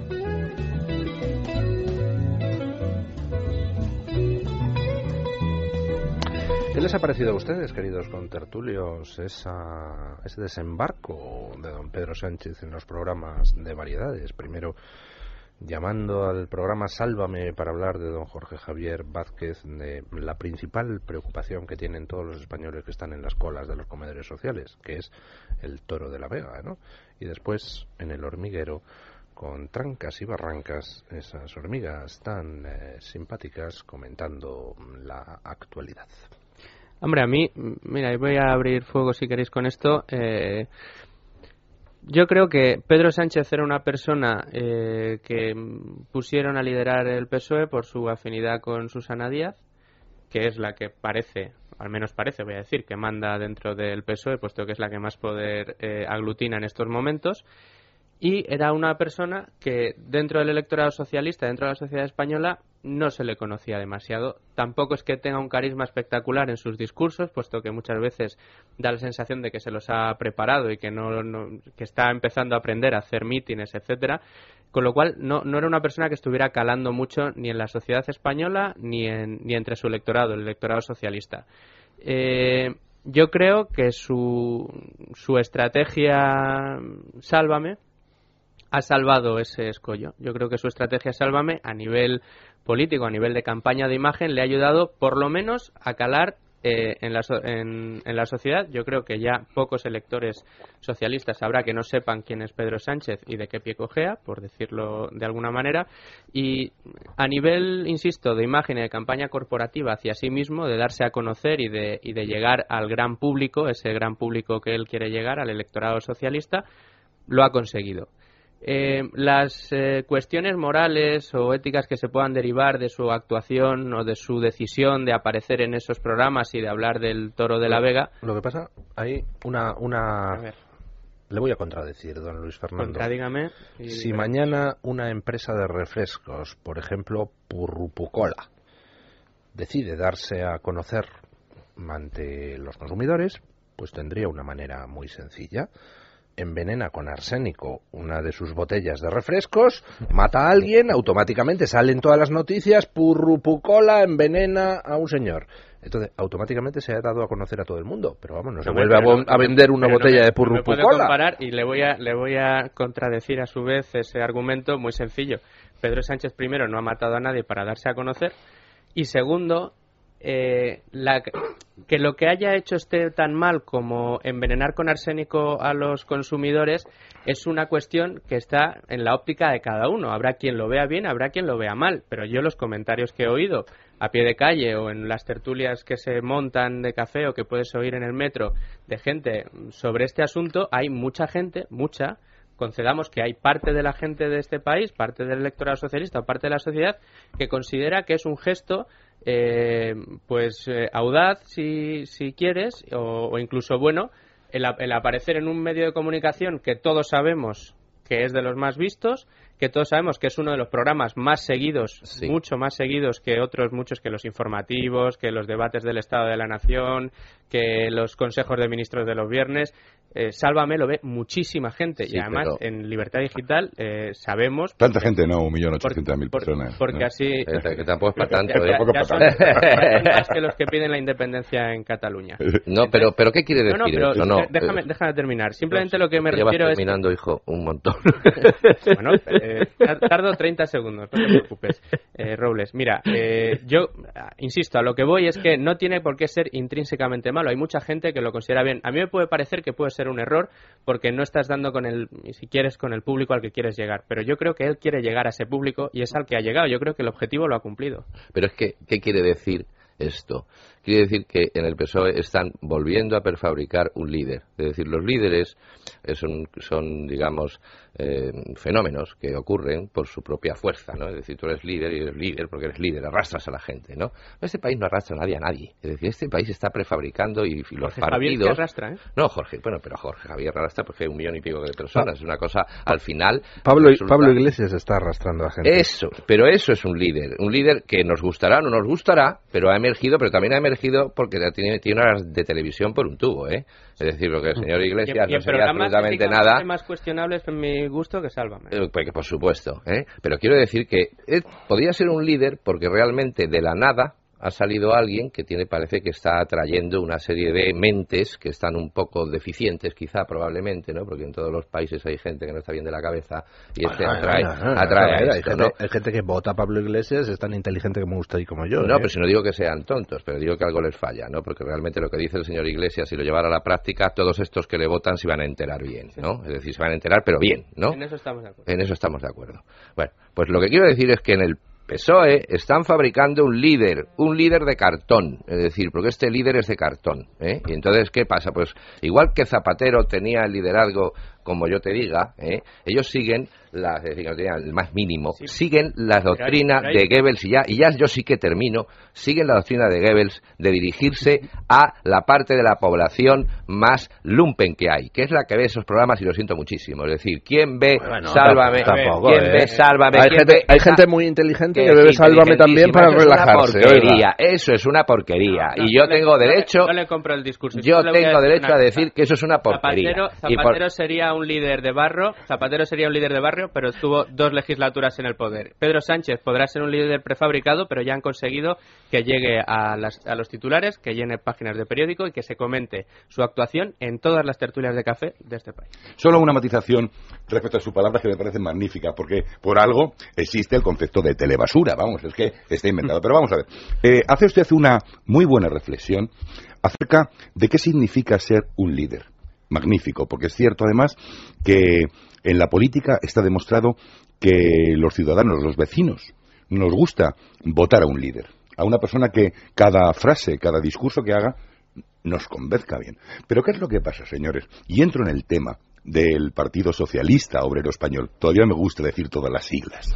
¿Qué les ha parecido a ustedes, queridos contertulios, ese desembarco de don Pedro Sánchez en los programas de variedades? Primero llamando al programa Sálvame para hablar de don Jorge Javier Vázquez de la principal preocupación que tienen todos los españoles que están en las colas de los comedores sociales, que es el toro de la Vega, ¿no? Y después en El Hormiguero, con trancas y barrancas, esas hormigas tan simpáticas comentando la actualidad. Hombre, a mí, mira, voy a abrir fuego si queréis con esto. Yo creo que Pedro Sánchez era una persona que pusieron a liderar el PSOE por su afinidad con Susana Díaz, que es la que parece, al menos parece, voy a decir, que manda dentro del PSOE, puesto que es la que más poder aglutina en estos momentos. Y era una persona que dentro del electorado socialista, dentro de la sociedad española, no se le conocía demasiado. Tampoco es que tenga un carisma espectacular en sus discursos, puesto que muchas veces da la sensación de que se los ha preparado y que que está empezando a aprender a hacer mítines, etcétera. Con lo cual no era una persona que estuviera calando mucho ni en la sociedad española ni entre su electorado, el electorado socialista. Yo creo que su estrategia Sálvame ha salvado ese escollo. Yo creo que su estrategia Sálvame, a nivel político, a nivel de campaña de imagen, le ha ayudado por lo menos a calar en la sociedad. Yo creo que ya pocos electores socialistas habrá que no sepan quién es Pedro Sánchez y de qué pie cojea, por decirlo de alguna manera. Y a nivel, insisto, de imagen y de campaña corporativa hacia sí mismo, de darse a conocer y de llegar al gran público, ese gran público que él quiere llegar, al electorado socialista, lo ha conseguido. Las cuestiones morales o éticas que se puedan derivar de su actuación o de su decisión de aparecer en esos programas y de hablar del toro de la Vega. Lo que pasa, hay una... Le voy a contradecir, don Luis Fernando. Contradígame. Si mañana una empresa de refrescos, por ejemplo Purrupucola, decide darse a conocer ante los consumidores, pues tendría una manera muy sencilla. Envenena con arsénico una de sus botellas de refrescos, mata a alguien, automáticamente salen todas las noticias, Purrupucola envenena a un señor. Entonces, automáticamente se ha dado a conocer a todo el mundo. Pero vamos, no se vuelve a vender una botella de Purrupucola. No me puedo comparar y le voy a contradecir a su vez ese argumento muy sencillo. Pedro Sánchez, primero, no ha matado a nadie para darse a conocer. Y segundo, que lo que haya hecho esté tan mal como envenenar con arsénico a los consumidores es una cuestión que está en la óptica de cada uno. Habrá quien lo vea bien, habrá quien lo vea mal, pero yo los comentarios que he oído a pie de calle o en las tertulias que se montan de café o que puedes oír en el metro de gente sobre este asunto, hay mucha gente, concedamos que hay parte de la gente de este país, parte del electorado socialista o parte de la sociedad que considera que es un gesto audaz si quieres o incluso bueno el aparecer en un medio de comunicación que todos sabemos que es de los más vistos, que todos sabemos que es uno de los programas más seguidos, sí, mucho más seguidos que otros muchos, que los informativos, que los debates del Estado de la Nación, que los consejos de ministros de los viernes. Sálvame lo ve muchísima gente, sí, y además en Libertad Digital sabemos... Tanta gente no, 1.800.000 personas. Porque ¿no? Así... que tampoco es para tanto. Ya son más que los que piden la independencia en Cataluña. No, pero ¿qué quiere decir eso? Déjame terminar. Simplemente lo que me refiero es... terminando, hijo, un montón. Bueno, Tardo 30 segundos, no te preocupes, Robles. Mira, yo insisto, a lo que voy es que no tiene por qué ser intrínsecamente malo. Hay mucha gente que lo considera bien. A mí me puede parecer que puede ser un error porque no estás dando si quieres, con el público al que quieres llegar. Pero yo creo que él quiere llegar a ese público y es al que ha llegado. Yo creo que el objetivo lo ha cumplido. Pero es que, ¿qué quiere decir esto? Quiere decir que en el PSOE están volviendo a prefabricar un líder. Es decir, los líderes son digamos, fenómenos que ocurren por su propia fuerza, ¿no? Es decir, tú eres líder y eres líder porque eres líder, arrastras a la gente, ¿no? Este país no arrastra a nadie. Es decir, este país está prefabricando y los Jorge partidos... Javier que arrastra, ¿eh? No, pero Jorge Javier arrastra porque hay 1 millón y pico de personas. Es una cosa, al final... Pablo Iglesias está arrastrando a gente. Pero eso es un líder que nos gustará o no nos gustará, pero ha emergido, pero también ha emergido porque tiene horas de televisión por un tubo, ¿eh? Es decir, porque el señor Iglesias no sería absolutamente nada... más cuestionables en mi gusto que Sálvame. Pues, por supuesto, ¿eh? Pero quiero decir que podría ser un líder porque realmente de la nada ha salido alguien que parece que está atrayendo una serie de mentes que están un poco deficientes, quizá, probablemente, ¿no? Porque en todos los países hay gente que no está bien de la cabeza y atrae a esto, ¿no? Hay gente que vota a Pablo Iglesias, es tan inteligente como usted y como yo. No, pero si no digo que sean tontos, pero digo que algo les falla, ¿no? Porque realmente lo que dice el señor Iglesias, si lo llevara a la práctica, todos estos que le votan se van a enterar bien, ¿no? Es decir, se van a enterar, pero bien, ¿no? En eso estamos de acuerdo. En eso estamos de acuerdo. Bueno, pues lo que quiero decir es que en el PSOE están fabricando un líder de cartón, es decir, porque este líder es de cartón, ¿eh? Y entonces, ¿qué pasa? Pues igual que Zapatero tenía el liderazgo, como yo te diga, ellos siguen, es decir, no tenían el más mínimo, siguen la doctrina de Goebbels, y ya yo sí que termino, siguen la doctrina de Goebbels de dirigirse a la parte de la población más lumpen que hay, que es la que ve esos programas, y lo siento muchísimo, es decir, ¿quién ve Sálvame? Tampoco, ¿Quién ve Sálvame? Hay gente muy inteligente que ve Sálvame también para relajarse. Eso es una porquería, y yo tengo derecho... No le compro el discurso. Yo tengo derecho a decir que eso es una porquería. Zapatero sería un líder de barrio, pero estuvo 2 legislaturas en el poder. Pedro Sánchez podrá ser un líder prefabricado, pero ya han conseguido que llegue a los titulares, que llene páginas de periódico y que se comente su actuación en todas las tertulias de café de este país. Solo una matización respecto a su palabra que me parece magnífica, porque por algo existe el concepto de telebasura, vamos, es que está inventado. Pero vamos a ver, hace usted una muy buena reflexión acerca de qué significa ser un líder. Magnífico, porque es cierto además que en la política está demostrado que los ciudadanos, los vecinos, nos gusta votar a un líder, a una persona que cada frase, cada discurso que haga nos convenzca bien. Pero ¿qué es lo que pasa, señores? Y entro en el tema del Partido Socialista Obrero Español. Todavía me gusta decir todas las siglas,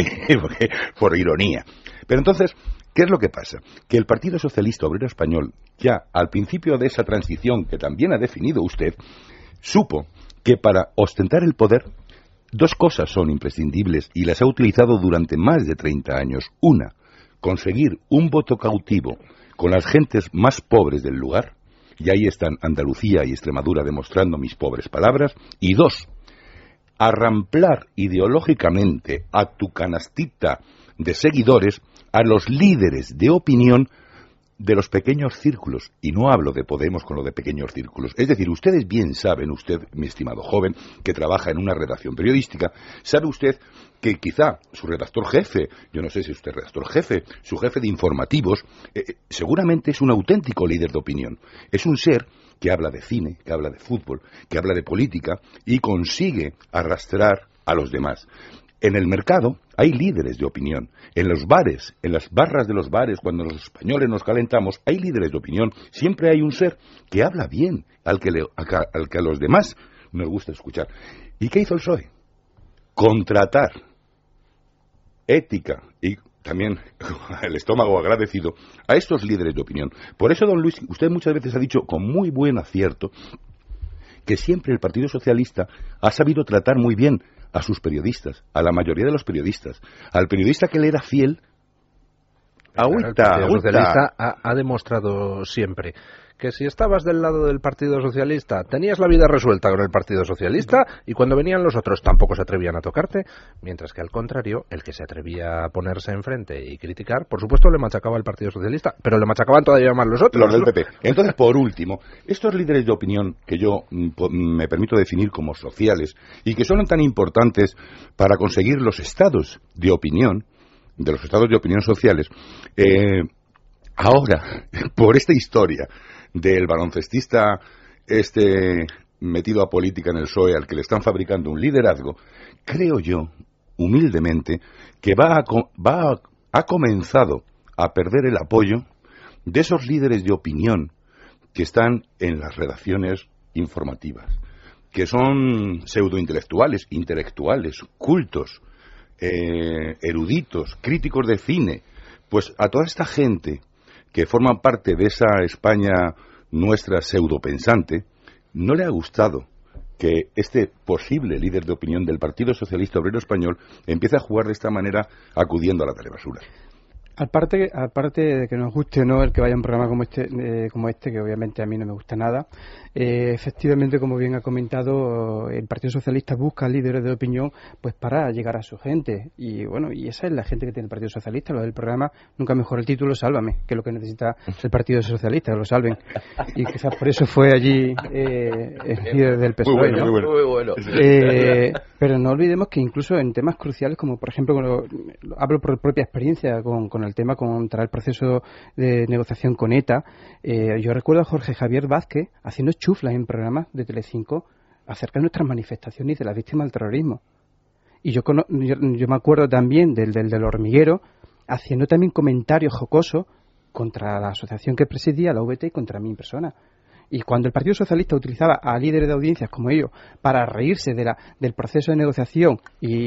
por ironía. Pero entonces, ¿qué es lo que pasa? Que el Partido Socialista Obrero Español, ya al principio de esa transición que también ha definido usted, supo que para ostentar el poder, 2 cosas son imprescindibles y las ha utilizado durante más de 30 años. Una, conseguir un voto cautivo con las gentes más pobres del lugar, y ahí están Andalucía y Extremadura demostrando mis pobres palabras. Y 2, arramplar ideológicamente a tu canastita de seguidores a los líderes de opinión de los pequeños círculos, y no hablo de Podemos con lo de pequeños círculos. Es decir, ustedes bien saben, usted, mi estimado joven, que trabaja en una redacción periodística, sabe usted que quizá su redactor jefe, yo no sé si usted es redactor jefe, su jefe de informativos, seguramente es un auténtico líder de opinión. Es un ser que habla de cine, que habla de fútbol, que habla de política y consigue arrastrar a los demás. En el mercado hay líderes de opinión. En los bares, en las barras de los bares, cuando los españoles nos calentamos, hay líderes de opinión. Siempre hay un ser que habla bien, al que a los demás nos gusta escuchar. ¿Y qué hizo el PSOE? Contratar ética y también el estómago agradecido a estos líderes de opinión. Por eso, don Luis, usted muchas veces ha dicho con muy buen acierto que siempre el Partido Socialista ha sabido tratar muy bien a sus periodistas, a la mayoría de los periodistas. Al periodista que le era fiel, El Partido Socialista ha demostrado siempre que si estabas del lado del Partido Socialista tenías la vida resuelta con el Partido Socialista, y cuando venían los otros tampoco se atrevían a tocarte, mientras que al contrario, el que se atrevía a ponerse enfrente y criticar, por supuesto le machacaba el Partido Socialista, pero le machacaban todavía más los otros. Los del PP. Entonces, por último, estos líderes de opinión que yo me permito definir como sociales y que son tan importantes para conseguir los estados de opinión, sociales, ahora, por esta historia del baloncestista metido a política en el PSOE, al que le están fabricando un liderazgo, creo yo, humildemente, que ha comenzado a perder el apoyo de esos líderes de opinión que están en las redacciones informativas, que son pseudointelectuales, intelectuales, cultos, eruditos, críticos de cine. Pues a toda esta gente que forman parte de esa España nuestra pseudopensante, no le ha gustado que este posible líder de opinión del Partido Socialista Obrero Español empiece a jugar de esta manera acudiendo a la telebasura. Aparte de que nos guste o no el que vaya a un programa como este, que obviamente a mí no me gusta nada, efectivamente, como bien ha comentado, el Partido Socialista busca líderes de opinión pues para llegar a su gente, y bueno, y esa es la gente que tiene el Partido Socialista. Lo del programa, nunca mejor el título, Sálvame, que es lo que necesita el Partido Socialista, que lo salven, y quizás por eso fue allí el líder del PSOE. Muy bueno. Pero no olvidemos que incluso en temas cruciales, como por ejemplo, hablo por propia experiencia con el tema contra el proceso de negociación con ETA, yo recuerdo a Jorge Javier Vázquez haciendo chuflas en programas de Telecinco acerca de nuestras manifestaciones y de las víctimas del terrorismo. Y yo me acuerdo también del hormiguero haciendo también comentarios jocosos contra la asociación que presidía, la VT, y contra mi persona. Y cuando el Partido Socialista utilizaba a líderes de audiencias como ellos para reírse del proceso de negociación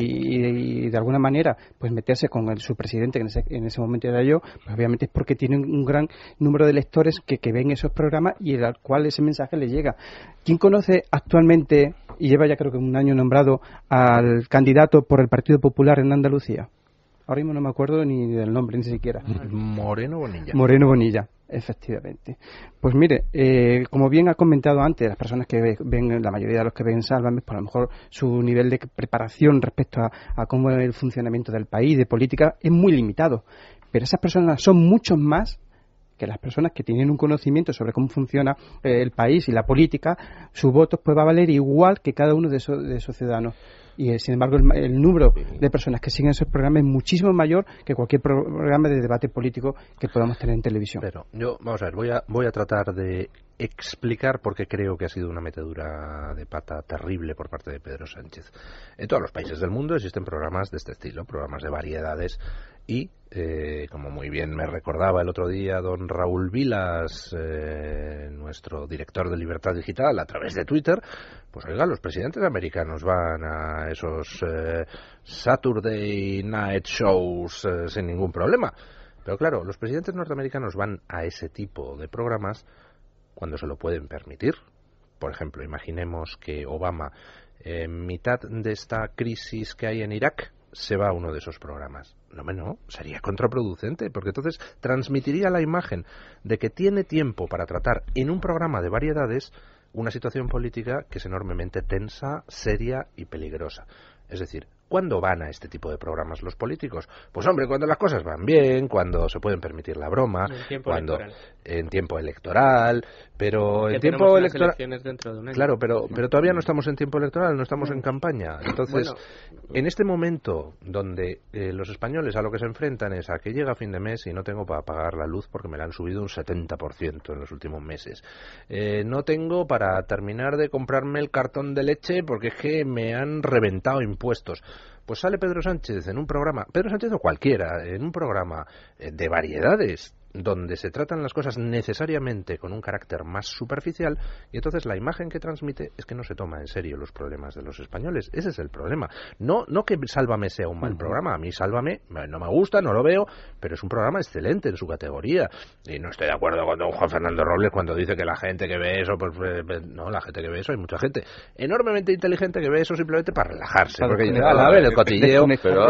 y de alguna manera pues meterse con su presidente, que en ese momento era yo, pues obviamente es porque tienen un gran número de lectores que ven esos programas y al cual ese mensaje les llega. ¿Quién conoce actualmente, y lleva ya creo que un año nombrado, al candidato por el Partido Popular en Andalucía? Ahora mismo no me acuerdo ni del nombre, ni siquiera. Moreno Bonilla. Moreno Bonilla, efectivamente. Pues mire, como bien ha comentado antes, las personas que ven, la mayoría de los que ven Sálvame, pues a lo mejor su nivel de preparación respecto a cómo es el funcionamiento del país, de política, es muy limitado. Pero esas personas son muchos más que las personas que tienen un conocimiento sobre cómo funciona el país y la política. Su voto pues va a valer igual que cada uno de esos ciudadanos. Y sin embargo el número de personas que siguen esos programas es muchísimo mayor que cualquier programa de debate político que podamos tener en televisión. Pero yo, vamos a ver, voy a tratar de explicar por qué creo que ha sido una metedura de pata terrible por parte de Pedro Sánchez. En todos los países del mundo existen programas de este estilo, programas de variedades, y como muy bien me recordaba el otro día don Raúl Vilas, nuestro director de Libertad Digital, a través de Twitter, pues oiga, los presidentes americanos van a esos Saturday Night Shows sin ningún problema. Pero claro, los presidentes norteamericanos van a ese tipo de programas cuando se lo pueden permitir. Por ejemplo, imaginemos que Obama, en mitad de esta crisis que hay en Irak, se va a uno de esos programas. No, sería contraproducente, porque entonces transmitiría la imagen de que tiene tiempo para tratar en un programa de variedades una situación política que es enormemente tensa, seria y peligrosa. Es decir, ¿cuándo van a este tipo de programas los políticos? Pues hombre, cuando las cosas van bien, cuando se pueden permitir la broma, en tiempo electoral, pero en tiempo electoral, dentro de un año. Claro, pero todavía no estamos en tiempo electoral, no estamos en campaña. Entonces, en este momento donde los españoles a lo que se enfrentan es a que llega fin de mes y no tengo para pagar la luz porque me la han subido un 70% en los últimos meses. No tengo para terminar de comprarme el cartón de leche porque es que me han reventado impuestos. Pues sale Pedro Sánchez en un programa, Pedro Sánchez o cualquiera, en un programa de variedades, donde se tratan las cosas necesariamente con un carácter más superficial, y entonces la imagen que transmite es que no se toma en serio los problemas de los españoles. Ese es el problema. No que Sálvame sea un mal programa. A mí Sálvame no me gusta, no lo veo, pero es un programa excelente en su categoría. Y no estoy de acuerdo con don Juan Fernando Robles cuando dice que la gente que ve eso, no, la gente que ve eso, hay mucha gente enormemente inteligente que ve eso simplemente para relajarse, porque a ver el cotilleo,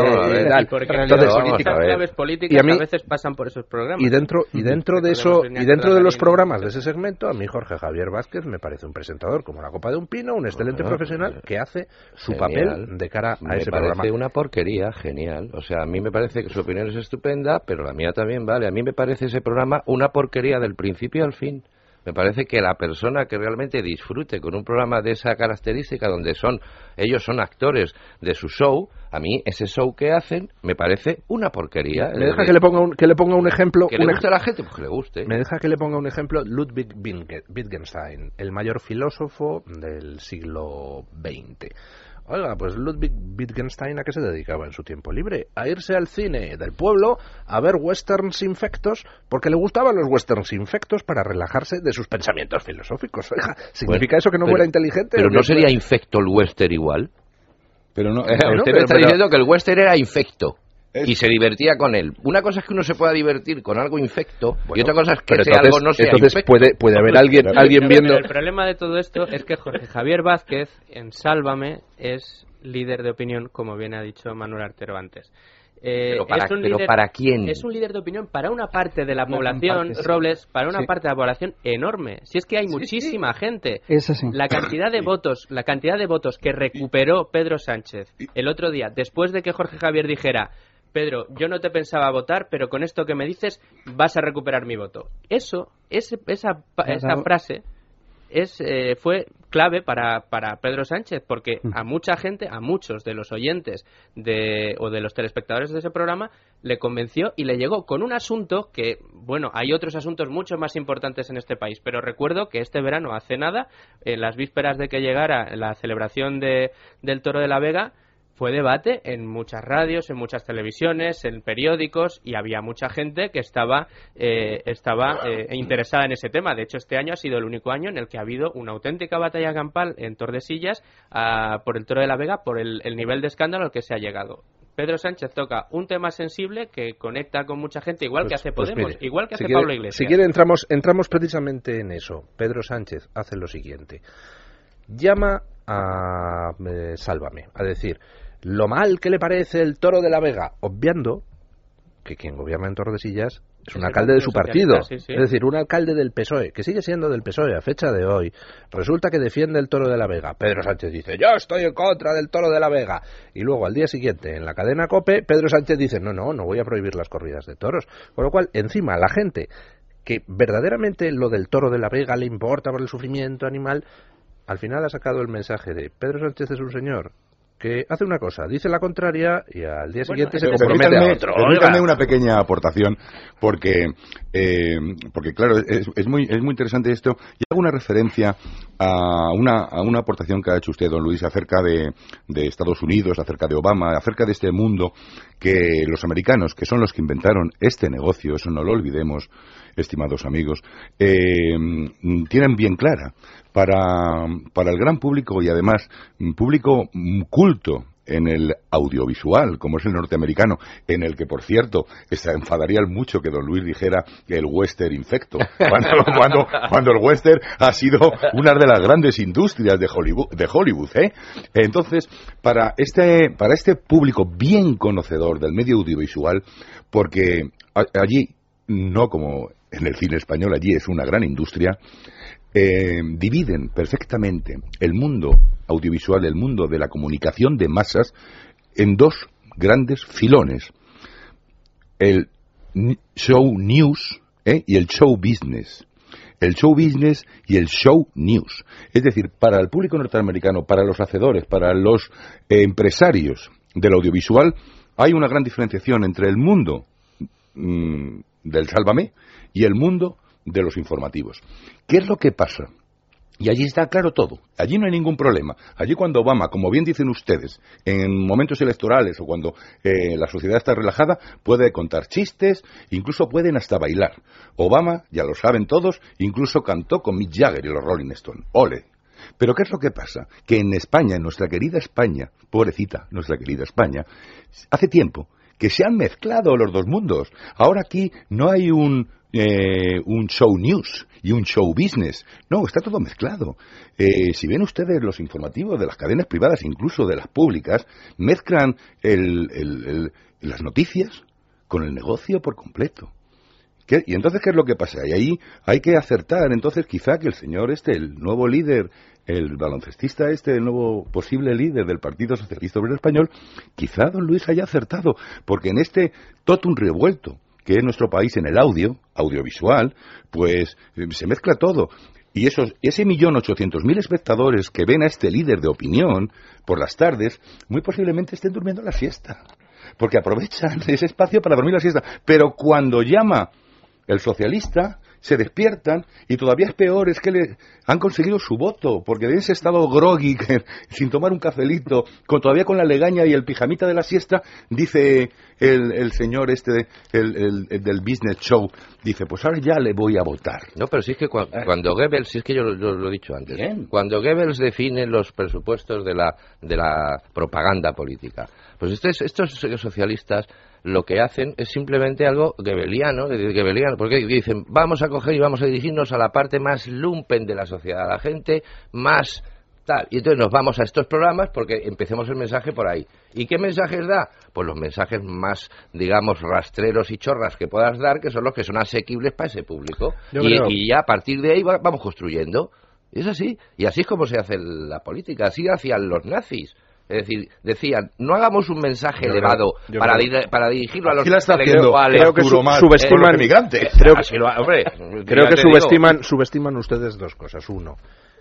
porque las claves políticas a veces pasan por esos programas. Y dentro de eso, y dentro de los programas de ese segmento, a mí Jorge Javier Vázquez me parece un presentador como la copa de un pino, un excelente profesional que hace su papel de cara a ese programa. Me parece una porquería, genial. O sea, a mí me parece que su opinión es estupenda, pero la mía también vale. A mí me parece ese programa una porquería del principio al fin. Me parece que la persona que realmente disfrute con un programa de esa característica, donde ellos son actores de su show, a mí ese show que hacen me parece una porquería. ¿Me deja que le ponga un ejemplo? ¿Que le guste a la gente? Pues que le guste. Me deja que le ponga un ejemplo. Ludwig Wittgenstein, el mayor filósofo del siglo XX. Oiga, pues Ludwig Wittgenstein, ¿a qué se dedicaba en su tiempo libre? A irse al cine del pueblo a ver westerns infectos, porque le gustaban los westerns infectos para relajarse de sus pensamientos filosóficos. Oiga, ¿significa eso que no fuera inteligente? Pero ¿no sería infecto el western igual? Pero no, usted me está diciendo que el western era infecto. Y se divertía con él. Una cosa es que uno se pueda divertir con algo infecto, y otra cosa es que algo no sea entonces infecto. Puede haber alguien viendo... El problema de todo esto es que Jorge Javier Vázquez, en Sálvame, es líder de opinión, como bien ha dicho Manuel Artero antes. Pero ¿para quién? Es un líder de opinión para una parte de la población, Robles, para una parte de la población enorme. Si es que hay muchísima gente. Es así. La cantidad de votos que recuperó Pedro Sánchez el otro día, después de que Jorge Javier dijera: Pedro, yo no te pensaba votar, pero con esto que me dices vas a recuperar mi voto. Esa frase fue clave para Pedro Sánchez, porque a mucha gente, a muchos de los oyentes o de los telespectadores de ese programa, le convenció y le llegó con un asunto que, bueno, hay otros asuntos mucho más importantes en este país, pero recuerdo que este verano, hace nada, en las vísperas de que llegara la celebración del Toro de la Vega, fue debate en muchas radios, en muchas televisiones, en periódicos, y había mucha gente que estaba interesada en ese tema. De hecho, este año ha sido el único año en el que ha habido una auténtica batalla campal en Tordesillas por el Toro de la Vega, por el nivel de escándalo al que se ha llegado. Pedro Sánchez toca un tema sensible que conecta con mucha gente, igual que hace Podemos, mire, igual que hace Pablo Iglesias. Si quiere, entramos precisamente en eso. Pedro Sánchez hace lo siguiente. Llama a Sálvame, a decir lo mal que le parece el Toro de la Vega, obviando que quien gobierna en Tordesillas es un alcalde de su partido, sí. Es decir, un alcalde del PSOE, que sigue siendo del PSOE a fecha de hoy. Resulta que defiende el Toro de la Vega. Pedro Sánchez dice: yo estoy en contra del Toro de la Vega. Y luego al día siguiente, en la cadena COPE, Pedro Sánchez dice: no voy a prohibir las corridas de toros. Con lo cual, encima, la gente que verdaderamente lo del Toro de la Vega le importa por el sufrimiento animal, al final ha sacado el mensaje de Pedro Sánchez es un señor que hace una cosa, dice la contraria, y al día siguiente se compromete a otro. Permítanme una pequeña aportación, porque claro, es muy interesante esto, y hago una referencia a una aportación que ha hecho usted, don Luis, acerca de Estados Unidos, acerca de Obama, acerca de este mundo que los americanos, que son los que inventaron este negocio, eso no lo olvidemos, estimados amigos, tienen bien clara para el gran público, y además público culto en el audiovisual, como es el norteamericano, en el que, por cierto, se enfadaría mucho que don Luis dijera que el western infecto, cuando el western ha sido una de las grandes industrias de Hollywood, ¿eh? Entonces, para este público bien conocedor del medio audiovisual, porque allí, no como en el cine español, allí es una gran industria, dividen perfectamente el mundo audiovisual, el mundo de la comunicación de masas, en dos grandes filones: el show news y el show business. El show business y el show news. Es decir, para el público norteamericano, para los hacedores, para los empresarios del audiovisual, hay una gran diferenciación entre el mundo del Sálvame y el mundo de los informativos. ¿Qué es lo que pasa? Y allí está claro todo, allí no hay ningún problema. Allí cuando Obama, como bien dicen ustedes, en momentos electorales o cuando la sociedad está relajada, puede contar chistes, incluso pueden hasta bailar. Obama, ya lo saben todos, incluso cantó con Mick Jagger y los Rolling Stones. ¡Ole! Pero ¿qué es lo que pasa? Que en España, en nuestra querida España, pobrecita, nuestra querida España, hace tiempo que se han mezclado los dos mundos. Ahora aquí no hay un show news y un show business. No, está todo mezclado. Si ven ustedes los informativos de las cadenas privadas, incluso de las públicas, mezclan las noticias con el negocio por completo. Y entonces, ¿qué es lo que pasa? Y ahí hay que acertar. Entonces, quizá que el señor el nuevo líder, el baloncestista el nuevo posible líder del Partido Socialista Obrero Español, quizá don Luis haya acertado, porque en este totum revuelto que es nuestro país en el audiovisual, pues se mezcla todo. Y ese 1.800.000 espectadores que ven a este líder de opinión por las tardes, muy posiblemente estén durmiendo la siesta, porque aprovechan ese espacio para dormir la siesta. Pero cuando llama el socialista, se despiertan, y todavía es peor, es que han conseguido su voto, porque en ese estado groggy, sin tomar un cafelito, todavía con la legaña y el pijamita de la siesta, dice el señor del Business Show, dice, pues ahora ya le voy a votar. No, pero si es que cuando Goebbels, si es que yo lo he dicho antes, cuando Goebbels define los presupuestos de la propaganda política, pues estos socialistas lo que hacen es simplemente algo goebbeliano, porque dicen, vamos a coger y vamos a dirigirnos a la parte más lumpen de la sociedad, a la gente más tal, y entonces nos vamos a estos programas porque empecemos el mensaje por ahí. ¿Y qué mensajes da? Pues los mensajes más, digamos, rastreros y chorras que puedas dar, que son los que son asequibles para ese público, y ya a partir de ahí vamos construyendo. Es así, y así es como se hace la política, así hacían los nazis. Es decir, decían, no hagamos un mensaje elevado para dirigirlo a los intelectuales. Creo que subestiman ustedes dos cosas. Uno,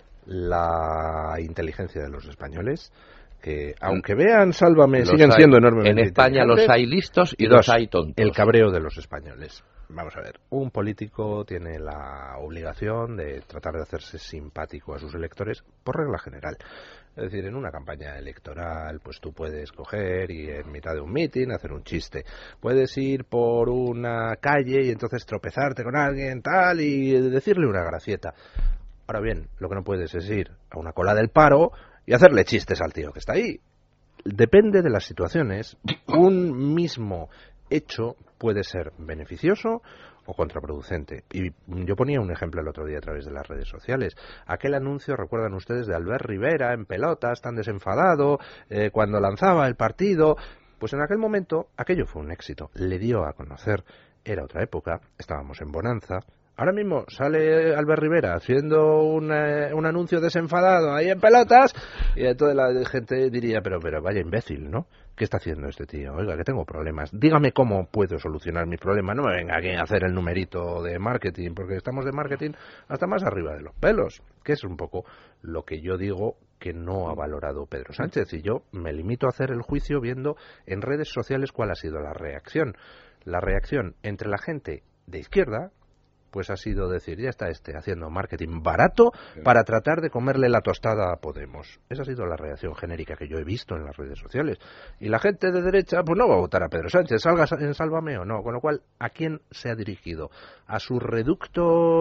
la inteligencia de los españoles, que aunque vean Sálvame, siguen siendo enormemente en España los hay listos y los hay tontos. El cabreo de los españoles. Vamos a ver, un político tiene la obligación de tratar de hacerse simpático a sus electores por regla general. Es decir, en una campaña electoral, pues tú puedes coger y en mitad de un mitin hacer un chiste. Puedes ir por una calle y entonces tropezarte con alguien, tal, y decirle una gracieta. Ahora bien, lo que no puedes es ir a una cola del paro y hacerle chistes al tío que está ahí. Depende de las situaciones. Un mismo hecho puede ser beneficioso o contraproducente. Y yo ponía un ejemplo el otro día a través de las redes sociales. Aquel anuncio, recuerdan ustedes, de Albert Rivera en pelotas, tan desenfadado, cuando lanzaba el partido. Pues en aquel momento aquello fue un éxito. Le dio a conocer. Era otra época, estábamos en bonanza. Ahora mismo sale Albert Rivera haciendo un anuncio desenfadado ahí en pelotas y toda la gente diría, pero vaya imbécil, ¿no? ¿Qué está haciendo este tío? Oiga, que tengo problemas. Dígame cómo puedo solucionar mis problemas. No me venga aquí a hacer el numerito de marketing, porque estamos de marketing hasta más arriba de los pelos, que es un poco lo que yo digo que no ha valorado Pedro Sánchez. Y yo me limito a hacer el juicio viendo en redes sociales cuál ha sido la reacción. La reacción entre la gente de izquierda, pues ha sido decir, ya está haciendo marketing barato para tratar de comerle la tostada a Podemos. Esa ha sido la reacción genérica que yo he visto en las redes sociales. Y la gente de derecha, pues no va a votar a Pedro Sánchez, salga en Sálvame o no. Con lo cual, ¿a quién se ha dirigido? ¿A su reducto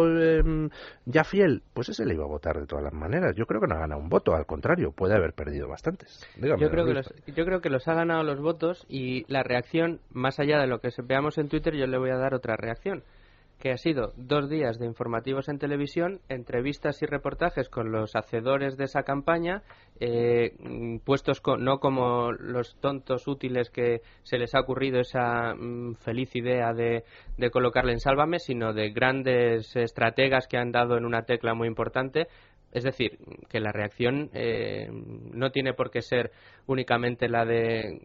ya fiel? Pues ese le iba a votar de todas las maneras. Yo creo que no ha ganado un voto, al contrario, puede haber perdido bastantes. Dígame, yo creo que los ha ganado los votos, y la reacción, más allá de lo que veamos en Twitter, yo le voy a dar otra reacción, que ha sido 2 días de informativos en televisión, entrevistas y reportajes con los hacedores de esa campaña, puestos no como los tontos útiles que se les ha ocurrido esa feliz idea de colocarle en Sálvame, sino de grandes estrategas que han dado en una tecla muy importante. Es decir, que la reacción no tiene por qué ser únicamente la de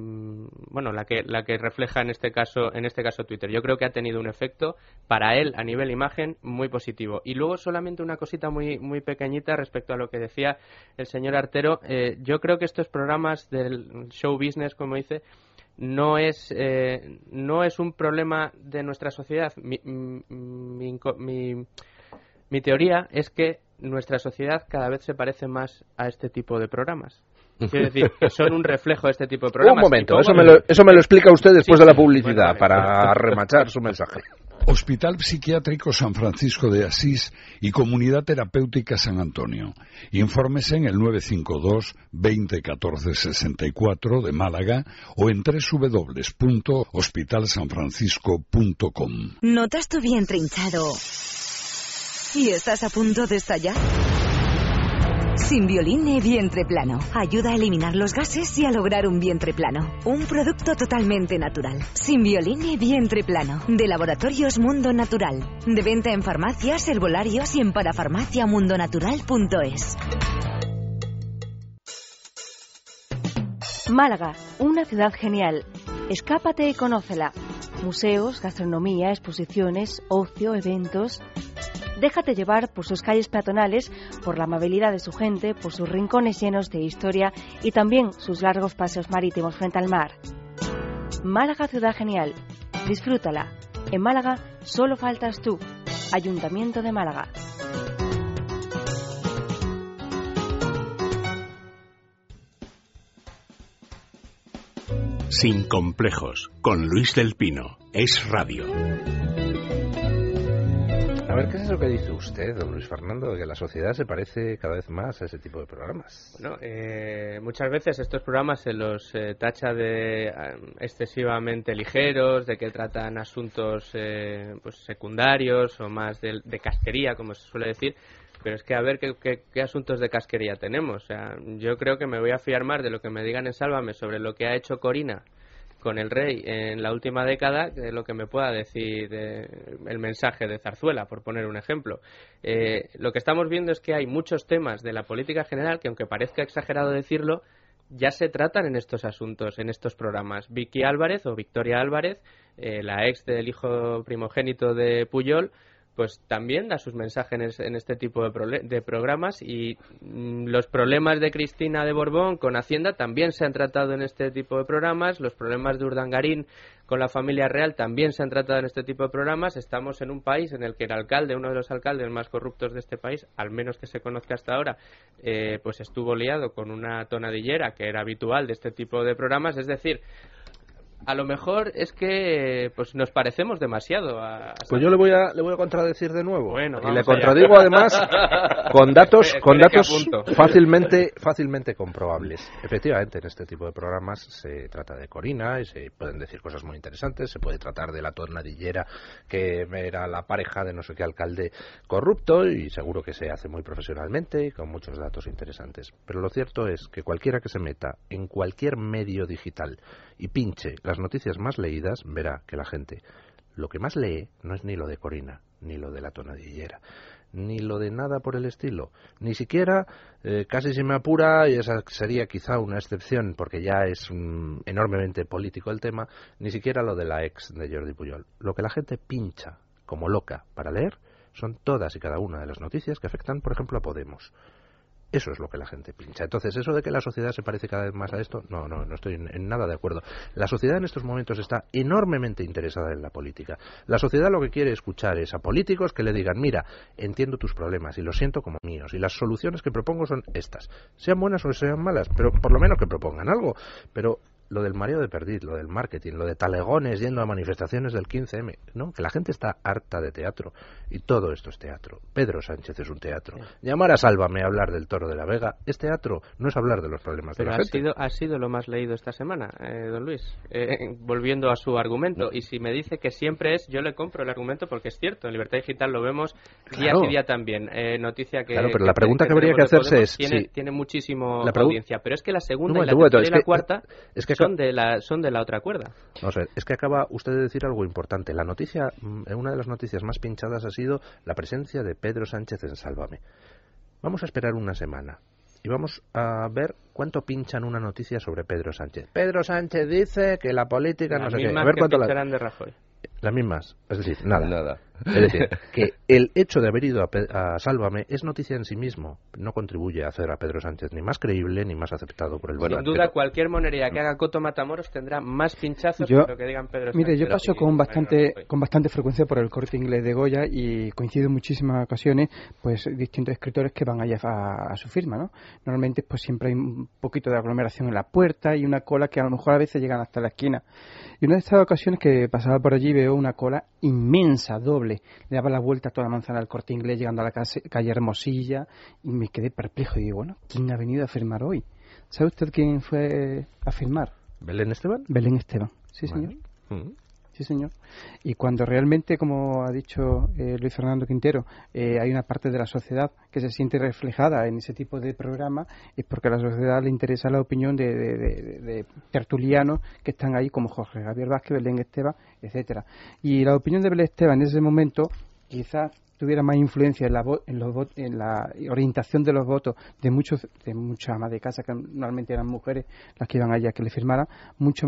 la que refleja en este caso Twitter. Yo creo que ha tenido un efecto para él a nivel imagen muy positivo. Y luego solamente una cosita muy muy pequeñita respecto a lo que decía el señor Artero. Yo creo que estos programas del show business, como dice, no es un problema de nuestra sociedad. Mi teoría es que nuestra sociedad cada vez se parece más a este tipo de programas. Quiero decir, que son un reflejo de este tipo de programas. Un momento, eso me lo explica usted después de la publicidad, para remachar su mensaje. Hospital Psiquiátrico San Francisco de Asís y Comunidad Terapéutica San Antonio. Infórmese en el 952 20 14 64 de Málaga o en www.hospitalsanfrancisco.com. ¿Notas tu vientre hinchado y estás a punto de estallar? Simbioline Vientre Plano. Ayuda a eliminar los gases y a lograr un vientre plano. Un producto totalmente natural. Simbioline Vientre Plano. De Laboratorios Mundo Natural. De venta en farmacias, herbolarios y en parafarmaciamundonatural.es. Málaga, una ciudad genial. Escápate y conócela. Museos, gastronomía, exposiciones, ocio, eventos. Déjate llevar por sus calles peatonales, por la amabilidad de su gente, por sus rincones llenos de historia y también sus largos paseos marítimos frente al mar. Málaga, ciudad genial. Disfrútala. En Málaga solo faltas tú. Ayuntamiento de Málaga. Sin complejos, con Luis del Pino. Es radio. A ver, ¿qué es eso que dice usted, don Luis Fernando, de que la sociedad se parece cada vez más a ese tipo de programas? Bueno, muchas veces estos programas se los tacha de excesivamente ligeros, de que tratan asuntos pues secundarios o más de casquería, como se suele decir. Pero es que a ver qué asuntos de casquería tenemos. O sea, yo creo que me voy a fiar más de lo que me digan en Sálvame sobre lo que ha hecho Corina con el rey en la última década que lo que me pueda decir el mensaje de Zarzuela, por poner un ejemplo. Lo que estamos viendo es que hay muchos temas de la política general que, aunque parezca exagerado decirlo, ya se tratan en estos asuntos, en estos programas. Vicky Álvarez o Victoria Álvarez, la ex del hijo primogénito de Pujol, pues también da sus mensajes en este tipo de programas, y los problemas de Cristina de Borbón con Hacienda también se han tratado en este tipo de programas, los problemas de Urdangarín con la familia real también se han tratado en este tipo de programas. Estamos en un país en el que el alcalde, uno de los alcaldes más corruptos de este país, al menos que se conozca hasta ahora, pues estuvo liado con una tonadillera que era habitual de este tipo de programas. Es decir, a lo mejor es que pues nos parecemos demasiado a pues yo le voy a contradecir de nuevo. Bueno, y le contradigo además con datos fácilmente comprobables. Efectivamente, en este tipo de programas se trata de Corina y se pueden decir cosas muy interesantes. Se puede tratar de la tornadillera que era la pareja de no sé qué alcalde corrupto, y seguro que se hace muy profesionalmente y con muchos datos interesantes. Pero lo cierto es que cualquiera que se meta en cualquier medio digital y pinche las noticias más leídas, verá que la gente lo que más lee no es ni lo de Corina, ni lo de la tonadillera, ni lo de nada por el estilo, ni siquiera, casi se me apura, y esa sería quizá una excepción porque ya es enormemente político el tema, ni siquiera lo de la ex de Jordi Pujol. Lo que la gente pincha como loca para leer son todas y cada una de las noticias que afectan, por ejemplo, a Podemos. Eso es lo que la gente pincha. Entonces, eso de que la sociedad se parece cada vez más a esto, no estoy en nada de acuerdo. La sociedad en estos momentos está enormemente interesada en la política. La sociedad lo que quiere escuchar es a políticos que le digan: mira, entiendo tus problemas y los siento como míos, y las soluciones que propongo son estas. Sean buenas o sean malas, pero por lo menos que propongan algo. Pero lo del mareo de perdiz, lo del marketing, lo de talegones yendo a manifestaciones del 15M, ¿no? Que la gente está harta de teatro, y todo esto es teatro. Pedro Sánchez es un teatro. Sí. Llamar a Sálvame a hablar del Toro de la Vega es teatro, no es hablar de los problemas de la gente. Pero ha sido lo más leído esta semana, don Luis, volviendo a su argumento. No. Y si me dice que siempre es, yo le compro el argumento porque es cierto. En Libertad Digital lo vemos día sí día también. Noticia que... Claro, pero la pregunta que habría que hacerse Podemos es... Tiene muchísimo audiencia, pero es que la segunda y la tercera y la cuarta... Es que son de la otra cuerda. Vamos a ver, es que acaba usted de decir algo importante. La noticia, una de las noticias más pinchadas ha sido la presencia de Pedro Sánchez en Sálvame. Vamos a esperar una semana y vamos a ver cuánto pinchan una noticia sobre Pedro Sánchez. Pedro Sánchez dice que la política no sé qué. A ver cuánto de Rajoy. Las mismas, es decir, nada. Es decir, que el hecho de haber ido a Sálvame es noticia en sí mismo. No contribuye a hacer a Pedro Sánchez ni más creíble ni más aceptado por el pueblo. Sin duda, cualquier monería que haga Coto Matamoros tendrá más pinchazos que lo que digan Pedro Sánchez. Mire, yo paso con bastante frecuencia por el Corte Inglés de Goya y coincido en muchísimas ocasiones, pues distintos escritores que van allá a su firma, ¿no? Normalmente, pues siempre hay un poquito de aglomeración en la puerta y una cola que a lo mejor a veces llegan hasta la esquina. Y una de estas ocasiones que pasaba por allí veo una cola inmensa, doble. Le daba la vuelta a toda la manzana del Corte Inglés llegando a la calle Hermosilla y me quedé perplejo y digo, bueno, ¿quién ha venido a firmar hoy? ¿Sabe usted quién fue a firmar? ¿Belén Esteban? Belén Esteban, sí señor. Sí, señor. Y cuando realmente, como ha dicho Luis Fernando Quintero, hay una parte de la sociedad que se siente reflejada en ese tipo de programa, es porque a la sociedad le interesa la opinión de tertulianos que están ahí, como Jorge Javier Vázquez, Belén Esteban, etcétera. Y la opinión de Belén Esteban en ese momento quizás tuviera más influencia en la orientación de los votos de muchas amas de casa, que normalmente eran mujeres las que iban allá que le firmaran, mucho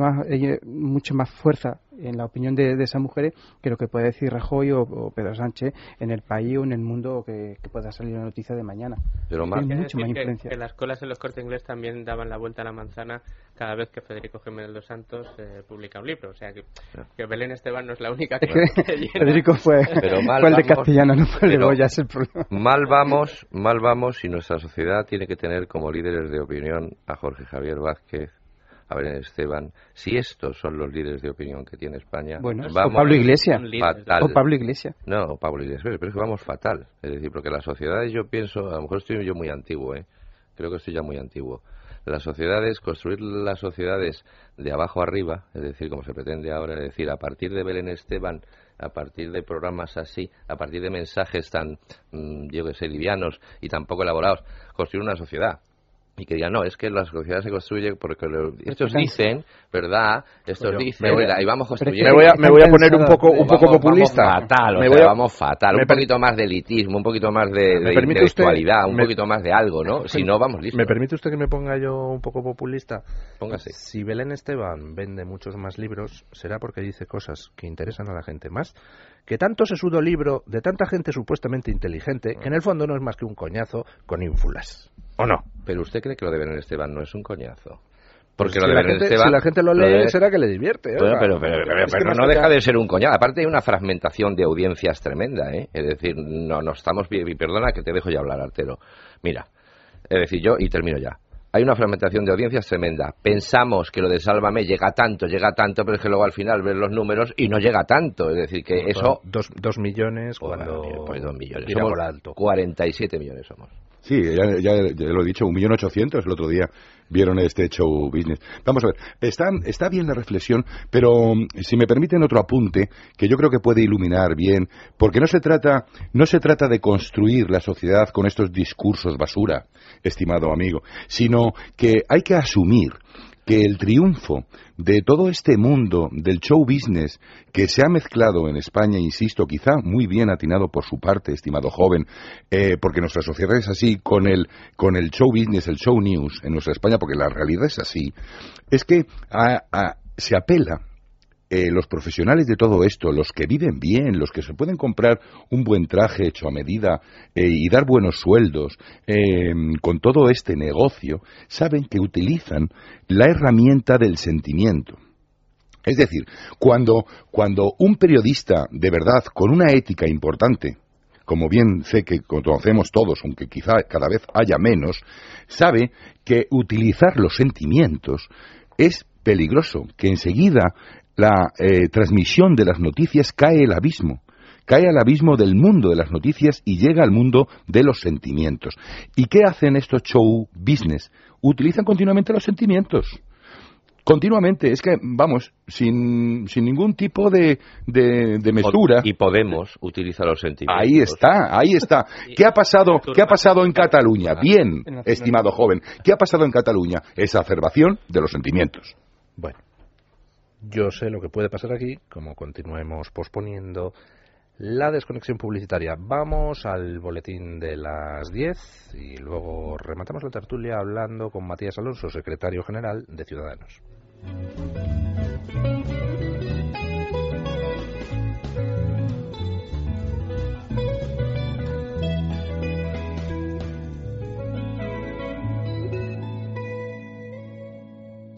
más fuerza en la opinión de esas mujeres que lo que puede decir Rajoy o Pedro Sánchez en el país o en el mundo que pueda salir la noticia de mañana. Pero más mucho más influencia. Que las colas en los Cortes Inglés también daban la vuelta a la manzana cada vez que Federico Jiménez dos Santos publica un libro, o sea que Belén Esteban no es la única que llena. Federico fue el de castellano, no fue el de Goya, es el problema. Mal vamos y nuestra sociedad tiene que tener como líderes de opinión a Jorge Javier Vázquez, a Belén Esteban. Si estos son los líderes de opinión que tiene España, bueno, vamos, o Pablo Iglesias, fatal. O Pablo Iglesias. No, Pablo Iglesias, pero es que vamos fatal. Es decir, porque las sociedades, yo pienso, a lo mejor estoy yo muy antiguo, creo que estoy ya muy antiguo. Las sociedades, construir las sociedades de abajo arriba, es decir, como se pretende ahora, es decir, a partir de Belén Esteban, a partir de programas así, a partir de mensajes tan, yo que sé, livianos y tan poco elaborados, construir una sociedad. Y que digan, no, es que la sociedad se construye porque estos dicen, ¿verdad? Estos dicen, y vamos construyendo. Me voy a poner un poco populista. Vamos fatal. Un poquito más de elitismo, un poquito más de intelectualidad, un poquito más de algo, ¿no? Si no, vamos listos. ¿Me permite usted que me ponga yo un poco populista? Póngase. Si Belén Esteban vende muchos más libros, será porque dice cosas que interesan a la gente más. Que tanto sesudo libro de tanta gente supuestamente inteligente, que en el fondo no es más que un coñazo con ínfulas. ¿O no? Pero usted cree que lo de Belén Esteban no es un coñazo. Porque si la gente lo lee, será que le divierte. Bueno, pero no deja de ser un coñazo. Aparte hay una fragmentación de audiencias tremenda, Es decir, no estamos bien. Y perdona que te dejo ya hablar, Artero. Mira, es decir, yo, y termino ya. Hay una fragmentación de audiencias tremenda. Pensamos que lo de Sálvame llega tanto, pero es que luego al final ves los números y no llega tanto. Es decir, que eso... 2 millones cuando... Pues 2 millones. Somos por alto. 47 millones somos. Sí, ya lo he dicho, 1.800.000 el otro día vieron este show business. Vamos a ver, está bien la reflexión, pero si me permiten otro apunte que yo creo que puede iluminar bien, porque no se trata de construir la sociedad con estos discursos basura, estimado amigo, sino que hay que asumir que el triunfo de todo este mundo del show business que se ha mezclado en España, insisto, quizá muy bien atinado por su parte, estimado joven, porque nuestra sociedad es así, con el show business, el show news en nuestra España, porque la realidad es así, es que se apela. Los profesionales de todo esto, los que viven bien, los que se pueden comprar un buen traje hecho a medida y dar buenos sueldos con todo este negocio, saben que utilizan la herramienta del sentimiento. Es decir, cuando un periodista de verdad, con una ética importante, como bien sé que conocemos todos, aunque quizá cada vez haya menos, sabe que utilizar los sentimientos es peligroso, que enseguida la transmisión de las noticias cae al abismo del mundo de las noticias y llega al mundo de los sentimientos. ¿Y qué hacen estos show business? Utilizan continuamente los sentimientos. Continuamente, es que, vamos, sin ningún tipo de mesura. Y Podemos utiliza los sentimientos. Ahí está. ¿Qué ha pasado en Cataluña? Bien, estimado joven. ¿Qué ha pasado en Cataluña? Exacerbación de los sentimientos. Bueno. Yo sé lo que puede pasar aquí, como continuemos posponiendo la desconexión publicitaria. Vamos al boletín de las 10 y luego rematamos la tertulia hablando con Matías Alonso, secretario general de Ciudadanos.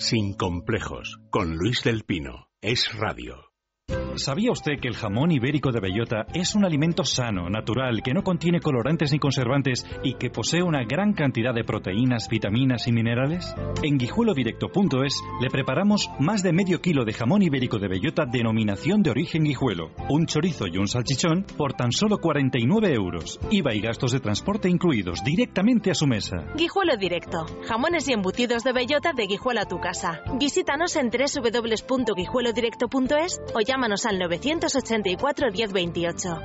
Sin complejos, con Luis del Pino. Es Radio. ¿Sabía usted que el jamón ibérico de bellota es un alimento sano, natural, que no contiene colorantes ni conservantes y que posee una gran cantidad de proteínas, vitaminas y minerales? En guijuelodirecto.es le preparamos más de medio kilo de jamón ibérico de bellota denominación de origen Guijuelo, un chorizo y un salchichón por tan solo 49 €, IVA y gastos de transporte incluidos, directamente a su mesa. Guijuelo Directo, jamones y embutidos de bellota de Guijuelo a tu casa. Visítanos en www.guijuelodirecto.es o llámanos al 984 1028.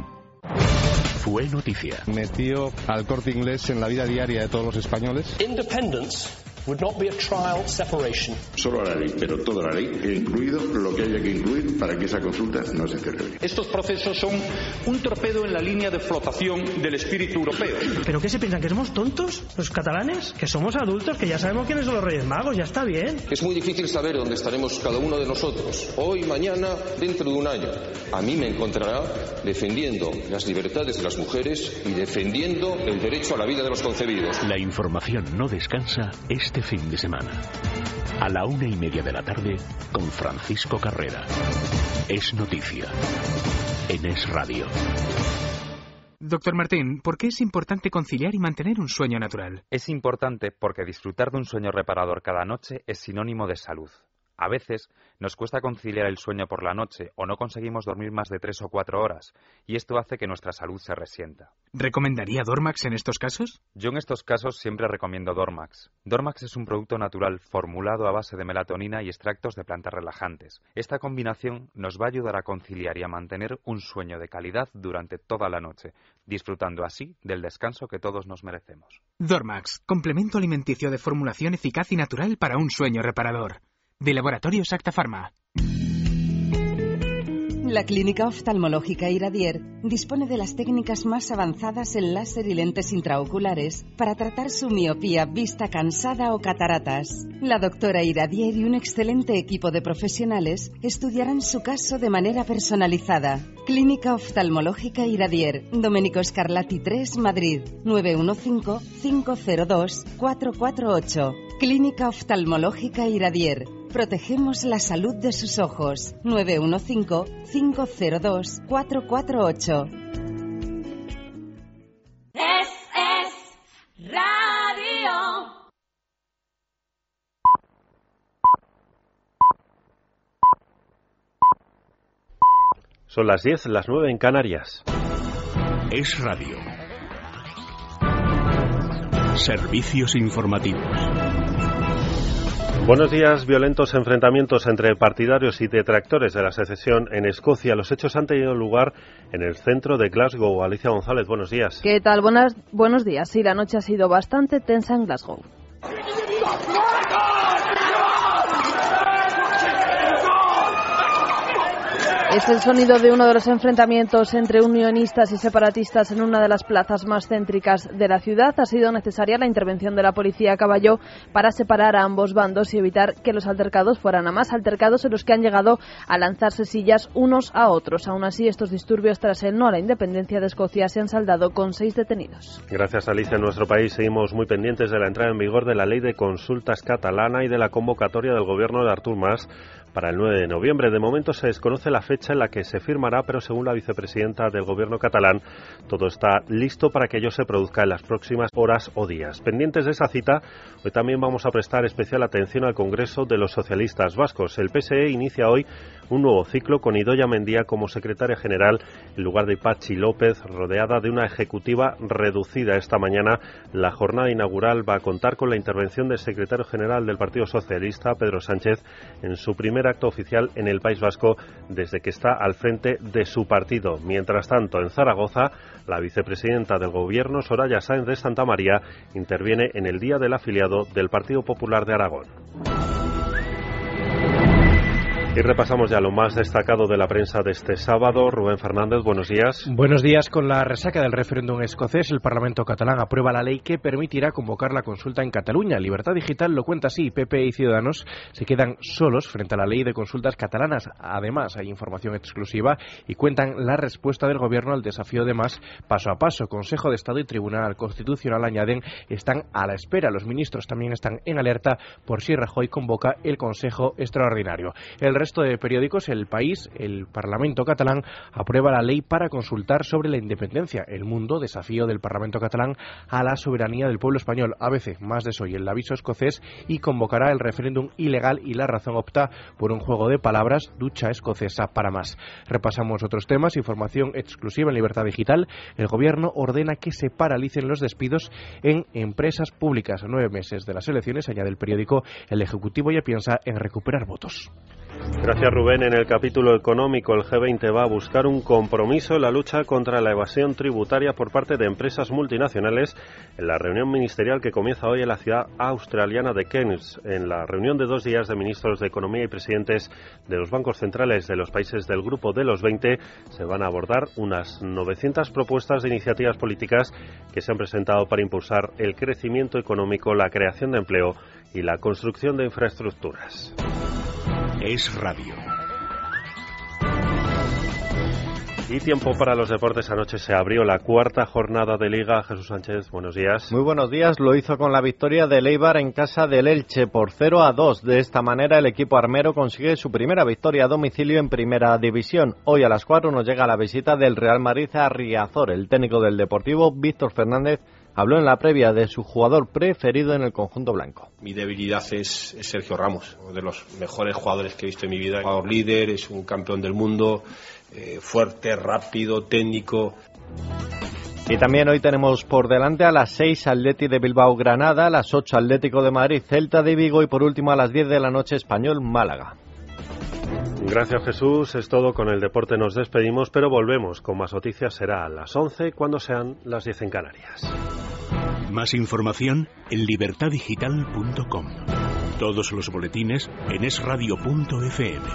Fue noticia. Metió al Corte Inglés en la vida diaria de todos los españoles. Independence would not be a trial separation. Solo la ley, pero toda la ley, incluido lo que haya que incluir para que esa consulta no se celebre. Estos procesos son un torpedo en la línea de flotación del espíritu europeo. ¿Pero qué se piensan? ¿Que somos tontos los catalanes? ¿Que somos adultos? ¿Que ya sabemos quiénes son los Reyes Magos? Ya está bien. Es muy difícil saber dónde estaremos cada uno de nosotros, hoy, mañana, dentro de un año. A mí me encontrará defendiendo las libertades de las mujeres y defendiendo el derecho a la vida de los concebidos. La información no descansa este fin de semana. A la 1:30 de la tarde con Francisco Carrera. Es noticia. En Es Radio. Doctor Martín, ¿por qué es importante conciliar y mantener un sueño natural? Es importante porque disfrutar de un sueño reparador cada noche es sinónimo de salud. A veces nos cuesta conciliar el sueño por la noche o no conseguimos dormir más de 3 o 4 horas y esto hace que nuestra salud se resienta. ¿Recomendaría Dormax en estos casos? Yo en estos casos siempre recomiendo Dormax. Dormax es un producto natural formulado a base de melatonina y extractos de plantas relajantes. Esta combinación nos va a ayudar a conciliar y a mantener un sueño de calidad durante toda la noche, disfrutando así del descanso que todos nos merecemos. Dormax, complemento alimenticio de formulación eficaz y natural para un sueño reparador. De Laboratorios Acta Pharma. La Clínica Oftalmológica Iradier dispone de las técnicas más avanzadas en láser y lentes intraoculares para tratar su miopía, vista cansada o cataratas. La doctora Iradier y un excelente equipo de profesionales estudiarán su caso de manera personalizada. Clínica Oftalmológica Iradier, Domenico Scarlatti 3, Madrid, 915-502-448. Clínica Oftalmológica Iradier. Protegemos la salud de sus ojos. 915-502-448. Es Radio. Son las 10, las 9 en Canarias. Es Radio. Servicios informativos. Buenos días. Violentos enfrentamientos entre partidarios y detractores de la secesión en Escocia. Los hechos han tenido lugar en el centro de Glasgow. Alicia González, buenos días. ¿Qué tal? Buenos días. Sí, la noche ha sido bastante tensa en Glasgow. Es el sonido de uno de los enfrentamientos entre unionistas y separatistas en una de las plazas más céntricas de la ciudad. Ha sido necesaria la intervención de la policía a caballo para separar a ambos bandos y evitar que los altercados fueran a más, altercados en los que han llegado a lanzarse sillas unos a otros. Aún así, estos disturbios tras el no a la independencia de Escocia se han saldado con 6 detenidos. Gracias, Alicia. En nuestro país seguimos muy pendientes de la entrada en vigor de la ley de consultas catalana y de la convocatoria del gobierno de Artur Mas para el 9 de noviembre. De momento se desconoce la fecha en la que se firmará, pero según la vicepresidenta del gobierno catalán, todo está listo para que ello se produzca en las próximas horas o días. Pendientes de esa cita, hoy también vamos a prestar especial atención al Congreso de los Socialistas Vascos. El PSE inicia hoy un nuevo ciclo con Idoia Mendia como secretaria general en lugar de Patxi López, rodeada de una ejecutiva reducida. Esta mañana la jornada inaugural va a contar con la intervención del secretario general del Partido Socialista, Pedro Sánchez, en su primer acto oficial en el País Vasco desde que está al frente de su partido. Mientras tanto, en Zaragoza, la vicepresidenta del Gobierno, Soraya Sáenz de Santamaría, interviene en el Día del Afiliado del Partido Popular de Aragón. Y repasamos ya lo más destacado de la prensa de este sábado. Rubén Fernández, buenos días. Buenos días. Con la resaca del referéndum escocés, el Parlamento catalán aprueba la ley que permitirá convocar la consulta en Cataluña. Libertad Digital lo cuenta así. PP y Ciudadanos se quedan solos frente a la ley de consultas catalanas. Además, hay información exclusiva y cuentan la respuesta del Gobierno al desafío de Mas paso a paso. Consejo de Estado y Tribunal Constitucional, añaden, están a la espera. Los ministros también están en alerta por si Rajoy convoca el Consejo Extraordinario. El resto de periódicos, El País, el Parlamento catalán aprueba la ley para consultar sobre la independencia. El Mundo, desafío del Parlamento catalán a la soberanía del pueblo español. ABC, más de eso y el aviso escocés, y convocará el referéndum ilegal y La Razón opta por un juego de palabras, ducha escocesa para más. Repasamos otros temas, información exclusiva en Libertad Digital. El Gobierno ordena que se paralicen los despidos en empresas públicas. A 9 meses de las elecciones, añade el periódico, el Ejecutivo ya piensa en recuperar votos. Gracias, Rubén. En el capítulo económico, el G20 va a buscar un compromiso en la lucha contra la evasión tributaria por parte de empresas multinacionales en la reunión ministerial que comienza hoy en la ciudad australiana de Cairns. En la reunión de 2 días de ministros de Economía y presidentes de los bancos centrales de los países del grupo de los 20 se van a abordar unas 900 propuestas de iniciativas políticas que se han presentado para impulsar el crecimiento económico, la creación de empleo y la construcción de infraestructuras. Es Radio. Y tiempo para los deportes. Anoche se abrió la 4ª jornada de Liga. Jesús Sánchez, buenos días. Muy buenos días. Lo hizo con la victoria del Eibar en casa del Elche por 0-2. De esta manera el equipo armero consigue su primera victoria a domicilio en Primera División. Hoy a las 4 nos llega la visita del Real Madrid a Riazor. El técnico del Deportivo, Víctor Fernández, habló en la previa de su jugador preferido en el conjunto blanco. Mi debilidad es Sergio Ramos, uno de los mejores jugadores que he visto en mi vida. Jugador líder, es un campeón del mundo, fuerte, rápido, técnico. Y también hoy tenemos por delante a las 6 Atleti de Bilbao Granada, a las 8 Atlético de Madrid Celta de Vigo y por último a las 10 de la noche Español Málaga. Gracias, Jesús. Es todo. Con el deporte nos despedimos, pero volvemos con más noticias. Será a las 11 cuando sean las 10 en Canarias. Más información en libertadigital.com. Todos los boletines en esradio.fm.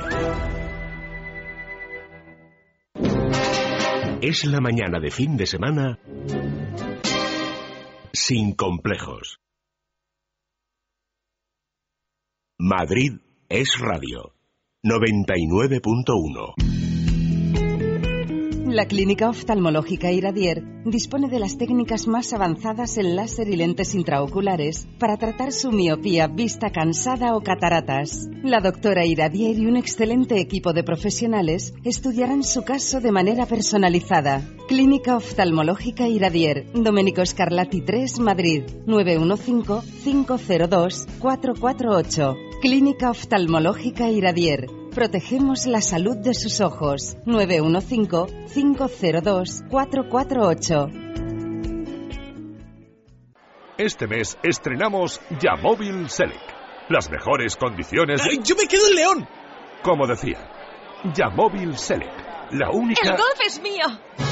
Es la mañana de fin de semana sin complejos. Madrid es Radio 99.1. La Clínica Oftalmológica Iradier dispone de las técnicas más avanzadas en láser y lentes intraoculares para tratar su miopía, vista cansada o cataratas. La doctora Iradier y un excelente equipo de profesionales estudiarán su caso de manera personalizada. Clínica Oftalmológica Iradier, Domenico Scarlatti 3, Madrid, 915-502-448. Clínica Oftalmológica Iradier. Protegemos la salud de sus ojos. 915-502-448. Este mes estrenamos Yamóvil Select. Las mejores condiciones de... ¡Ay, yo me quedo en León! Como decía, Yamóvil Select. La única... ¡El golf es mío!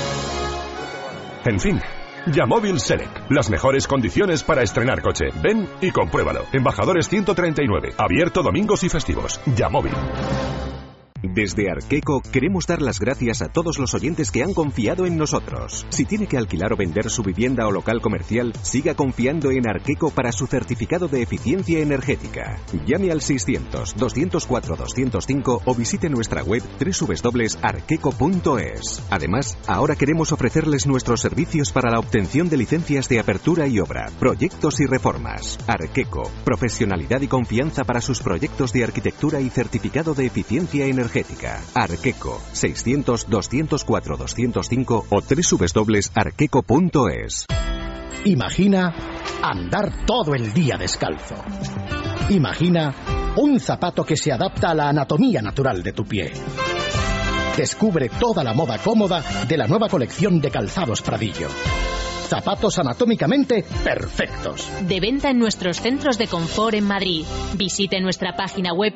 En fin, Yamóvil Select. Las mejores condiciones para estrenar coche. Ven y compruébalo. Embajadores 139. Abierto domingos y festivos. Yamóvil. Desde Arqueco queremos dar las gracias a todos los oyentes que han confiado en nosotros. Si tiene que alquilar o vender su vivienda o local comercial, siga confiando en Arqueco para su certificado de eficiencia energética. Llame al 600-204-205 o visite nuestra web www.arqueco.es. Además, ahora queremos ofrecerles nuestros servicios para la obtención de licencias de apertura y obra, proyectos y reformas. Arqueco, profesionalidad y confianza para sus proyectos de arquitectura y certificado de eficiencia energética. Arqueco, 600-204-205 o www.arqueco.es. Imagina andar todo el día descalzo. Imagina un zapato que se adapta a la anatomía natural de tu pie. Descubre toda la moda cómoda de la nueva colección de Calzados Pradillo. Zapatos anatómicamente perfectos. De venta en nuestros centros de confort en Madrid. Visite nuestra página web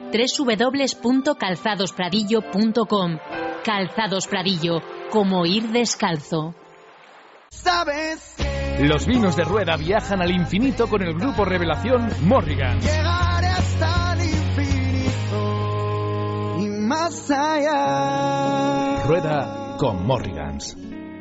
www.calzadospradillo.com. Calzados Pradillo, como ir descalzo. ¿Sabes? Los vinos de rueda viajan al infinito con el grupo Revelación Morrigan. Llegaré hasta el infinito y más allá. Rueda con Morrigans.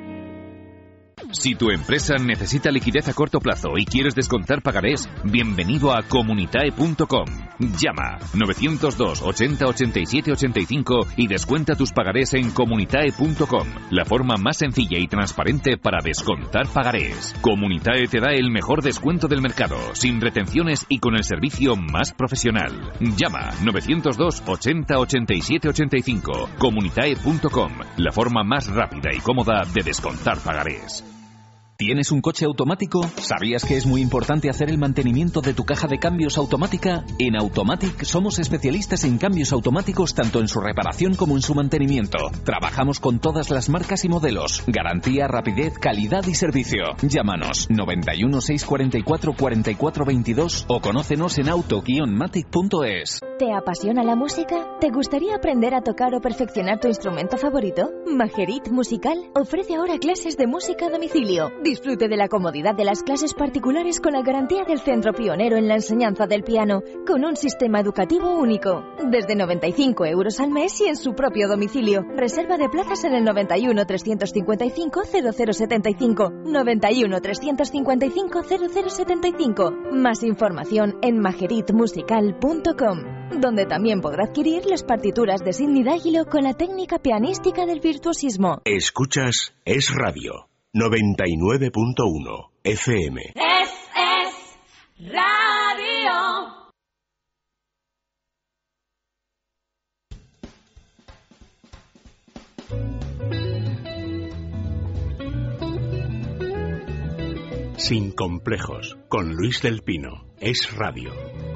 Si tu empresa necesita liquidez a corto plazo y quieres descontar pagarés, bienvenido a comunitae.com. Llama 902 80 87 85 y descuenta tus pagarés en comunitae.com, la forma más sencilla y transparente para descontar pagarés. Comunitae te da el mejor descuento del mercado, sin retenciones y con el servicio más profesional. Llama 902 80 87 85. Comunitae.com, la forma más rápida y cómoda de descontar pagarés. ¿Tienes un coche automático? ¿Sabías que es muy importante hacer el mantenimiento de tu caja de cambios automática? En Automatic somos especialistas en cambios automáticos tanto en su reparación como en su mantenimiento. Trabajamos con todas las marcas y modelos. Garantía, rapidez, calidad y servicio. Llámanos 91 644 44 22 o conócenos en auto-matic.es. ¿Te apasiona la música? ¿Te gustaría aprender a tocar o perfeccionar tu instrumento favorito? Majerit Musical ofrece ahora clases de música a domicilio. Disfrute de la comodidad de las clases particulares con la garantía del centro pionero en la enseñanza del piano, con un sistema educativo único. Desde 95 € al mes y en su propio domicilio. Reserva de plazas en el 91 355 0075. 91 355 0075. Más información en majeritmusical.com, donde también podrá adquirir las partituras de Sidney D'Aguilo con la técnica pianística del virtuosismo. Escuchas Es Radio 99.1 FM. Es Radio. Sin complejos, con Luis del Pino. Es Radio.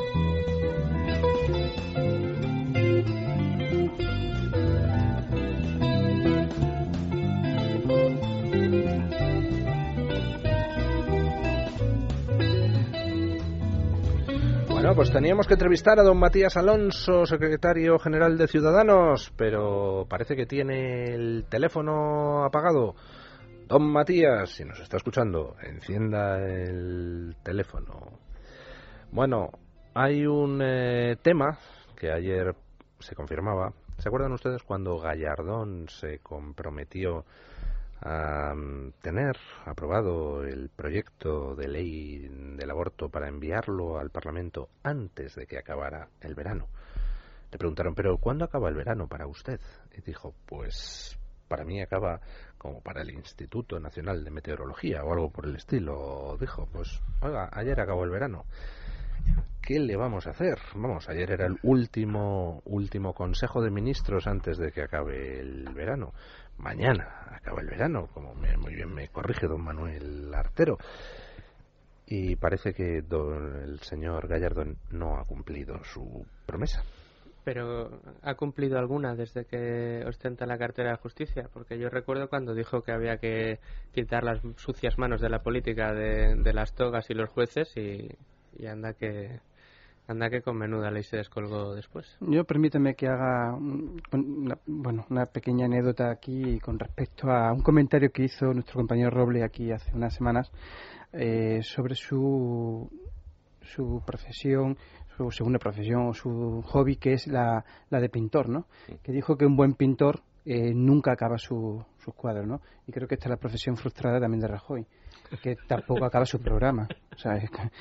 Bueno, pues teníamos que entrevistar a don Matías Alonso, secretario general de Ciudadanos, pero parece que tiene el teléfono apagado. Don Matías, si nos está escuchando, encienda el teléfono. Bueno, hay un tema que ayer se confirmaba. ¿Se acuerdan ustedes cuando Gallardón se comprometió a tener aprobado el proyecto de ley del aborto para enviarlo al Parlamento antes de que acabara el verano? Le preguntaron, ¿pero cuándo acaba el verano para usted? Y dijo, pues para mí acaba como para el Instituto Nacional de Meteorología o algo por el estilo. Dijo, pues oiga, ayer acabó el verano. ¿Qué le vamos a hacer? Vamos, ayer era el último Consejo de Ministros antes de que acabe el verano. Mañana acaba el verano, como muy bien me corrige don Manuel Artero. Y parece que el señor Gallardón no ha cumplido su promesa. Pero ¿ha cumplido alguna desde que ostenta la cartera de Justicia? Porque yo recuerdo cuando dijo que había que quitar las sucias manos de la política de las togas y los jueces y anda que con menuda ley se descolgó después. Yo permítame que haga una pequeña anécdota aquí con respecto a un comentario que hizo nuestro compañero Roble aquí hace unas semanas sobre su profesión, su segunda profesión o su hobby, que es la de pintor, ¿no? Que dijo que un buen pintor nunca acaba sus cuadros, ¿no? Y creo que esta es la profesión frustrada también de Rajoy, que tampoco acaba su programa. O sea,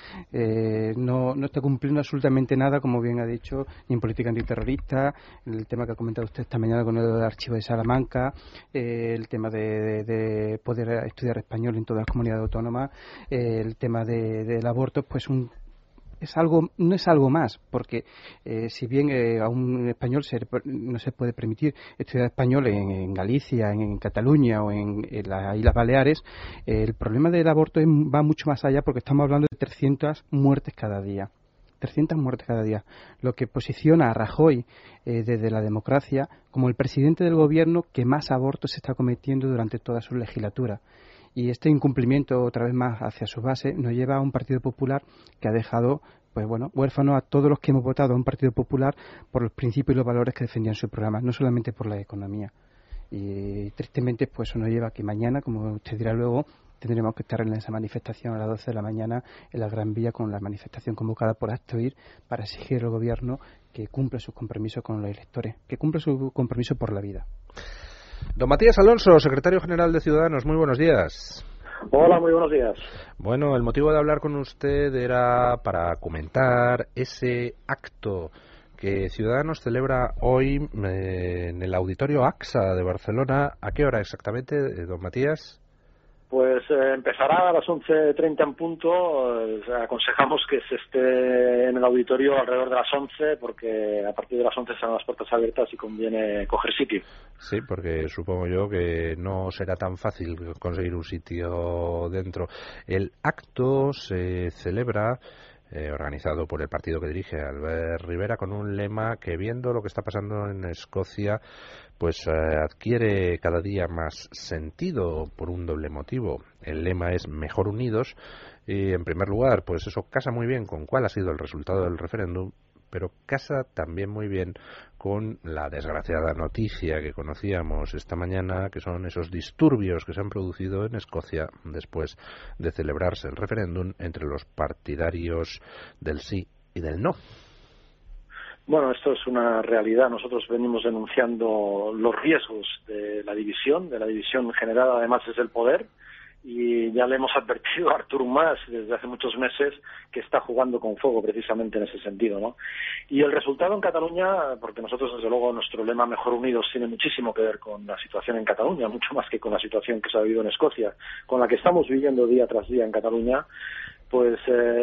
no está cumpliendo absolutamente nada, como bien ha dicho, ni en política antiterrorista, el tema que ha comentado usted esta mañana con el archivo de Salamanca, el tema de poder estudiar español en todas las comunidades autónomas, el tema del aborto, pues no es algo más, porque si bien a un español no se puede permitir estudiar español en Galicia, en Cataluña o en las Islas Baleares, el problema del aborto va mucho más allá, porque estamos hablando de 300 muertes cada día. 300 muertes cada día, lo que posiciona a Rajoy desde la democracia como el presidente del gobierno que más abortos se está cometiendo durante toda su legislatura. Y este incumplimiento, otra vez más, hacia su base, nos lleva a un Partido Popular que ha dejado, pues bueno, huérfano a todos los que hemos votado a un Partido Popular por los principios y los valores que defendían su programa, no solamente por la economía. Y tristemente, pues eso nos lleva a que mañana, como usted dirá luego, tendremos que estar en esa manifestación a las 12 de la mañana en la Gran Vía, con la manifestación convocada por Actoir, para exigir al Gobierno que cumpla sus compromisos con los electores, que cumpla su compromiso por la vida. Don Matías Alonso, secretario general de Ciudadanos, muy buenos días. Hola, muy buenos días. Bueno, el motivo de hablar con usted era para comentar ese acto que Ciudadanos celebra hoy en el Auditorio AXA de Barcelona. ¿A qué hora exactamente, don Matías? Pues empezará a las 11:30 en punto. Aconsejamos que se esté en el auditorio alrededor de las 11, porque a partir de las 11 serán las puertas abiertas y conviene coger sitio. Sí, porque supongo yo que no será tan fácil conseguir un sitio dentro. El acto se celebra organizado por el partido que dirige Albert Rivera, con un lema que, viendo lo que está pasando en Escocia, pues adquiere cada día más sentido por un doble motivo. El lema es Mejor Unidos y, en primer lugar, pues eso casa muy bien con cuál ha sido el resultado del referéndum, pero casa también muy bien con la desgraciada noticia que conocíamos esta mañana, que son esos disturbios que se han producido en Escocia después de celebrarse el referéndum entre los partidarios del sí y del no. Bueno, esto es una realidad. Nosotros venimos denunciando los riesgos de la división generada además desde el poder, y ya le hemos advertido a Artur Mas desde hace muchos meses que está jugando con fuego precisamente en ese sentido, ¿no? Y el resultado en Cataluña, porque nosotros desde luego nuestro lema Mejor Unidos tiene muchísimo que ver con la situación en Cataluña, mucho más que con la situación que se ha vivido en Escocia, con la que estamos viviendo día tras día en Cataluña, pues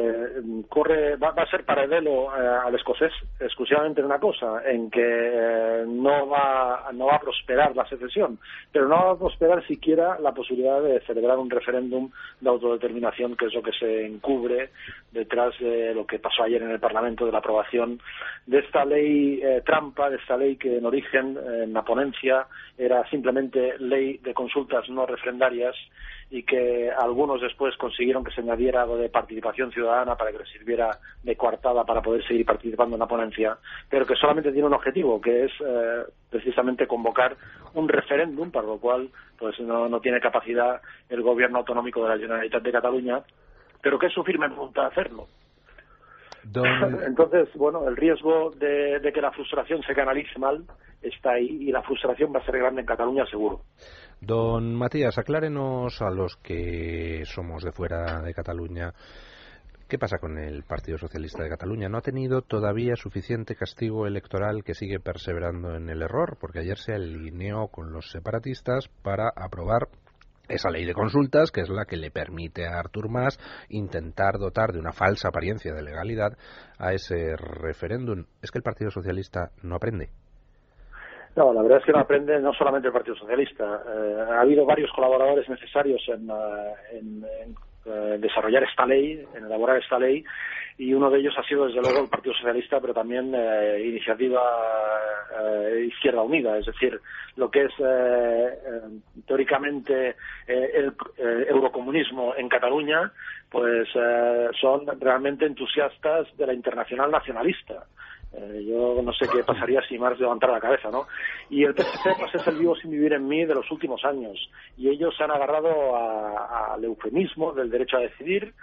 va a ser paralelo al escocés exclusivamente en una cosa, en que no va a prosperar la secesión, pero no va a prosperar siquiera la posibilidad de celebrar un referéndum de autodeterminación, que es lo que se encubre detrás de lo que pasó ayer en el Parlamento, de la aprobación de esta ley trampa, de esta ley que en origen, en la ponencia, era simplemente ley de consultas no referendarias, y que algunos después consiguieron que se añadiera algo de participación ciudadana para que les sirviera de coartada para poder seguir participando en la ponencia, pero que solamente tiene un objetivo, que es precisamente convocar un referéndum, para lo cual pues no tiene capacidad el gobierno autonómico de la Generalitat de Cataluña, pero que es su firme voluntad de hacerlo. Entonces, bueno, el riesgo de que la frustración se canalice mal está ahí, y la frustración va a ser grande en Cataluña, seguro. Don Matías, aclárenos a los que somos de fuera de Cataluña, ¿qué pasa con el Partido Socialista de Cataluña? ¿No ha tenido todavía suficiente castigo electoral, que sigue perseverando en el error? Porque ayer se alineó con los separatistas para aprobar esa ley de consultas, que es la que le permite a Artur Mas intentar dotar de una falsa apariencia de legalidad a ese referéndum. ¿Es que el Partido Socialista no aprende? No, la verdad es que no aprende no solamente el Partido Socialista. Ha habido varios colaboradores necesarios en desarrollar esta ley, en elaborar esta ley, y uno de ellos ha sido desde luego el Partido Socialista, pero también Iniciativa Izquierda Unida, es decir, lo que es teóricamente el eurocomunismo en Cataluña, pues son realmente entusiastas de la Internacional Nacionalista. Yo no sé qué pasaría si Marx levantara la cabeza, ¿no? Y el PSC pues es el vivo sin vivir en mí de los últimos años, y ellos se han agarrado al eufemismo del derecho a decidir.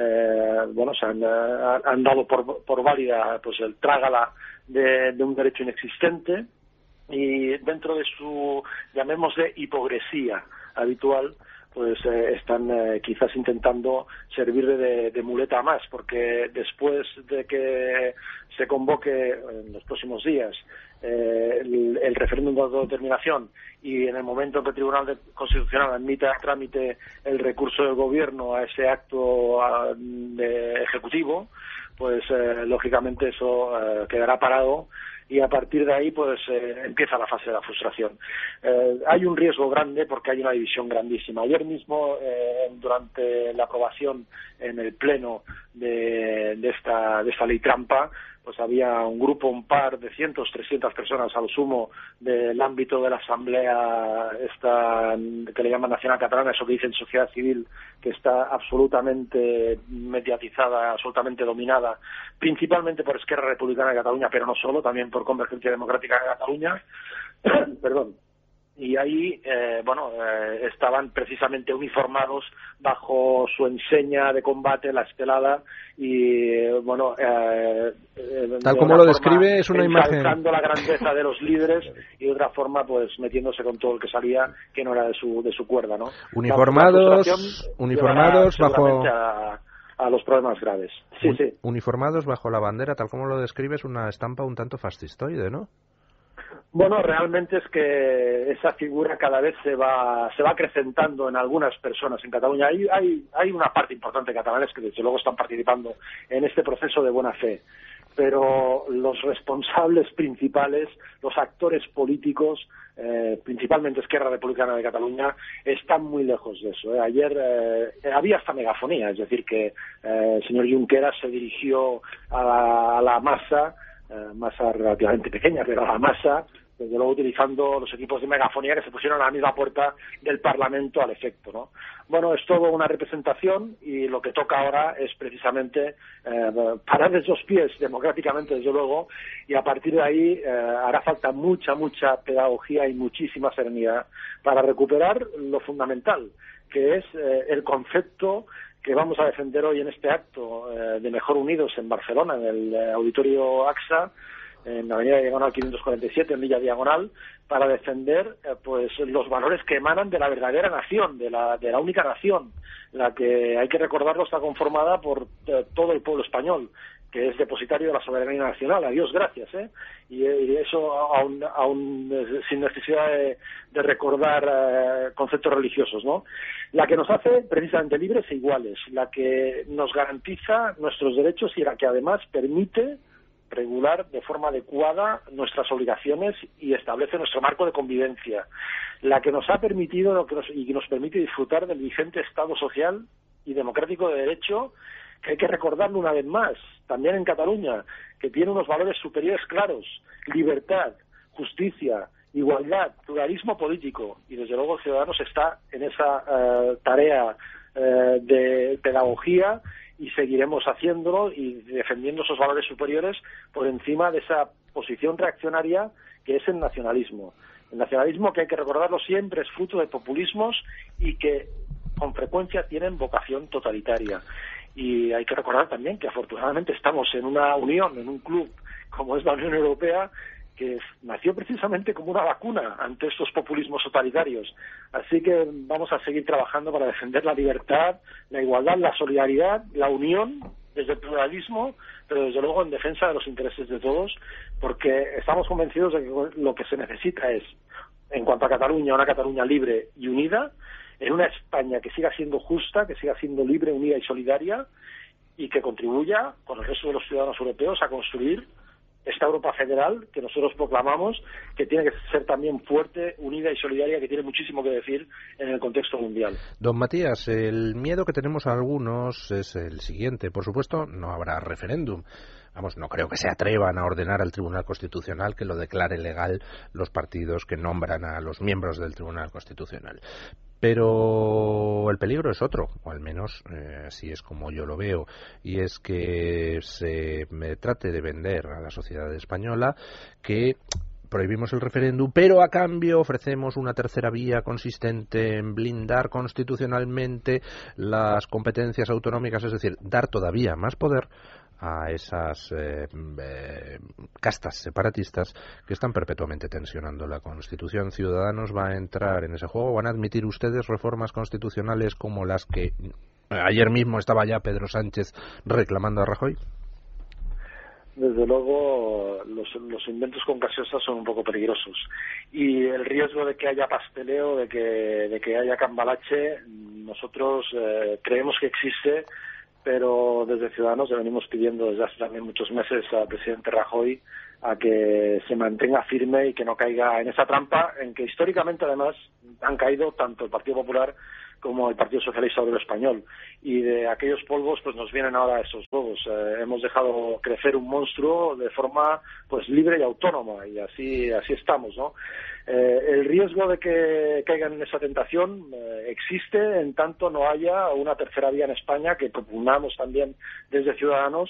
Se han dado por válida pues el trágala de un derecho inexistente, y dentro de su, llamémosle, hipocresía habitual, pues están quizás intentando servir de muleta más, porque después de que se convoque en los próximos días el referéndum de autodeterminación, y en el momento en que el Tribunal Constitucional admita a trámite el recurso del Gobierno a ese acto ejecutivo, pues lógicamente eso quedará parado, y a partir de ahí pues empieza la fase de la frustración. Hay un riesgo grande porque hay una división grandísima. Ayer mismo, durante la aprobación en el pleno de esta ley trampa, pues había un grupo, un par de 300 personas a lo sumo del ámbito de la asamblea esta que le llaman Nacional Catalana, eso que dicen sociedad civil, que está absolutamente mediatizada, absolutamente dominada, principalmente por Esquerra Republicana de Cataluña, pero no solo, también por Convergencia Democrática de Cataluña, perdón. y ahí estaban precisamente uniformados bajo su enseña de combate, la estelada, y tal como lo describe, es una imagen ensalzando la grandeza de los líderes y de otra forma pues metiéndose con todo el que salía que no era de su cuerda, ¿no? Uniformados bajo a los problemas graves. Sí. Uniformados bajo la bandera, tal como lo describe, es una estampa un tanto fascistoide, ¿no? Bueno, realmente es que esa figura cada vez se va acrecentando en algunas personas en Cataluña. Hay una parte importante de catalanes que desde luego están participando en este proceso de buena fe, pero los responsables principales, los actores políticos, principalmente Esquerra Republicana de Cataluña, están muy lejos de eso. Ayer había hasta megafonía, es decir, que el señor Junqueras se dirigió a la masa relativamente pequeña, pero a la masa, desde luego utilizando los equipos de megafonía que se pusieron a la misma puerta del Parlamento al efecto, ¿no? Bueno, es todo una representación y lo que toca ahora es precisamente parar de esos pies democráticamente, desde luego, y a partir de ahí hará falta mucha pedagogía y muchísima serenidad para recuperar lo fundamental, que es el concepto que vamos a defender hoy en este acto de Mejor Unidos en Barcelona, en el Auditorio AXA, en la Avenida Diagonal 547, en Villa Diagonal, para defender pues los valores que emanan de la verdadera nación, de la única nación, la que, hay que recordarlo, está conformada por todo el pueblo español, que es depositario de la soberanía nacional, a Dios gracias, y eso aún sin necesidad de recordar conceptos religiosos, ¿no? La que nos hace precisamente libres e iguales, la que nos garantiza nuestros derechos y la que además permite regular de forma adecuada nuestras obligaciones y establece nuestro marco de convivencia, la que nos ha permitido y nos permite disfrutar del vigente Estado social y democrático de derecho, que hay que recordarlo una vez más, también en Cataluña, que tiene unos valores superiores claros: libertad, justicia, igualdad, pluralismo político, y desde luego Ciudadanos está en esa tarea de pedagogía, y seguiremos haciéndolo y defendiendo esos valores superiores por encima de esa posición reaccionaria que es el nacionalismo. El nacionalismo, que hay que recordarlo siempre, es fruto de populismos y que con frecuencia tienen vocación totalitaria. Y hay que recordar también que afortunadamente estamos en una unión, en un club como es la Unión Europea, que nació precisamente como una vacuna ante estos populismos totalitarios. Así que vamos a seguir trabajando para defender la libertad, la igualdad, la solidaridad, la unión desde el pluralismo, pero desde luego en defensa de los intereses de todos, porque estamos convencidos de que lo que se necesita es, en cuanto a Cataluña, una Cataluña libre y unida, en una España que siga siendo justa, que siga siendo libre, unida y solidaria, y que contribuya con el resto de los ciudadanos europeos a construir esta Europa federal que nosotros proclamamos, que tiene que ser también fuerte, unida y solidaria, que tiene muchísimo que decir en el contexto mundial. Don Matías, el miedo que tenemos algunos es el siguiente. Por supuesto, no habrá referéndum. Vamos, no creo que se atrevan a ordenar al Tribunal Constitucional que lo declare legal los partidos que nombran a los miembros del Tribunal Constitucional. Pero el peligro es otro, o al menos así es como yo lo veo, y es que se me trate de vender a la sociedad española que prohibimos el referéndum, pero a cambio ofrecemos una tercera vía consistente en blindar constitucionalmente las competencias autonómicas, es decir, dar todavía más poder a esas castas separatistas que están perpetuamente tensionando la Constitución. ¿Ciudadanos va a entrar en ese juego? ¿Van a admitir ustedes reformas constitucionales como las que ayer mismo estaba ya Pedro Sánchez reclamando a Rajoy? Desde luego, los inventos con gaseosas son un poco peligrosos. Y el riesgo de que haya pasteleo, de que haya cambalache, nosotros creemos que existe, pero desde Ciudadanos le venimos pidiendo desde hace también muchos meses al presidente Rajoy a que se mantenga firme y que no caiga en esa trampa en que históricamente además han caído tanto el Partido Popular como el Partido Socialista Obrero Español, y de aquellos polvos pues nos vienen ahora esos polvos. Hemos dejado crecer un monstruo de forma pues libre y autónoma, y así estamos, ¿no? El riesgo de que caigan en esa tentación existe en tanto no haya una tercera vía en España, que propugnamos también desde Ciudadanos,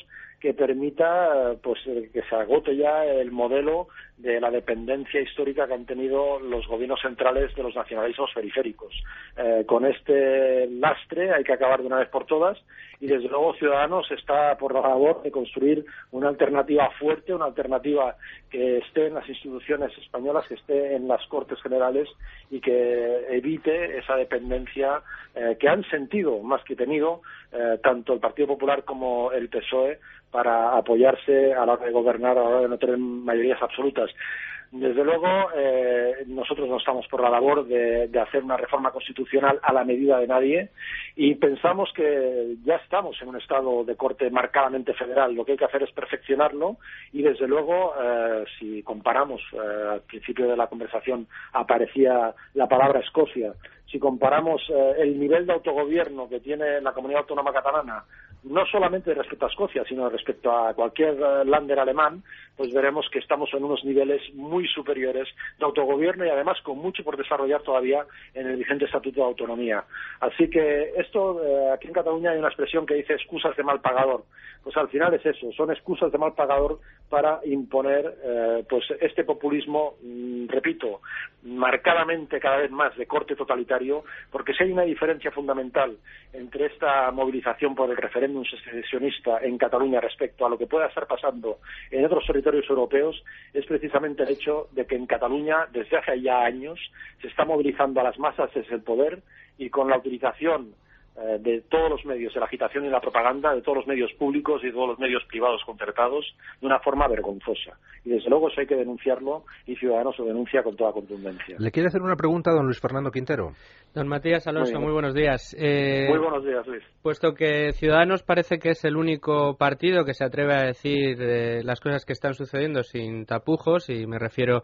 que permita pues que se agote ya el modelo de la dependencia histórica que han tenido los gobiernos centrales de los nacionalismos periféricos. Con este lastre hay que acabar de una vez por todas, y desde luego Ciudadanos está por la labor de construir una alternativa fuerte, una alternativa que esté en las instituciones españolas, que esté en las Cortes Generales y que evite esa dependencia que han sentido más que tenido tanto el Partido Popular como el PSOE para apoyarse a la hora de gobernar, a la hora de no tener mayorías absolutas. Desde luego, nosotros no estamos por la labor de hacer una reforma constitucional a la medida de nadie, y pensamos que ya estamos en un estado de corte marcadamente federal. Lo que hay que hacer es perfeccionarlo, y desde luego, si comparamos, al principio de la conversación aparecía la palabra Escocia, si comparamos el nivel de autogobierno que tiene la comunidad autónoma catalana, no solamente respecto a Escocia, sino respecto a cualquier Länder alemán, pues veremos que estamos en unos niveles muy superiores de autogobierno, y además con mucho por desarrollar todavía en el vigente Estatuto de Autonomía. Así que esto, aquí en Cataluña hay una expresión que dice excusas de mal pagador. Pues al final es eso, son excusas de mal pagador para imponer pues este populismo, repito, marcadamente cada vez más de corte totalitario, porque si hay una diferencia fundamental entre esta movilización por el referéndum secesionista en Cataluña respecto a lo que pueda estar pasando en otros territorios europeos, es precisamente el hecho de que en Cataluña desde hace ya años se está movilizando a las masas desde el poder, y con la utilización de todos los medios de la agitación y la propaganda, de todos los medios públicos y de todos los medios privados concertados, de una forma vergonzosa. Y desde luego eso hay que denunciarlo, y Ciudadanos lo denuncia con toda contundencia. ¿Le quiere hacer una pregunta a don Luis Fernando Quintero? Don Matías Alonso, muy buenos días. Muy buenos días, Luis. Puesto que Ciudadanos parece que es el único partido que se atreve a decir las cosas que están sucediendo sin tapujos, y me refiero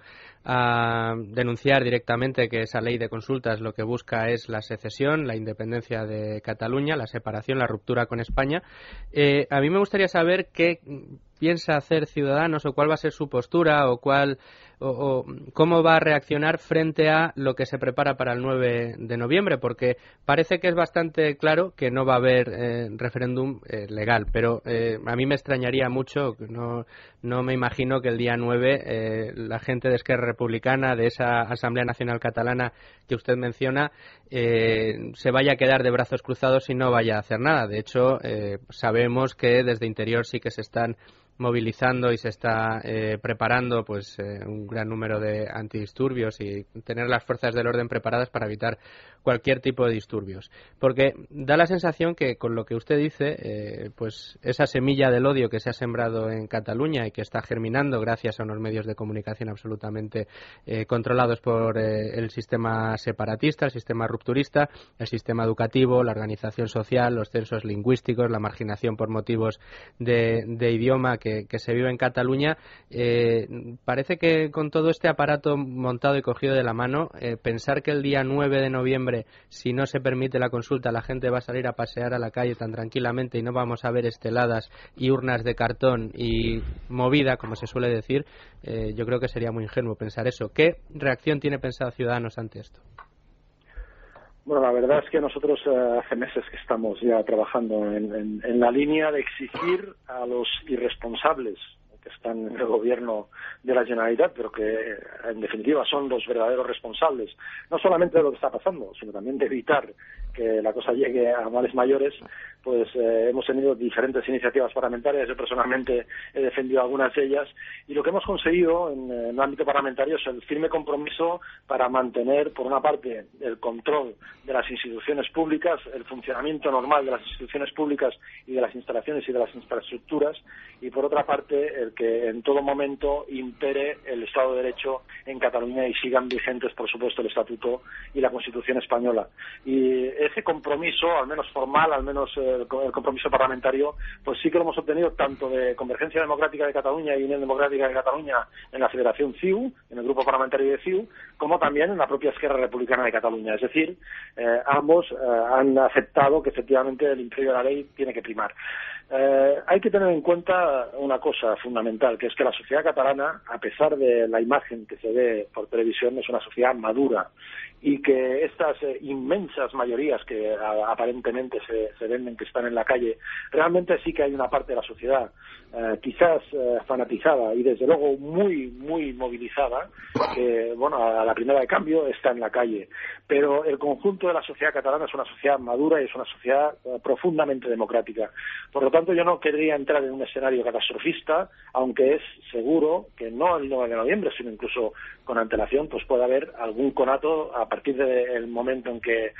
a denunciar directamente que esa ley de consultas lo que busca es la secesión, la independencia de Cataluña, la separación, la ruptura con España. A mí me gustaría saber qué piensa hacer Ciudadanos, o cuál va a ser su postura, o cómo va a reaccionar frente a lo que se prepara para el 9 de noviembre, porque parece que es bastante claro que no va a haber referéndum legal, pero a mí me extrañaría mucho, no me imagino que el día 9 la gente de Esquerra Republicana, de esa Asamblea Nacional Catalana que usted menciona, se vaya a quedar de brazos cruzados y no vaya a hacer nada. De hecho, sabemos que desde Interior sí que se están movilizando y se está preparando pues un gran número de antidisturbios, y tener las fuerzas del orden preparadas para evitar cualquier tipo de disturbios, porque da la sensación que con lo que usted dice pues esa semilla del odio que se ha sembrado en Cataluña y que está germinando gracias a unos medios de comunicación absolutamente controlados por el sistema separatista, el sistema rupturista, el sistema educativo, la organización social, los censos lingüísticos, la marginación por motivos de idioma que se vive en Cataluña, parece que con todo este aparato montado y cogido de la mano, pensar que el día 9 de noviembre, si no se permite la consulta, la gente va a salir a pasear a la calle tan tranquilamente y no vamos a ver esteladas y urnas de cartón y movida, como se suele decir, yo creo que sería muy ingenuo pensar eso. ¿Qué reacción tiene pensado Ciudadanos ante esto? Bueno, la verdad es que nosotros hace meses que estamos ya trabajando en la línea de exigir a los irresponsables que están en el gobierno de la Generalitat, pero que en definitiva son los verdaderos responsables, no solamente de lo que está pasando, sino también de evitar que la cosa llegue a males mayores. Pues hemos tenido diferentes iniciativas parlamentarias, yo personalmente he defendido algunas de ellas, y lo que hemos conseguido en el ámbito parlamentario es el firme compromiso para mantener, por una parte, el control de las instituciones públicas, el funcionamiento normal de las instituciones públicas y de las instalaciones y de las infraestructuras, y por otra parte, el que en todo momento impere el Estado de Derecho en Cataluña y sigan vigentes, por supuesto, el Estatuto y la Constitución española. Y ese compromiso, al menos formal, al menos el compromiso parlamentario, pues sí que lo hemos obtenido tanto de Convergencia Democrática de Cataluña y Unión Democrática de Cataluña en la Federación CiU, en el grupo parlamentario de CiU, como también en la propia Esquerra Republicana de Cataluña. Es decir, ambos han aceptado que efectivamente el imperio de la ley tiene que primar. Hay que tener en cuenta una cosa fundamental. fundamental, que es que la sociedad catalana, a pesar de la imagen que se ve por televisión, es una sociedad madura, y que estas inmensas mayorías que aparentemente se venden que están en la calle, realmente sí que hay una parte de la sociedad quizás fanatizada y desde luego muy movilizada, que bueno, a la primera de cambio está en la calle, pero el conjunto de la sociedad catalana es una sociedad madura y es una sociedad profundamente democrática. Por lo tanto, yo no querría entrar en un escenario catastrofista, aunque es seguro que no el 9 de noviembre, sino incluso con antelación, pues puede haber algún conato a partir del momento en que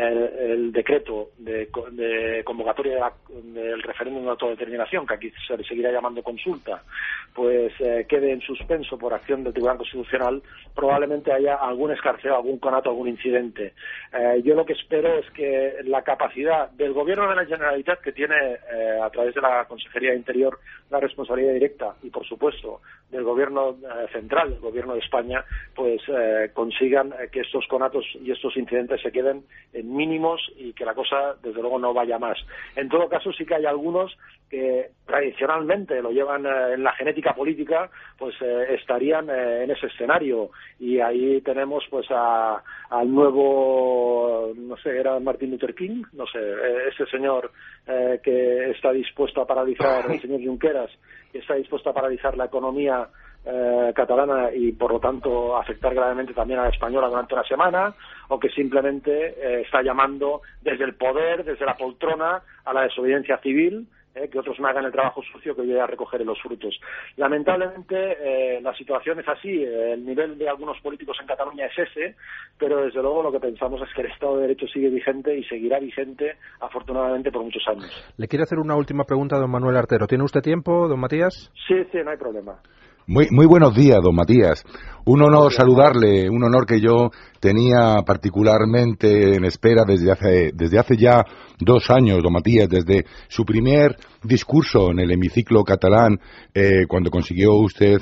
el decreto de convocatoria del referéndum de autodeterminación, que aquí se seguirá llamando consulta, pues quede en suspenso por acción del Tribunal Constitucional. Probablemente haya algún escarceo, algún conato, algún incidente. Yo lo que espero es que la capacidad del Gobierno de la Generalitat, que tiene a través de la Consejería de Interior la responsabilidad directa, y por supuesto del Gobierno central, del Gobierno de España, pues consigan que estos conatos y estos incidentes se queden en mínimos y que la cosa desde luego no vaya más. En todo caso, sí que hay algunos que tradicionalmente lo llevan en la genética política, pues estarían en ese escenario, y ahí tenemos pues al nuevo, no sé, era Martin Luther King, no sé, ese señor que está dispuesto a paralizar, el señor Junqueras, que está dispuesto a paralizar la economía catalana y por lo tanto afectar gravemente también a la española durante una semana, o que simplemente está llamando desde el poder, desde la poltrona, a la desobediencia civil, que otros me hagan el trabajo sucio, que yo voy a recoger los frutos. Lamentablemente la situación es así, el nivel de algunos políticos en Cataluña es ese, pero desde luego lo que pensamos es que el Estado de Derecho sigue vigente y seguirá vigente afortunadamente por muchos años. Le quiero hacer una última pregunta a don Manuel Artero. ¿Tiene usted tiempo, don Matías? Sí, no hay problema. Muy buenos días, don Matías. Un honor saludarle, un honor que yo tenía particularmente en espera desde hace ya 2 años, don Matías, desde su primer discurso en el hemiciclo catalán, cuando consiguió usted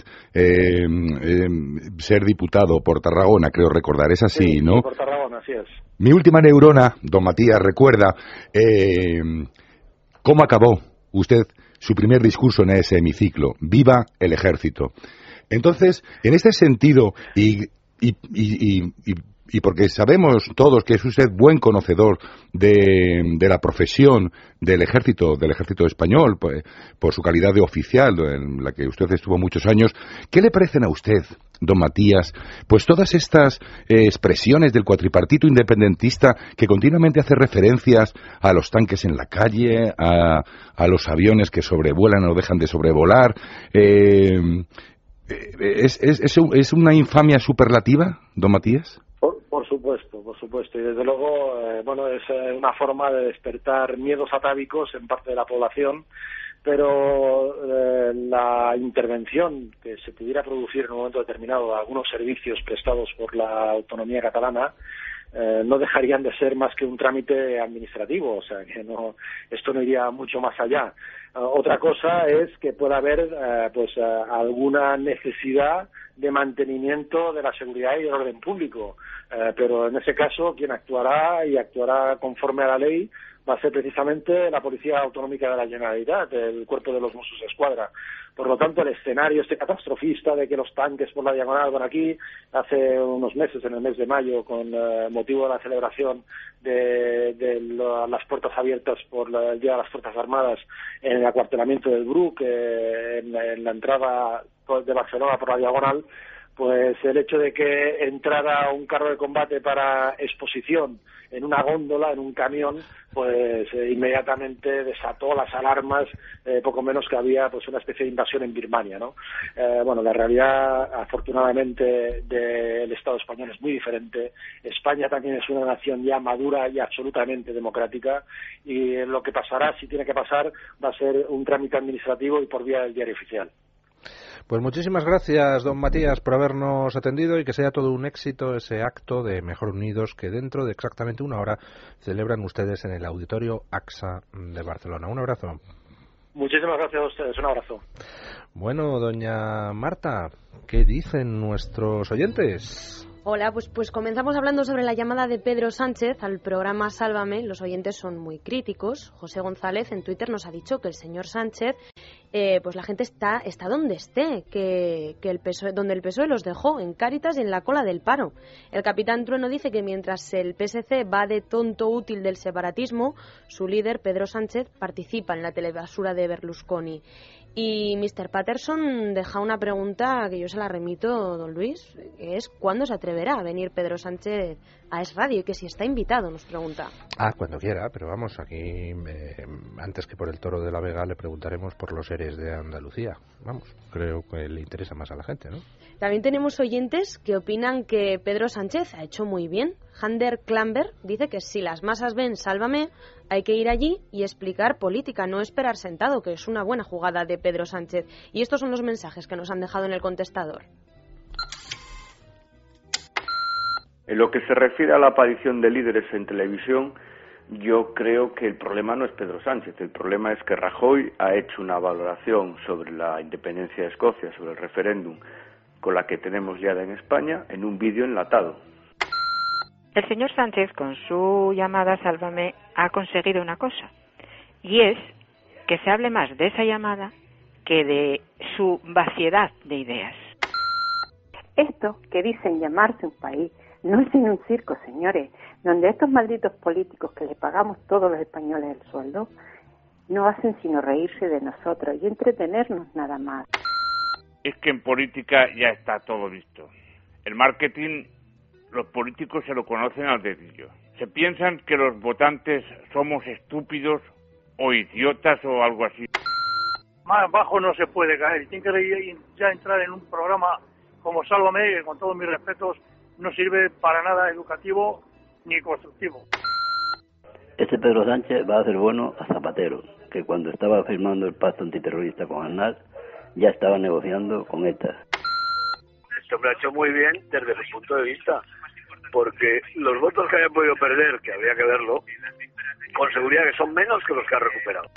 ser diputado por Tarragona, creo recordar. Es así, sí, ¿no? Por Tarragona, así es. Mi última neurona, don Matías, recuerda cómo acabó usted su primer discurso en ese hemiciclo: viva el ejército. Entonces, en este sentido, y porque sabemos todos que es usted buen conocedor de la profesión del ejército español, pues, por su calidad de oficial, en la que usted estuvo muchos años, ¿qué le parecen a usted, don Matías, pues todas estas expresiones del cuatripartito independentista que continuamente hace referencias a los tanques en la calle, a los aviones que sobrevuelan o dejan de sobrevolar? ¿Es una infamia superlativa, don Matías? Por supuesto, y desde luego, es una forma de despertar miedos atávicos en parte de la población, pero la intervención que se pudiera producir en un momento determinado de algunos servicios prestados por la autonomía catalana no dejarían de ser más que un trámite administrativo, o sea que esto no iría mucho más allá. Otra cosa es que pueda haber alguna necesidad de mantenimiento de la seguridad y del orden público, pero en ese caso quien actuará conforme a la ley va a ser precisamente la Policía Autonómica de la Generalitat, el Cuerpo de los Mossos d'Esquadra. Por lo tanto, el escenario catastrofista de que los tanques por la diagonal, aquí hace unos meses, en el mes de mayo, con motivo de la celebración de las puertas abiertas por el Día de las Fuerzas Armadas en el acuartelamiento del Bruc, en la entrada de Barcelona por la diagonal, pues el hecho de que entrara un carro de combate para exposición en una góndola, en un camión, pues inmediatamente desató las alarmas, poco menos que había pues una especie de invasión en Birmania, ¿no? La realidad, afortunadamente, del Estado español es muy diferente. España también es una nación ya madura y absolutamente democrática, y lo que pasará, si tiene que pasar, va a ser un trámite administrativo y por vía del diario oficial. Pues muchísimas gracias, don Matías, por habernos atendido, y que sea todo un éxito ese acto de Mejor Unidos que dentro de exactamente 1 hora celebran ustedes en el Auditorio AXA de Barcelona. Un abrazo. Muchísimas gracias a ustedes. Un abrazo. Bueno, doña Marta, ¿qué dicen nuestros oyentes? Hola, pues comenzamos hablando sobre la llamada de Pedro Sánchez al programa Sálvame. Los oyentes son muy críticos. José González en Twitter nos ha dicho que el señor Sánchez, pues la gente está donde esté, que el PSOE, donde el PSOE los dejó, en Cáritas y en la cola del paro. El capitán Trueno dice que mientras el PSC va de tonto útil del separatismo, su líder, Pedro Sánchez, participa en la telebasura de Berlusconi. Y Mr. Patterson deja una pregunta que yo se la remito, don Luis, que es ¿cuándo se atreverá a venir Pedro Sánchez a Es Radio? Y que si está invitado, nos pregunta. Cuando quiera, pero vamos, aquí antes que por el Toro de la Vega le preguntaremos por los ERES de Andalucía. Vamos, creo que le interesa más a la gente, ¿no? También tenemos oyentes que opinan que Pedro Sánchez ha hecho muy bien. Hander Klamber dice que si las masas ven Sálvame, hay que ir allí y explicar política, no esperar sentado, que es una buena jugada de Pedro Sánchez. Y estos son los mensajes que nos han dejado en el contestador. En lo que se refiere a la aparición de líderes en televisión, yo creo que el problema no es Pedro Sánchez, el problema es que Rajoy ha hecho una valoración sobre la independencia de Escocia, sobre el referéndum, con la que tenemos liada en España, en un vídeo enlatado. El señor Sánchez, con su llamada Sálvame, ha conseguido una cosa, y es que se hable más de esa llamada que de su vaciedad de ideas. Esto que dicen llamarse un país no es sino un circo, señores, donde estos malditos políticos que le pagamos todos los españoles el sueldo no hacen sino reírse de nosotros y entretenernos nada más. Es que en política ya está todo visto. El marketing, los políticos se lo conocen al dedillo. Se piensan que los votantes somos estúpidos o idiotas o algo así. Más bajo no se puede caer. Tiene que ya entrar en un programa como Sálvame, que con todos mis respetos no sirve para nada educativo ni constructivo. Este Pedro Sánchez va a ser bueno a Zapatero, que cuando estaba firmando el pacto antiterrorista con Aznar, ya estaba negociando con ETA. Esto me ha hecho muy bien desde mi punto de vista, porque los votos que haya podido perder, que habría que verlo, con seguridad que son menos que los que ha recuperado.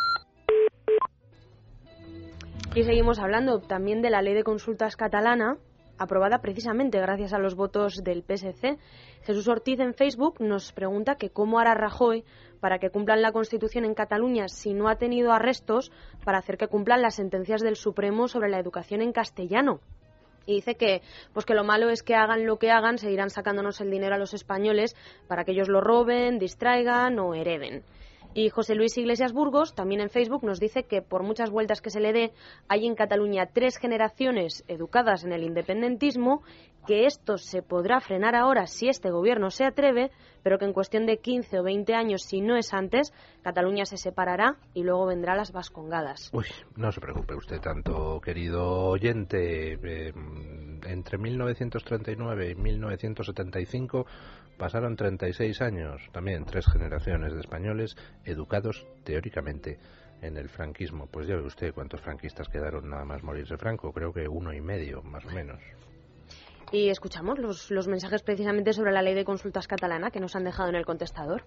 Y seguimos hablando también de la ley de consultas catalana, aprobada precisamente gracias a los votos del PSC. Jesús Ortiz en Facebook nos pregunta que cómo hará Rajoy para que cumplan la Constitución en Cataluña si no ha tenido arrestos para hacer que cumplan las sentencias del Supremo sobre la educación en castellano. Y dice que lo malo es que hagan lo que hagan, seguirán sacándonos el dinero a los españoles para que ellos lo roben, distraigan o hereden. Y José Luis Iglesias Burgos, también en Facebook, nos dice que por muchas vueltas que se le dé, hay en Cataluña 3 generaciones educadas en el independentismo, que esto se podrá frenar ahora si este gobierno se atreve, pero que en cuestión de 15 o 20 años, si no es antes, Cataluña se separará y luego vendrá las vascongadas. Uy, no se preocupe usted tanto, querido oyente. Entre 1939 y 1975 pasaron 36 años, también 3 generaciones de españoles educados teóricamente en el franquismo. Pues ya ve usted cuántos franquistas quedaron nada más morirse Franco, creo que 1,5 más o menos. Y escuchamos los mensajes precisamente sobre la ley de consultas catalana que nos han dejado en el contestador.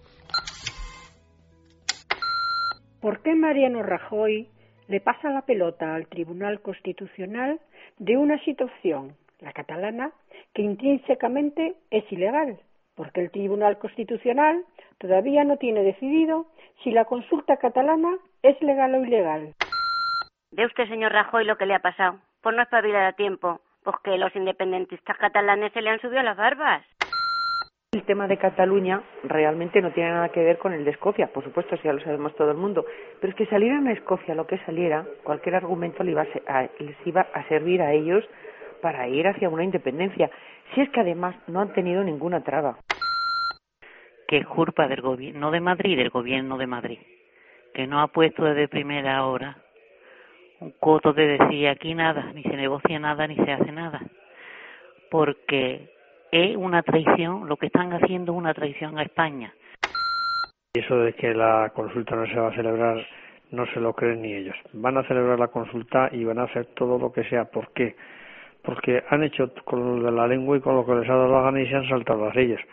¿Por qué Mariano Rajoy le pasa la pelota al Tribunal Constitucional de una situación, la catalana, que intrínsecamente es ilegal? Porque el Tribunal Constitucional todavía no tiene decidido si la consulta catalana es legal o ilegal. ¿Ve usted, señor Rajoy, lo que le ha pasado? Por no espabilar a tiempo, pues que los independentistas catalanes se le han subido las barbas. El tema de Cataluña realmente no tiene nada que ver con el de Escocia, por supuesto, si ya lo sabemos todo el mundo, pero es que salieran a Escocia lo que saliera, cualquier argumento les iba a servir a ellos para ir hacia una independencia, si es que además no han tenido ninguna traba. Que es culpa del gobierno de Madrid, del gobierno de Madrid, que no ha puesto desde primera hora un coto de decir aquí nada, ni se negocia nada, ni se hace nada, porque es una traición, lo que están haciendo es una traición a España. Eso de que la consulta no se va a celebrar, no se lo creen ni ellos. Van a celebrar la consulta y van a hacer todo lo que sea. ¿Por qué? Porque han hecho con lo de la lengua y con lo que les ha dado la gana y se han saltado las leyes.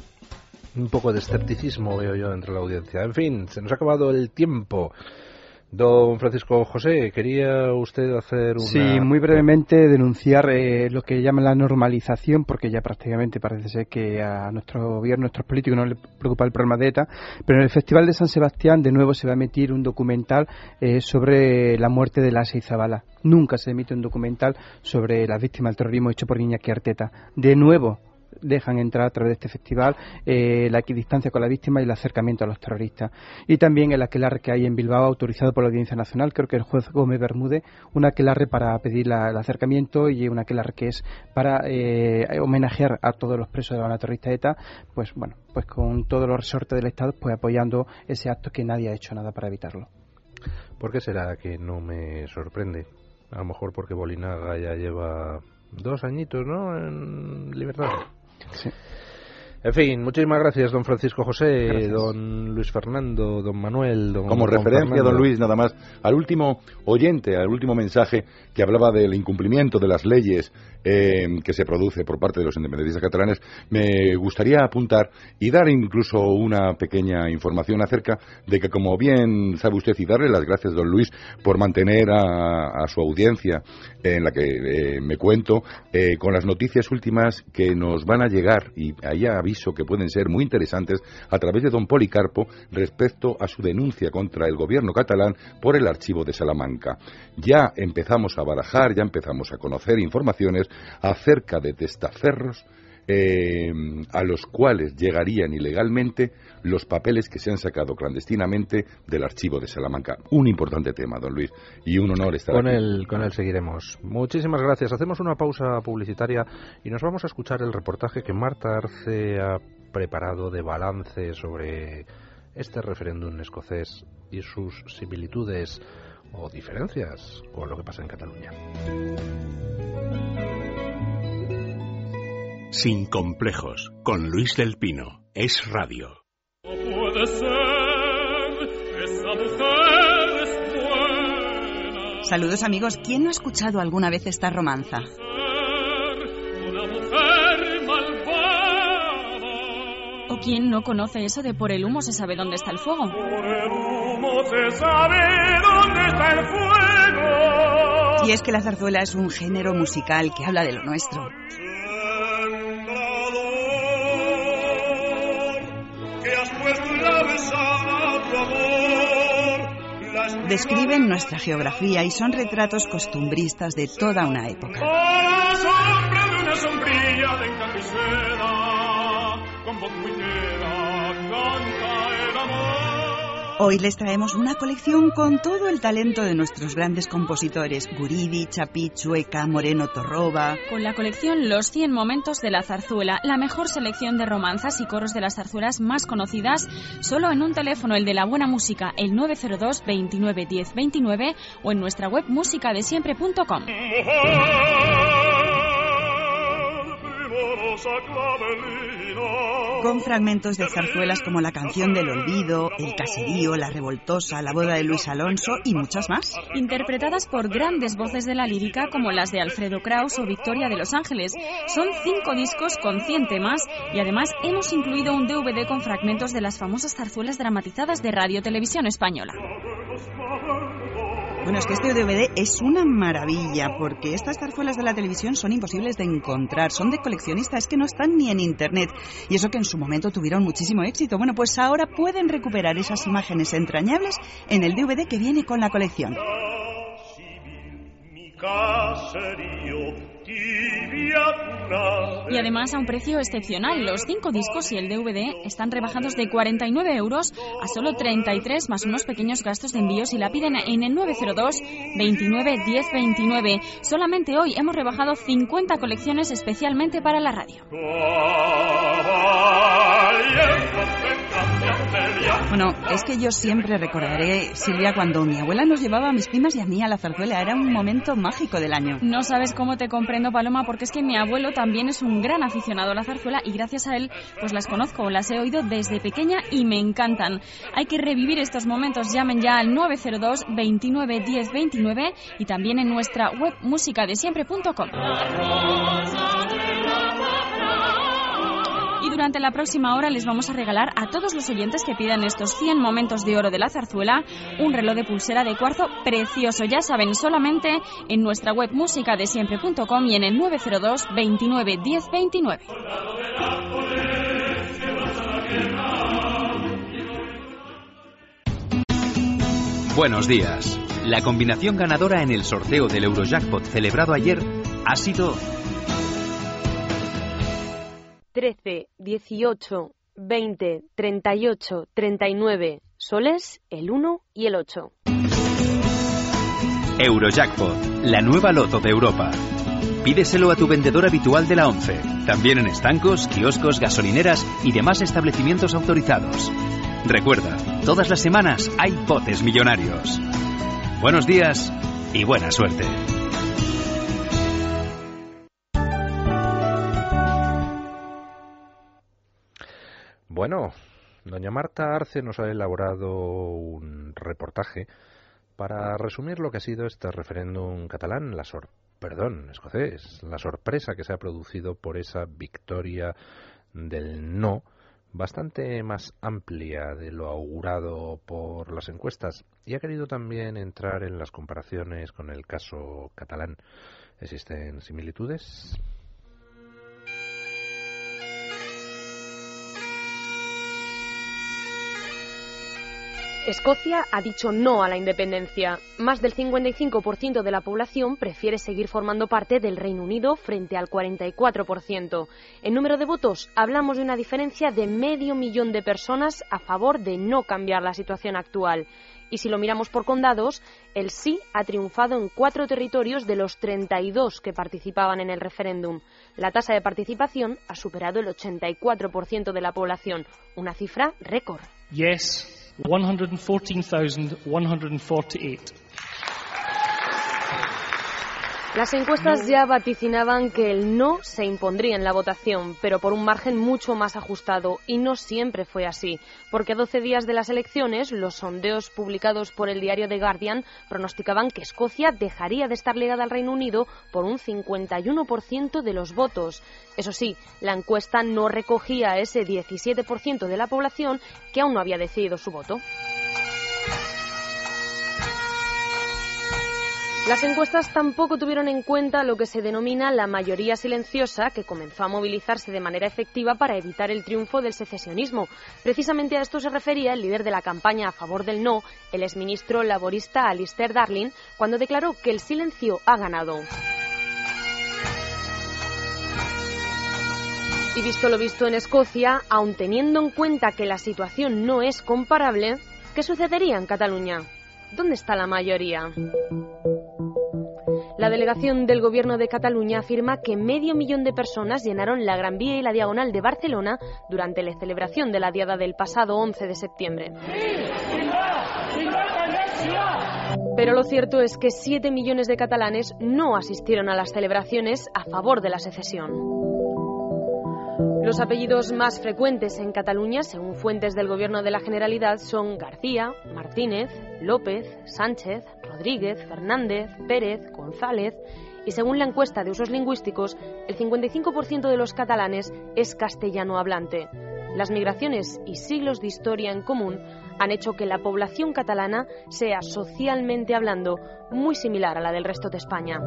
Un poco de escepticismo veo yo entre la audiencia. En fin, se nos ha acabado el tiempo Don Francisco José, ¿quería usted hacer una...? Sí, muy brevemente denunciar lo que llaman la normalización, porque ya prácticamente parece ser que a nuestro gobierno, a nuestros políticos no les preocupa el problema de ETA, pero en el Festival de San Sebastián de nuevo se va a emitir un documental sobre la muerte de Lasa y Zabala. Nunca se emite un documental sobre las víctimas del terrorismo hecho por Iñaki Arteta. De nuevo dejan entrar a través de este festival la equidistancia con la víctima y el acercamiento a los terroristas. Y también el aquelarre que hay en Bilbao, autorizado por la Audiencia Nacional, creo que el juez Gómez Bermúdez, un aquelarre para pedir el acercamiento y un aquelarre que es para homenajear a todos los presos de la banda terrorista ETA, pues bueno, pues con todos los resortes del Estado, pues apoyando ese acto que nadie ha hecho nada para evitarlo. ¿Por qué será que no me sorprende? A lo mejor porque Bolinaga ya lleva 2 añitos, ¿no?, en libertad. Sí. En fin, muchísimas gracias, don Francisco José, gracias. Don Luis Fernando, don Manuel, Como referencia, Fernando. don Luis, nada más, al último oyente, al último mensaje que hablaba del incumplimiento de las leyes que se produce por parte de los independentistas catalanes, me gustaría apuntar y dar incluso una pequeña información acerca de que, como bien sabe usted, y darle las gracias, don Luis, por mantener a su audiencia, en la que me cuento, con las noticias últimas que nos van a llegar, y ahí aviso que pueden ser muy interesantes, a través de don Policarpo, respecto a su denuncia contra el gobierno catalán por el archivo de Salamanca. Ya empezamos a barajar, ya empezamos a conocer informaciones acerca de testaferros a los cuales llegarían ilegalmente los papeles que se han sacado clandestinamente del archivo de Salamanca. Un importante tema, don Luis, y un honor estar aquí. Con él seguiremos. Muchísimas gracias. Hacemos una pausa publicitaria y nos vamos a escuchar el reportaje que Marta Arce ha preparado de balance sobre este referéndum escocés y sus similitudes o diferencias con lo que pasa en Cataluña. Sin complejos, con Luis del Pino. Es radio. No puede ser, esa mujer es buena. Saludos, amigos. ¿Quién no ha escuchado alguna vez esta romanza? Una mujer malvada. ¿O quién no conoce eso de por el humo se sabe dónde está el fuego? Por el humo se sabe dónde está el fuego. Y es que la zarzuela es un género musical que habla de lo nuestro. Describen nuestra geografía y son retratos costumbristas de toda una época. A la sombra de una sombrilla de encanto y seda, con voz muy queda, canta el amor. Hoy les traemos una colección con todo el talento de nuestros grandes compositores: Guridi, Chapí, Chueca, Moreno, Torroba. Con la colección Los 100 momentos de la zarzuela, la mejor selección de romanzas y coros de las zarzuelas más conocidas, solo en un teléfono, el de la buena música, el 902 29 10 29, o en nuestra web musicadesiempre.com. Con fragmentos de zarzuelas como La canción del olvido, El caserío, La revoltosa, La boda de Luis Alonso y muchas más. Interpretadas por grandes voces de la lírica como las de Alfredo Kraus o Victoria de Los Ángeles. Son 5 discos con 100 temas y además hemos incluido un DVD con fragmentos de las famosas zarzuelas dramatizadas de Radio Televisión Española. Bueno, es que este DVD es una maravilla, porque estas zarzuelas de la televisión son imposibles de encontrar, son de coleccionista, es que no están ni en internet, y eso que en su momento tuvieron muchísimo éxito. Bueno, pues ahora pueden recuperar esas imágenes entrañables en el DVD que viene con la colección. Y además a un precio excepcional. Los 5 discos y el DVD están rebajados de 49 euros a solo 33, más unos pequeños gastos de envío si la piden en el 902 29 10 29. Solamente hoy hemos rebajado 50 colecciones especialmente para la radio. Bueno, es que yo siempre recordaré, Silvia, cuando mi abuela nos llevaba a mis primas y a mí a la zarzuela. Era un momento mágico del año. No sabes cómo te comprendo, Paloma, porque es que mi abuelo también es un gran aficionado a la zarzuela y gracias a él pues las conozco, las he oído desde pequeña y me encantan. Hay que revivir estos momentos. Llamen ya al 902 29 10 29 y también en nuestra web musicadesiempre.com. Y durante la próxima hora les vamos a regalar a todos los oyentes que pidan estos 100 momentos de oro de la zarzuela un reloj de pulsera de cuarzo precioso. Ya saben, solamente en nuestra web musicadesiempre.com y en el 902 29 10 29. Buenos días. La combinación ganadora en el sorteo del Eurojackpot celebrado ayer ha sido 13, 18, 20, 38, 39 soles, el 1 y el 8. Eurojackpot, la nueva loto de Europa. Pídeselo a tu vendedor habitual de la 11, también en estancos, kioscos, gasolineras y demás establecimientos autorizados. Recuerda, todas las semanas hay botes millonarios. Buenos días y buena suerte. Bueno, doña Marta Arce nos ha elaborado un reportaje para resumir lo que ha sido este referéndum catalán, escocés, la sorpresa que se ha producido por esa victoria del no, bastante más amplia de lo augurado por las encuestas, y ha querido también entrar en las comparaciones con el caso catalán. ¿Existen similitudes? Escocia ha dicho no a la independencia. Más del 55% de la población prefiere seguir formando parte del Reino Unido frente al 44%. En número de votos, hablamos de una diferencia de 500.000 de personas a favor de no cambiar la situación actual. Y si lo miramos por condados, el sí ha triunfado en 4 territorios de los 32 que participaban en el referéndum. La tasa de participación ha superado el 84% de la población, una cifra récord. Yes. 114,148. Las encuestas ya vaticinaban que el no se impondría en la votación, pero por un margen mucho más ajustado, y no siempre fue así, porque a 12 días de las elecciones, los sondeos publicados por el diario The Guardian pronosticaban que Escocia dejaría de estar ligada al Reino Unido por un 51% de los votos. Eso sí, la encuesta no recogía a ese 17% de la población que aún no había decidido su voto. Las encuestas tampoco tuvieron en cuenta lo que se denomina la mayoría silenciosa, que comenzó a movilizarse de manera efectiva para evitar el triunfo del secesionismo. Precisamente a esto se refería el líder de la campaña a favor del no, el exministro laborista Alistair Darling, cuando declaró que el silencio ha ganado. Y visto lo visto en Escocia, aun teniendo en cuenta que la situación no es comparable, ¿qué sucedería en Cataluña? ¿Dónde está la mayoría? La delegación del Gobierno de Cataluña afirma que 500.000 de personas llenaron la Gran Vía y la Diagonal de Barcelona durante la celebración de la Diada del pasado 11 de septiembre. Pero lo cierto es que 7 millones de catalanes no asistieron a las celebraciones a favor de la secesión. Los apellidos más frecuentes en Cataluña, según fuentes del Gobierno de la Generalidad, son García, Martínez, López, Sánchez, Rodríguez, Fernández, Pérez, González, y según la encuesta de usos lingüísticos, el 55% de los catalanes es castellano hablante. Las migraciones y siglos de historia en común han hecho que la población catalana sea, socialmente hablando, muy similar a la del resto de España.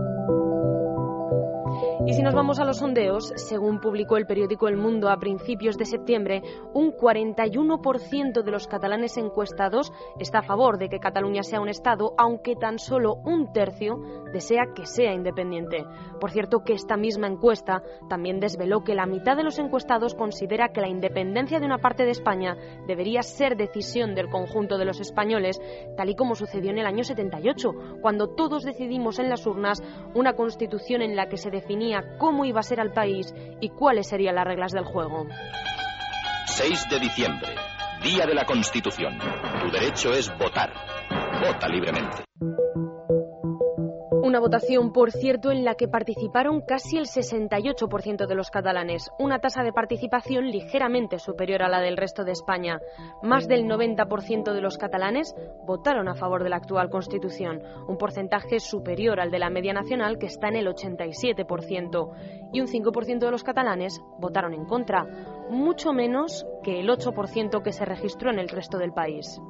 Y si nos vamos a los sondeos, según publicó el periódico El Mundo a principios de septiembre, un 41% de los catalanes encuestados está a favor de que Cataluña sea un Estado, aunque tan solo un tercio desea que sea independiente. Por cierto, que esta misma encuesta también desveló que la mitad de los encuestados considera que la independencia de una parte de España debería ser decisión del conjunto de los españoles, tal y como sucedió en el año 78, cuando todos decidimos en las urnas una constitución en la que se definía cómo iba a ser el país y cuáles serían las reglas del juego. 6 de diciembre, Día de la Constitución. Tu derecho es votar. Vota libremente. Una votación, por cierto, en la que participaron casi el 68% de los catalanes, una tasa de participación ligeramente superior a la del resto de España. Más del 90% de los catalanes votaron a favor de la actual Constitución, un porcentaje superior al de la media nacional, que está en el 87%. Y un 5% de los catalanes votaron en contra, mucho menos que el 8% que se registró en el resto del país.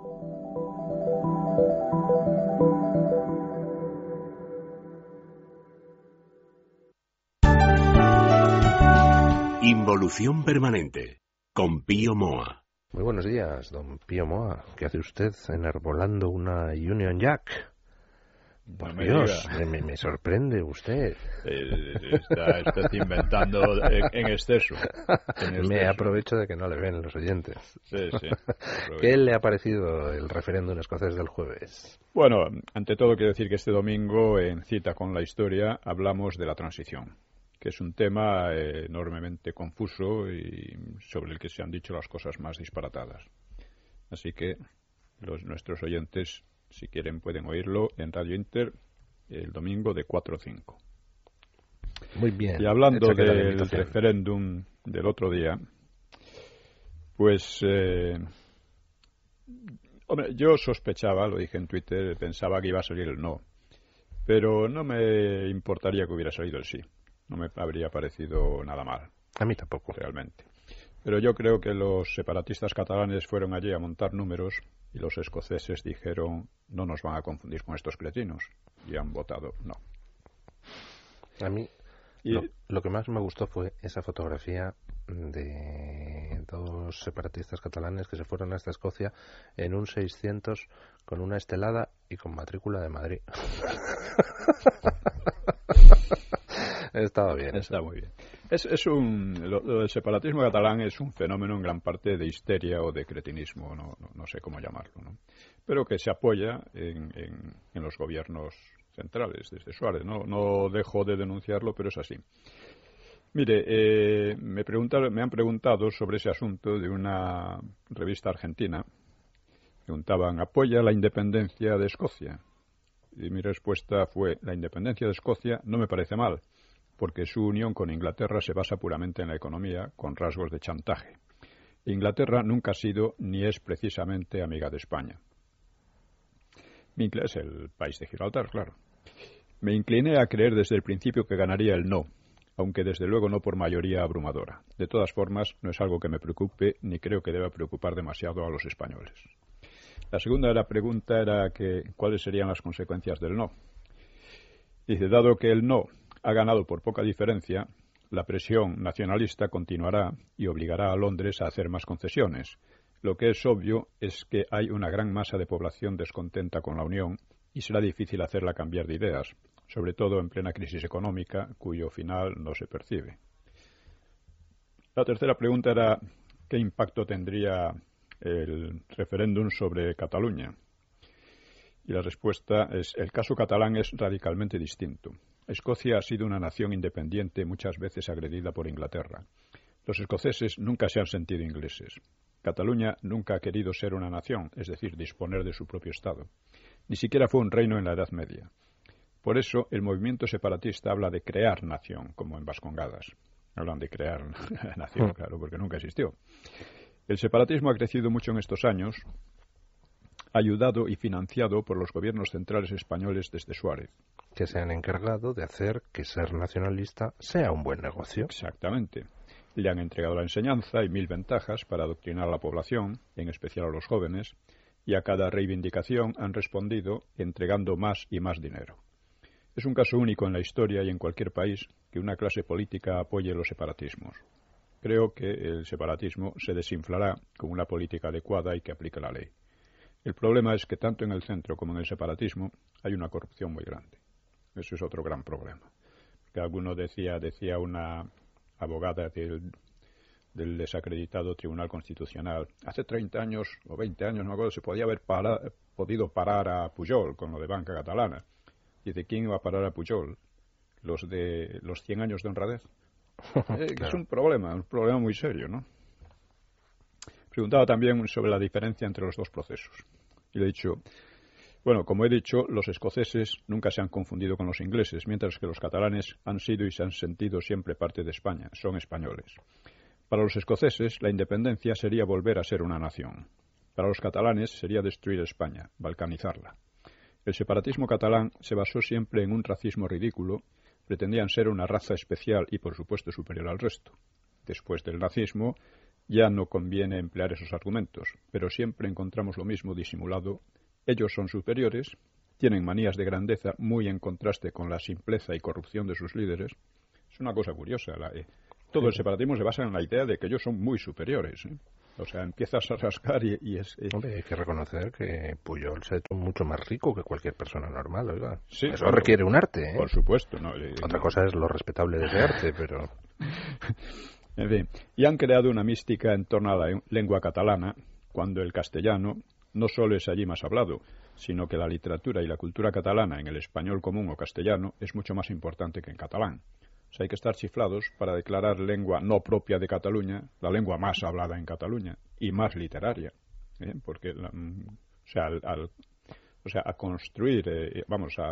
Involución permanente, con Pío Moa. Muy buenos días, don Pío Moa. ¿Qué hace usted enarbolando una Union Jack? Por Dios, me sorprende usted. Está inventando en exceso. Me aprovecho de que no le ven los oyentes. Sí. ¿Qué le ha parecido el referéndum escocés del jueves? Bueno, ante todo quiero decir que este domingo, en Cita con la Historia, hablamos de la transición, que es un tema enormemente confuso y sobre el que se han dicho las cosas más disparatadas. Así que nuestros oyentes, si quieren, pueden oírlo en Radio Inter el domingo de 4 a 5. Muy bien. Y hablando del referéndum del otro día, pues hombre, yo sospechaba, lo dije en Twitter, pensaba que iba a salir el no, pero no me importaría que hubiera salido el sí. No me habría parecido nada mal. A mí tampoco. Realmente. Pero yo creo que los separatistas catalanes fueron allí a montar números y los escoceses dijeron: no nos van a confundir con estos cretinos, y han votado no. A mí lo que más me gustó fue esa fotografía de dos separatistas catalanes que se fueron hasta Escocia en un 600 con una estelada y con matrícula de Madrid. Estaba bien. Está muy bien. Lo del separatismo catalán es un fenómeno en gran parte de histeria o de cretinismo, no sé cómo llamarlo, ¿no? Pero que se apoya en los gobiernos centrales desde Suárez. No dejo de denunciarlo, pero es así. Mire, me han preguntado sobre ese asunto de una revista argentina. Preguntaban: ¿apoya la independencia de Escocia? Y mi respuesta fue: la independencia de Escocia no me parece mal, porque su unión con Inglaterra se basa puramente en la economía, con rasgos de chantaje. Inglaterra nunca ha sido ni es precisamente amiga de España. Es el país de Gibraltar, claro. Me incliné a creer desde el principio que ganaría el no, aunque desde luego no por mayoría abrumadora. De todas formas, no es algo que me preocupe, ni creo que deba preocupar demasiado a los españoles. La segunda pregunta era cuáles serían las consecuencias del no. Dice: dado que el no ha ganado por poca diferencia, la presión nacionalista continuará y obligará a Londres a hacer más concesiones. Lo que es obvio es que hay una gran masa de población descontenta con la Unión y será difícil hacerla cambiar de ideas, sobre todo en plena crisis económica, cuyo final no se percibe. La tercera pregunta era: ¿qué impacto tendría el referéndum sobre Cataluña? Y la respuesta es: el caso catalán es radicalmente distinto. Escocia ha sido una nación independiente muchas veces agredida por Inglaterra. Los escoceses nunca se han sentido ingleses. Cataluña nunca ha querido ser una nación, es decir, disponer de su propio Estado. Ni siquiera fue un reino en la Edad Media. Por eso, el movimiento separatista habla de crear nación, como en Vascongadas. Hablan de crear nación, claro, porque nunca existió. El separatismo ha crecido mucho en estos años, ayudado y financiado por los gobiernos centrales españoles desde Suárez, que se han encargado de hacer que ser nacionalista sea un buen negocio. Exactamente. Le han entregado la enseñanza y 1000 ventajas para adoctrinar a la población, en especial a los jóvenes, y a cada reivindicación han respondido entregando más y más dinero. Es un caso único en la historia y en cualquier país que una clase política apoye los separatismos. Creo que el separatismo se desinflará con una política adecuada y que aplique la ley. El problema es que tanto en el centro como en el separatismo hay una corrupción muy grande. Eso es otro gran problema. Que alguno decía una abogada del desacreditado Tribunal Constitucional: hace 30 años o 20 años, no me acuerdo, se podía haber podido parar a Pujol con lo de Banca Catalana. ¿Y de quién iba a parar a Pujol? ¿Los de los 100 años de honradez? Claro. Es un problema muy serio, ¿no? Preguntaba también sobre la diferencia entre los dos procesos. Y le he dicho, Bueno, como he dicho, los escoceses nunca se han confundido con los ingleses, mientras que los catalanes han sido y se han sentido siempre parte de España, son españoles. Para los escoceses, la independencia sería volver a ser una nación. Para los catalanes sería destruir España, balcanizarla. El separatismo catalán se basó siempre en un racismo ridículo, pretendían ser una raza especial y, por supuesto, superior al resto. Después del nazismo, ya no conviene emplear esos argumentos, pero siempre encontramos lo mismo disimulado. Ellos son superiores, tienen manías de grandeza muy en contraste con la simpleza y corrupción de sus líderes. Es una cosa curiosa. Todo el separatismo se basa en la idea de que ellos son muy superiores. O sea, empiezas a rascar y es... Hombre, hay que reconocer que Pujol se ha hecho mucho más rico que cualquier persona normal, oiga. Sí, eso requiere un arte, ¿eh? Por supuesto. No, Otra cosa es lo respetable de ese arte, pero... En fin, y han creado una mística en torno a la lengua catalana, cuando el castellano no solo es allí más hablado, sino que la literatura y la cultura catalana en el español común o castellano es mucho más importante que en catalán. O sea, hay que estar chiflados para declarar lengua no propia de Cataluña, la lengua más hablada en Cataluña y más literaria, porque, a construir,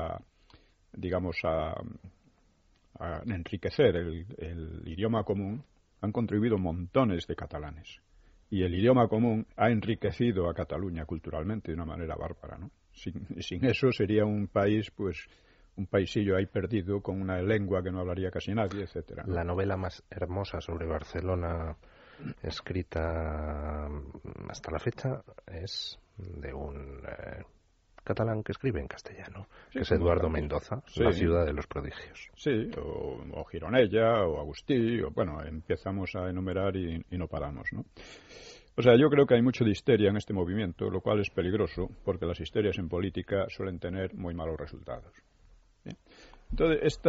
a enriquecer el idioma común, han contribuido montones de catalanes. Y el idioma común ha enriquecido a Cataluña culturalmente de una manera bárbara, ¿no? Sin eso sería un país, pues, un paisillo ahí perdido con una lengua que no hablaría casi nadie, etcétera, ¿no? La novela más hermosa sobre Barcelona escrita hasta la fecha es de un catalán que escribe en castellano, que es Eduardo Mendoza, La ciudad de los prodigios. Sí, o Gironella, o Agustí, empezamos a enumerar y no paramos, ¿no? O sea, yo creo que hay mucho de histeria en este movimiento, lo cual es peligroso, porque las histerias en política suelen tener muy malos resultados. Entonces,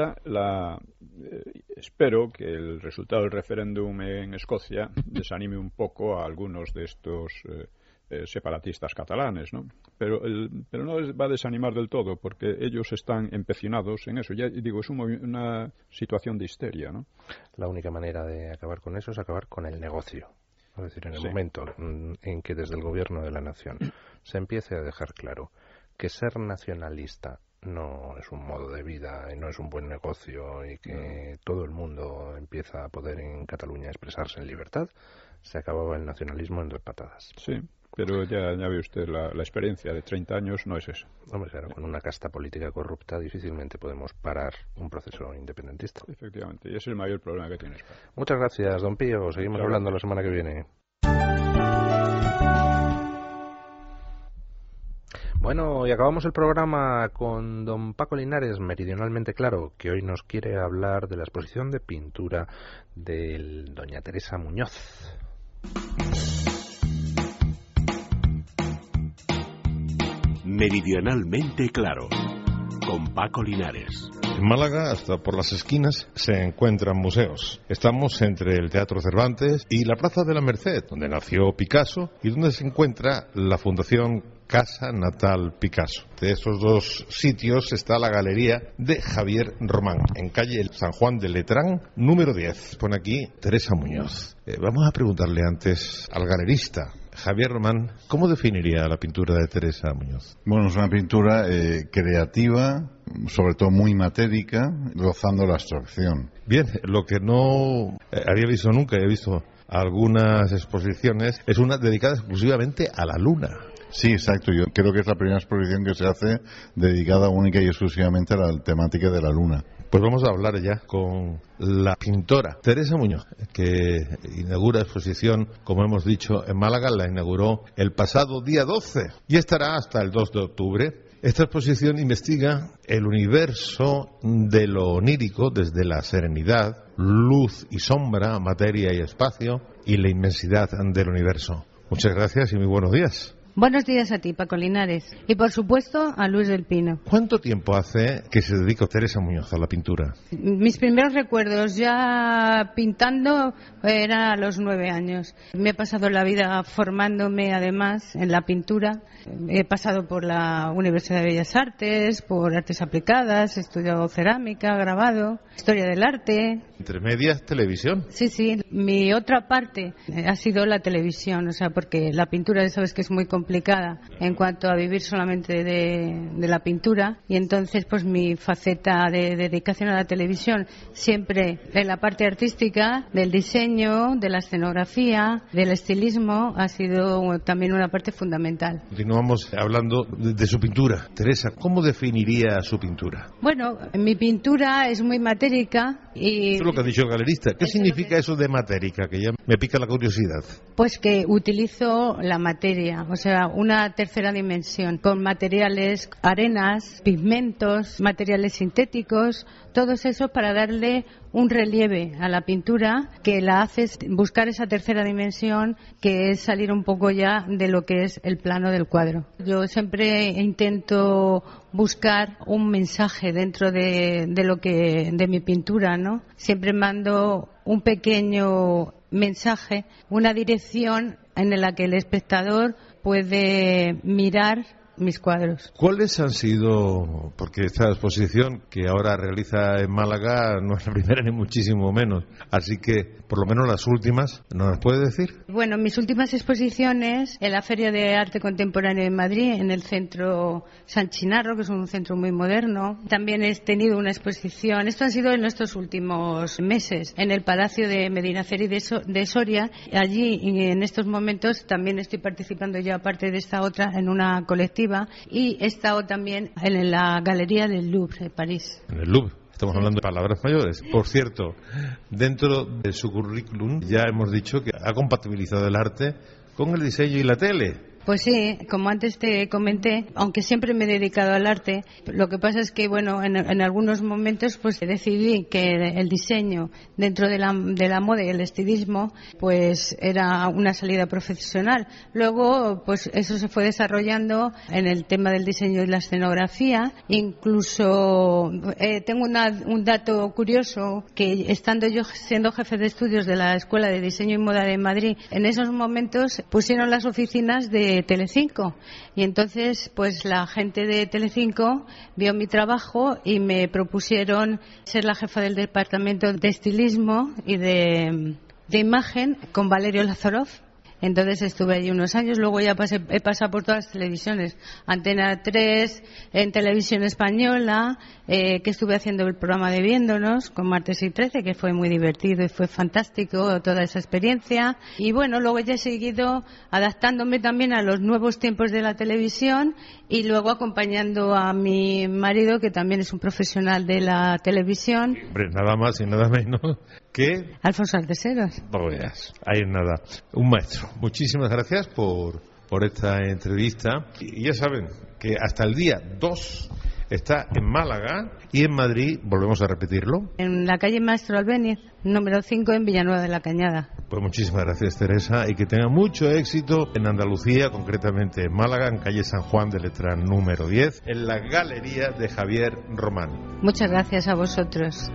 espero que el resultado del referéndum en Escocia desanime un poco a algunos de estos separatistas catalanes, ¿no? Pero no va a desanimar del todo, porque ellos están empecinados en eso. Ya digo, es una situación de histeria, ¿no? La única manera de acabar con eso es acabar con el negocio. Es decir, en el momento en que desde el gobierno de la nación se empiece a dejar claro que ser nacionalista no es un modo de vida y no es un buen negocio y que todo el mundo empieza a poder en Cataluña expresarse en libertad, se acababa el nacionalismo en 2 patadas. Sí, pero ya ve usted, la experiencia de 30 años no es eso. Hombre, claro, con una casta política corrupta difícilmente podemos parar un proceso independentista. Efectivamente, y ese es el mayor problema que tiene España. Muchas gracias, don Pío. Seguimos hablando la semana que viene. Bueno, y acabamos el programa con don Paco Linares, meridionalmente claro, que hoy nos quiere hablar de la exposición de pintura de doña Teresa Muñoz. Meridionalmente claro, con Paco Linares. En Málaga, hasta por las esquinas, se encuentran museos. Estamos entre el Teatro Cervantes y la Plaza de la Merced, donde nació Picasso y donde se encuentra la Fundación Casa Natal Picasso. De esos 2 sitios está la galería de Javier Román, en calle San Juan de Letrán, número 10. Pone aquí Teresa Muñoz. Vamos a preguntarle antes al galerista Javier Román, ¿cómo definiría la pintura de Teresa Muñoz? Bueno, es una pintura creativa, sobre todo muy matérica, rozando la abstracción. Bien, lo que no había visto nunca, he visto algunas exposiciones, es una dedicada exclusivamente a la luna. Sí, exacto. Yo creo que es la primera exposición que se hace dedicada única y exclusivamente a la temática de la luna. Pues vamos a hablar ya con la pintora Teresa Muñoz, que inaugura exposición, como hemos dicho, en Málaga. La inauguró el pasado día 12 y estará hasta el 2 de octubre. Esta exposición investiga el universo de lo onírico desde la serenidad, luz y sombra, materia y espacio y la inmensidad del universo. Muchas gracias y muy buenos días. Buenos días a ti, Paco Linares. Y por supuesto a Luis del Pino. ¿Cuánto tiempo hace que se dedicó Teresa Muñoz a la pintura? Mis primeros recuerdos ya pintando eran a los 9 años. Me he pasado la vida formándome además en la pintura. He pasado por la Universidad de Bellas Artes, por Artes Aplicadas, he estudiado cerámica, grabado, historia del arte. Entre medias, televisión. Sí. Mi otra parte ha sido la televisión, o sea, porque la pintura, sabes que es muy complicada complicada en cuanto a vivir solamente de la pintura, y entonces pues mi faceta de dedicación a la televisión siempre en la parte artística, del diseño, de la escenografía, del estilismo, ha sido también una parte fundamental. Continuamos hablando de su pintura. Teresa, ¿cómo definiría su pintura? Bueno, mi pintura es muy matérica y... Eso es lo que ha dicho el galerista. ¿Qué significa eso de matérica? Que ya me pica la curiosidad. Pues que utilizo la materia, o sea, una tercera dimensión, con materiales, arenas, pigmentos, materiales sintéticos, todos esos para darle un relieve a la pintura que la hace buscar esa tercera dimensión, que es salir un poco ya de lo que es el plano del cuadro. Yo siempre intento buscar un mensaje dentro de mi pintura, ¿no? Siempre mando un pequeño mensaje, una dirección en la que el espectador puede mirar mis cuadros. ¿Cuáles han sido, porque esta exposición que ahora realiza en Málaga no es la primera ni muchísimo menos, así que por lo menos las últimas, ¿nos las puede decir? Bueno, mis últimas exposiciones en la Feria de Arte Contemporáneo de Madrid, en el Centro San Chinarro, que es un centro muy moderno. También he tenido una exposición, esto ha sido en estos últimos meses, en el Palacio de Medinaceli de Soria. Allí, en estos momentos, también estoy participando yo, aparte de esta otra, en una colectiva, y he estado también en la Galería del Louvre de París. En el Louvre. Estamos hablando de palabras mayores. Por cierto, dentro de su currículum ya hemos dicho que ha compatibilizado el arte con el diseño y la tele. Pues sí, como antes te comenté, aunque siempre me he dedicado al arte, lo que pasa es que, bueno, en algunos momentos pues decidí que el diseño dentro de la moda y el estilismo pues era una salida profesional. Luego pues eso se fue desarrollando en el tema del diseño y la escenografía. Incluso tengo un dato curioso, que estando yo siendo jefe de estudios de la Escuela de Diseño y Moda de Madrid, en esos momentos pusieron las oficinas de Telecinco, y entonces pues la gente de Telecinco vio mi trabajo y me propusieron ser la jefa del departamento de estilismo y de imagen con Valerio Lázarov. Entonces estuve allí unos años, luego ya he pasado por todas las televisiones, Antena 3, en Televisión Española, que estuve haciendo el programa de Viéndonos con Martes y 13, que fue muy divertido y fue fantástico toda esa experiencia. Y bueno, luego ya he seguido adaptándome también a los nuevos tiempos de la televisión y luego acompañando a mi marido, que también es un profesional de la televisión. Hombre, nada más y nada menos que... Alfonso Arteseros. No veas, ahí es nada. Un maestro. Muchísimas gracias por esta entrevista. Y ya saben que hasta el día 2 está en Málaga y en Madrid, volvemos a repetirlo, en la calle Maestro Albéniz, número 5, en Villanueva de la Cañada. Pues muchísimas gracias, Teresa, y que tenga mucho éxito en Andalucía, concretamente en Málaga, en calle San Juan de Letrán número 10, en la Galería de Javier Román. Muchas gracias a vosotros.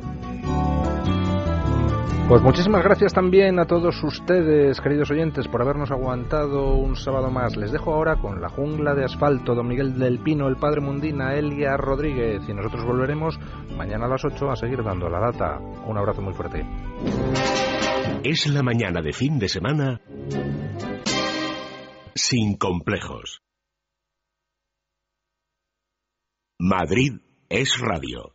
Pues muchísimas gracias también a todos ustedes, queridos oyentes, por habernos aguantado un sábado más. Les dejo ahora con La Jungla de Asfalto, Don Miguel del Pino, El Padre Mundina, Elia Rodríguez, y nosotros volveremos mañana a las 8 a seguir dando la lata. Un abrazo muy fuerte. Es la mañana de fin de semana sin complejos. Madrid es radio.